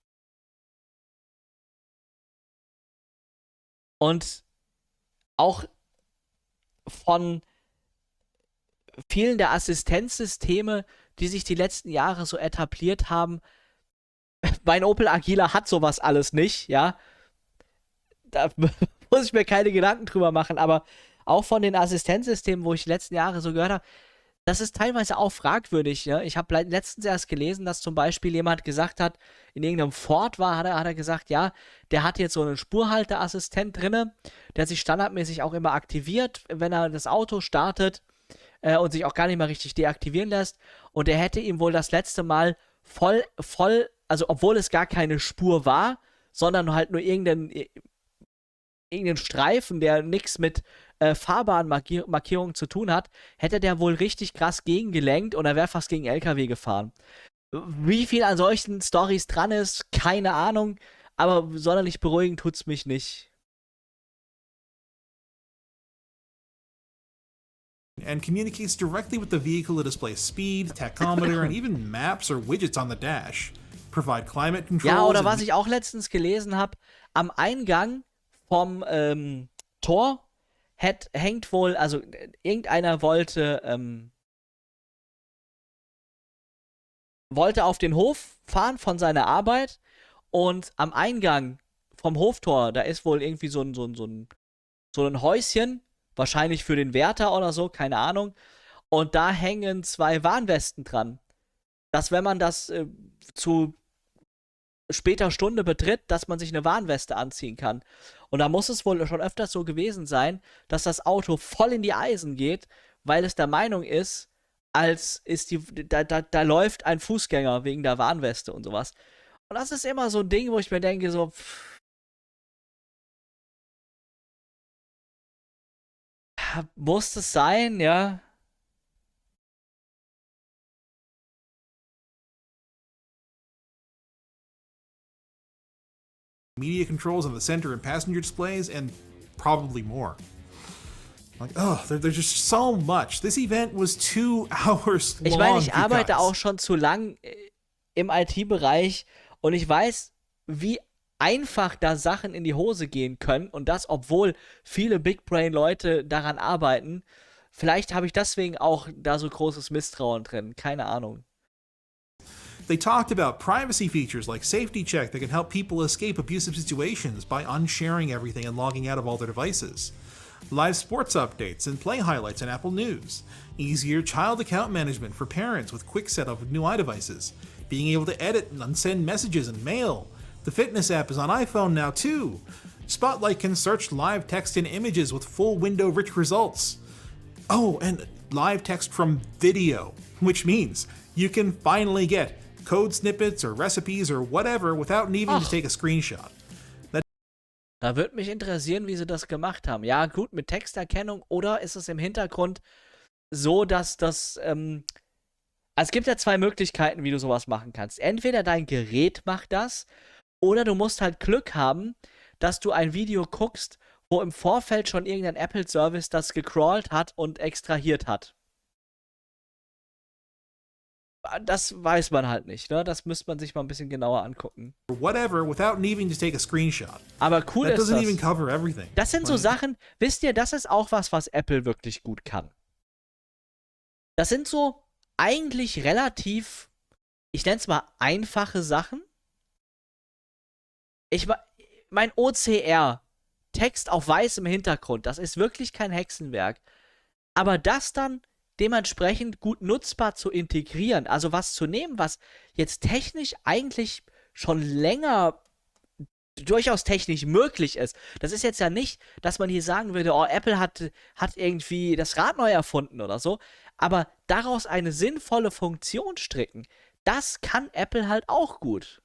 Und auch von vielen der Assistenzsysteme, die sich die letzten Jahre so etabliert haben, mein Opel Agila hat sowas alles nicht, ja. Da muss ich mir keine Gedanken drüber machen, aber auch von den Assistenzsystemen, wo ich die letzten Jahre so gehört habe, das ist teilweise auch fragwürdig, ja. Ich habe letztens erst gelesen, dass zum Beispiel jemand gesagt hat, in irgendeinem Ford war, hat er, hat er gesagt, ja, der hat jetzt so einen Spurhalteassistent drinne, der sich standardmäßig auch immer aktiviert, wenn er das Auto startet äh, und sich auch gar nicht mehr richtig deaktivieren lässt. Und er hätte ihm wohl das letzte Mal voll, voll, also obwohl es gar keine Spur war, sondern halt nur irgendein, irgendein Streifen, der nichts mit äh, Fahrbahnmarkierungen zu tun hat, hätte der wohl richtig krass gegengelenkt und er wäre fast gegen L K W gefahren. Wie viel an solchen Storys dran ist, keine Ahnung, aber sonderlich beruhigend tut's mich nicht. And communicates directly with the vehicle to display speed, tachometer, and even maps or widgets on the dash. Provide climate controls. Ja, oder and- was ich auch letztens gelesen habe, am Eingang vom ähm, Tor hätt, hängt wohl, also äh, irgendeiner wollte, ähm, wollte auf den Hof fahren von seiner Arbeit und am Eingang vom Hoftor, da ist wohl irgendwie so ein, so ein, so ein, so ein Häuschen, wahrscheinlich für den Wärter oder so, keine Ahnung. Und da hängen zwei Warnwesten dran. Dass wenn man das äh, zu später Stunde betritt, dass man sich eine Warnweste anziehen kann. Und da muss es wohl schon öfters so gewesen sein, dass das Auto voll in die Eisen geht, weil es der Meinung ist, als ist die, da, da, da läuft ein Fußgänger wegen der Warnweste und sowas. Und das ist immer so ein Ding, wo ich mir denke, so, pff, muss das sein, ja? Media controls on the center and passenger displays, and probably more. Like, oh, there, there's just so much. This event was two hours long. Ich meine, ich you arbeite guys. auch schon zu lang äh, im I T-Bereich und ich weiß, wie einfach da Sachen in die Hose gehen können und das, obwohl viele Big-Brain-Leute daran arbeiten. Vielleicht habe ich deswegen auch da so großes Misstrauen drin. Keine Ahnung. They talked about privacy features like Safety Check that can help people escape abusive situations by unsharing everything and logging out of all their devices. Live sports updates and play highlights in Apple News. Easier child account management for parents with quick setup of new iDevices. Being able to edit and unsend messages and mail. The fitness app is on iPhone now too. Spotlight can search live text and images with full window rich results. Oh, and live text from video, which means you can finally get code snippets or recipes or whatever without needing Ach. to take a screenshot. Da würde mich interessieren, wie sie das gemacht haben. Ja, gut, mit Texterkennung oder ist es im Hintergrund so, dass das, ähm, also es gibt ja zwei Möglichkeiten, wie du sowas machen kannst. Entweder dein Gerät macht das oder du musst halt Glück haben, dass du ein Video guckst, wo im Vorfeld schon irgendein Apple-Service das gecrawlt hat und extrahiert hat. Das weiß man halt nicht, ne? Das müsste man sich mal ein bisschen genauer angucken. Or whatever without needing to take a screenshot. Aber cool That ist doesn't even das. cover everything. Das sind so Like, Sachen, wisst ihr, das ist auch was, was Apple wirklich gut kann. Das sind so eigentlich relativ, ich nenne es mal einfache Sachen. Ich ma- mein O C R, Text auf weißem Hintergrund, das ist wirklich kein Hexenwerk. Aber das dann dementsprechend gut nutzbar zu integrieren, also was zu nehmen, was jetzt technisch eigentlich schon länger durchaus technisch möglich ist. Das ist jetzt ja nicht, dass man hier sagen würde, oh, Apple hat, hat irgendwie das Rad neu erfunden oder so, aber daraus eine sinnvolle Funktion stricken, das kann Apple halt auch gut.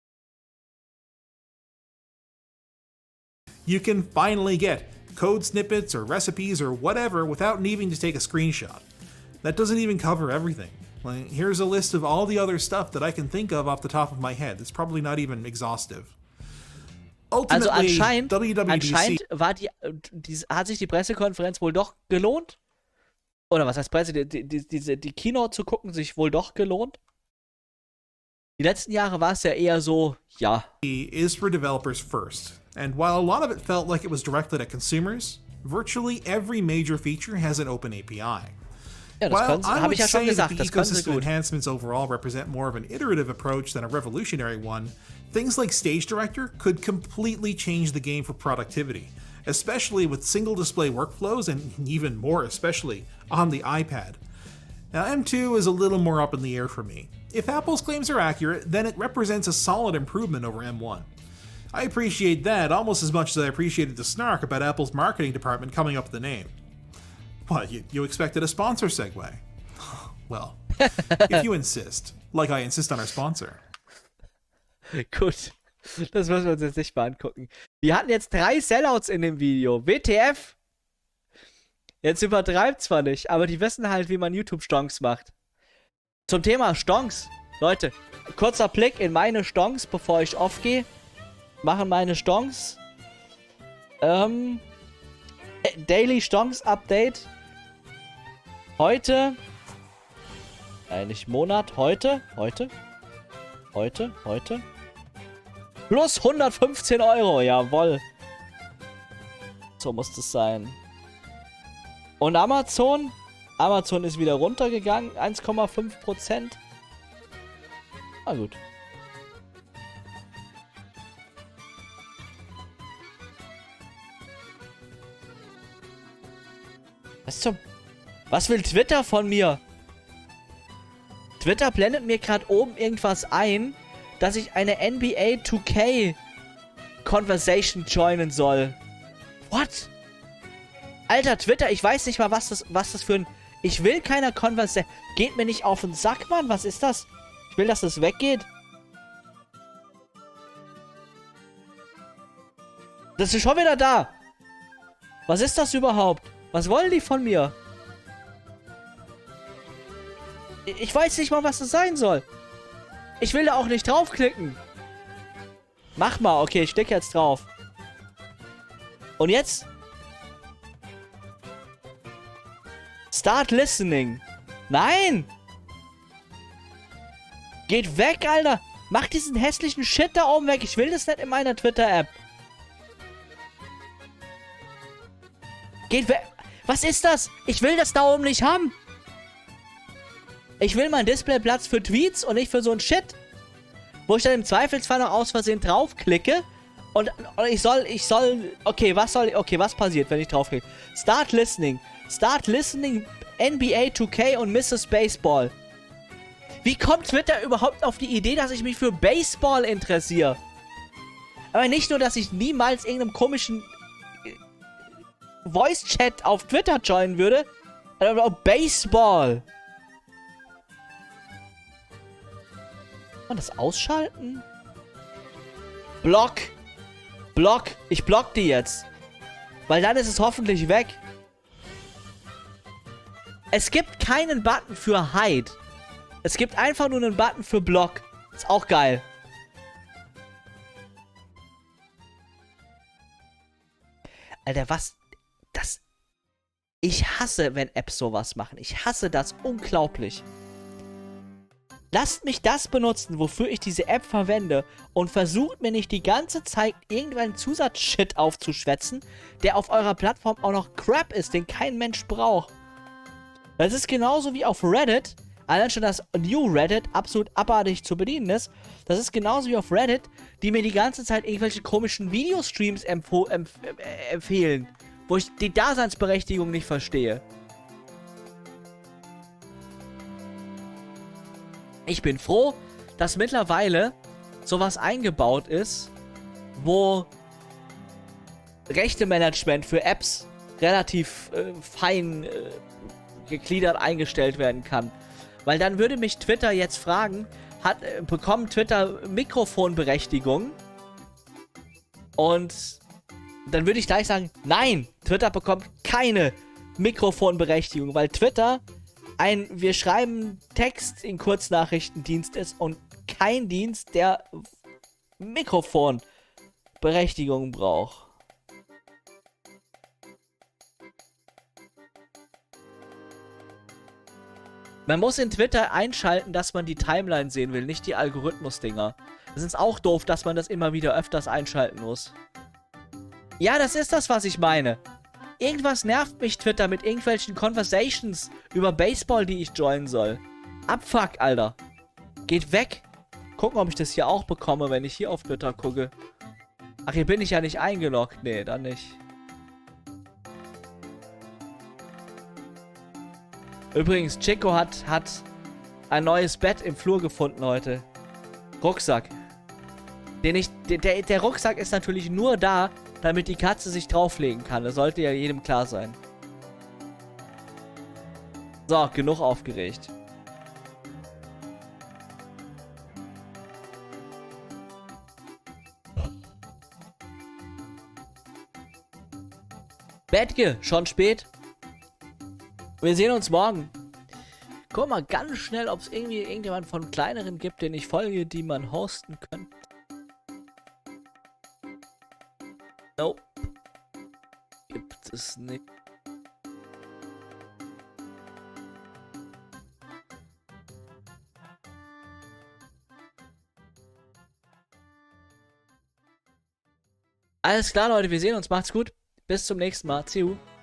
You can finally get code snippets or recipes or whatever without needing to take a screenshot. That doesn't even cover everything. Like, here's a list of all the other stuff that I can think of off the top of my head. It's probably not even exhaustive. Also Ultimately, anscheinend, W W D C anscheinend war die, die, hat sich die Pressekonferenz wohl doch gelohnt. Oder was heißt Presse? Die, die, diese, die Keynote zu gucken, sich wohl doch gelohnt. Die letzten Jahre war es ja eher so, ja. is for developers first. And while a lot of it felt like it was directed at consumers, virtually every major feature has an open A P I. Ja, das While I habe would ich ja schon say that gesagt, the das können sie ecosystem gut. enhancements overall represent more of an iterative approach than a revolutionary one, things like Stage Director could completely change the game for productivity, especially with single display workflows and even more especially on the iPad. Now M two is a little more up in the air for me. If Apple's claims are accurate, then it represents a solid improvement over M one. I appreciate that almost as much as I appreciated the snark about Apple's marketing department coming up with the name. What, you, you expected a sponsor segue? Well, if you insist, like I insist on our sponsor. Gut, das müssen wir uns jetzt nicht mal angucken. Wir hatten jetzt drei Sellouts in dem Video. W T F. Jetzt übertreibt zwar nicht, aber die wissen halt, wie man YouTube-Stonks macht. Zum Thema Stonks. Leute, kurzer Blick in meine Stonks, bevor ich aufgehe. Machen meine Stonks. Ähm... Daily Stonks Update. Heute. Eigentlich Monat. Heute. Heute. Heute. Heute. Plus hundertfünfzehn Euro. Jawoll. So muss das sein. Und Amazon? Amazon ist wieder runtergegangen, eins Komma fünf Prozent. Na gut. Was zum... Was will Twitter von mir? Twitter blendet mir gerade oben irgendwas ein, dass ich eine N B A two K Conversation joinen soll. What? Alter, Twitter, ich weiß nicht mal, was das, was das für ein... Ich will keiner Conversation... Geht mir nicht auf den Sack, Mann. Was ist das? Ich will, dass das weggeht. Das ist schon wieder da. Was ist das überhaupt? Was wollen die von mir? Ich weiß nicht mal, was das sein soll. Ich will da auch nicht draufklicken. Mach mal. Okay, ich klicke jetzt drauf. Und jetzt? Start listening. Nein! Geht weg, Alter. Mach diesen hässlichen Shit da oben weg. Ich will das nicht in meiner Twitter-App. Geht weg. Was ist das? Ich will das da oben nicht haben. Ich will meinen Displayplatz für Tweets und nicht für so ein Shit. Wo ich dann im Zweifelsfall noch aus Versehen draufklicke. Und, und ich soll, ich soll, okay, was soll, okay, was passiert, wenn ich draufklicke? Start listening. Start listening N B A two K und Missus Baseball. Wie kommt Twitter überhaupt auf die Idee, dass ich mich für Baseball interessiere? Aber nicht nur, dass ich niemals irgendeinem komischen Voice-Chat auf Twitter joinen würde, aber auch Baseball. Kann man das ausschalten? Block. Block. Ich block die jetzt. Weil dann ist es hoffentlich weg. Es gibt keinen Button für Hide. Es gibt einfach nur einen Button für Block. Ist auch geil. Alter, was... Das... Ich hasse, wenn Apps sowas machen. Ich hasse das unglaublich. Lasst mich das benutzen, wofür ich diese App verwende, und versucht mir nicht die ganze Zeit irgendeinen Zusatzshit aufzuschwätzen, der auf eurer Plattform auch noch Crap ist, den kein Mensch braucht. Das ist genauso wie auf Reddit, allein schon das New Reddit absolut abartig zu bedienen ist. Das ist genauso wie auf Reddit, die mir die ganze Zeit irgendwelche komischen Videostreams empf empf äh, empfehlen, wo ich die Daseinsberechtigung nicht verstehe. Ich bin froh, dass mittlerweile sowas eingebaut ist, wo Rechtemanagement für Apps relativ äh, fein äh, gegliedert eingestellt werden kann. Weil dann würde mich Twitter jetzt fragen, hat, äh, bekommt Twitter Mikrofonberechtigung? Und dann würde ich gleich sagen, nein, Twitter bekommt keine Mikrofonberechtigung, weil Twitter ein wir schreiben Text in Kurznachrichtendienst ist und kein Dienst, der Mikrofonberechtigung braucht. Man muss in Twitter einschalten, dass man die Timeline sehen will, nicht die Algorithmus-Dinger. Das ist auch doof, dass man das immer wieder öfters einschalten muss. Ja, das ist das, was ich meine. Irgendwas nervt mich Twitter mit irgendwelchen Conversations über Baseball, die ich joinen soll. Abfuck, Alter. Geht weg. Gucken, ob ich das hier auch bekomme, wenn ich hier auf Twitter gucke. Ach, hier bin ich ja nicht eingeloggt. Nee, dann nicht. Übrigens, Chico hat, hat ein neues Bett im Flur gefunden heute. Rucksack. Den ich, der, der Rucksack ist natürlich nur da, damit die Katze sich drauflegen kann. Das sollte ja jedem klar sein. So, genug aufgeregt. Bettke, schon spät. Wir sehen uns morgen. Guck mal ganz schnell, ob es irgendwie irgendjemand von kleineren gibt, den ich folge, die man hosten könnte. Nope. Gibt es nicht. Alles klar, Leute, wir sehen uns. Macht's gut. Bis zum nächsten Mal. Ciao.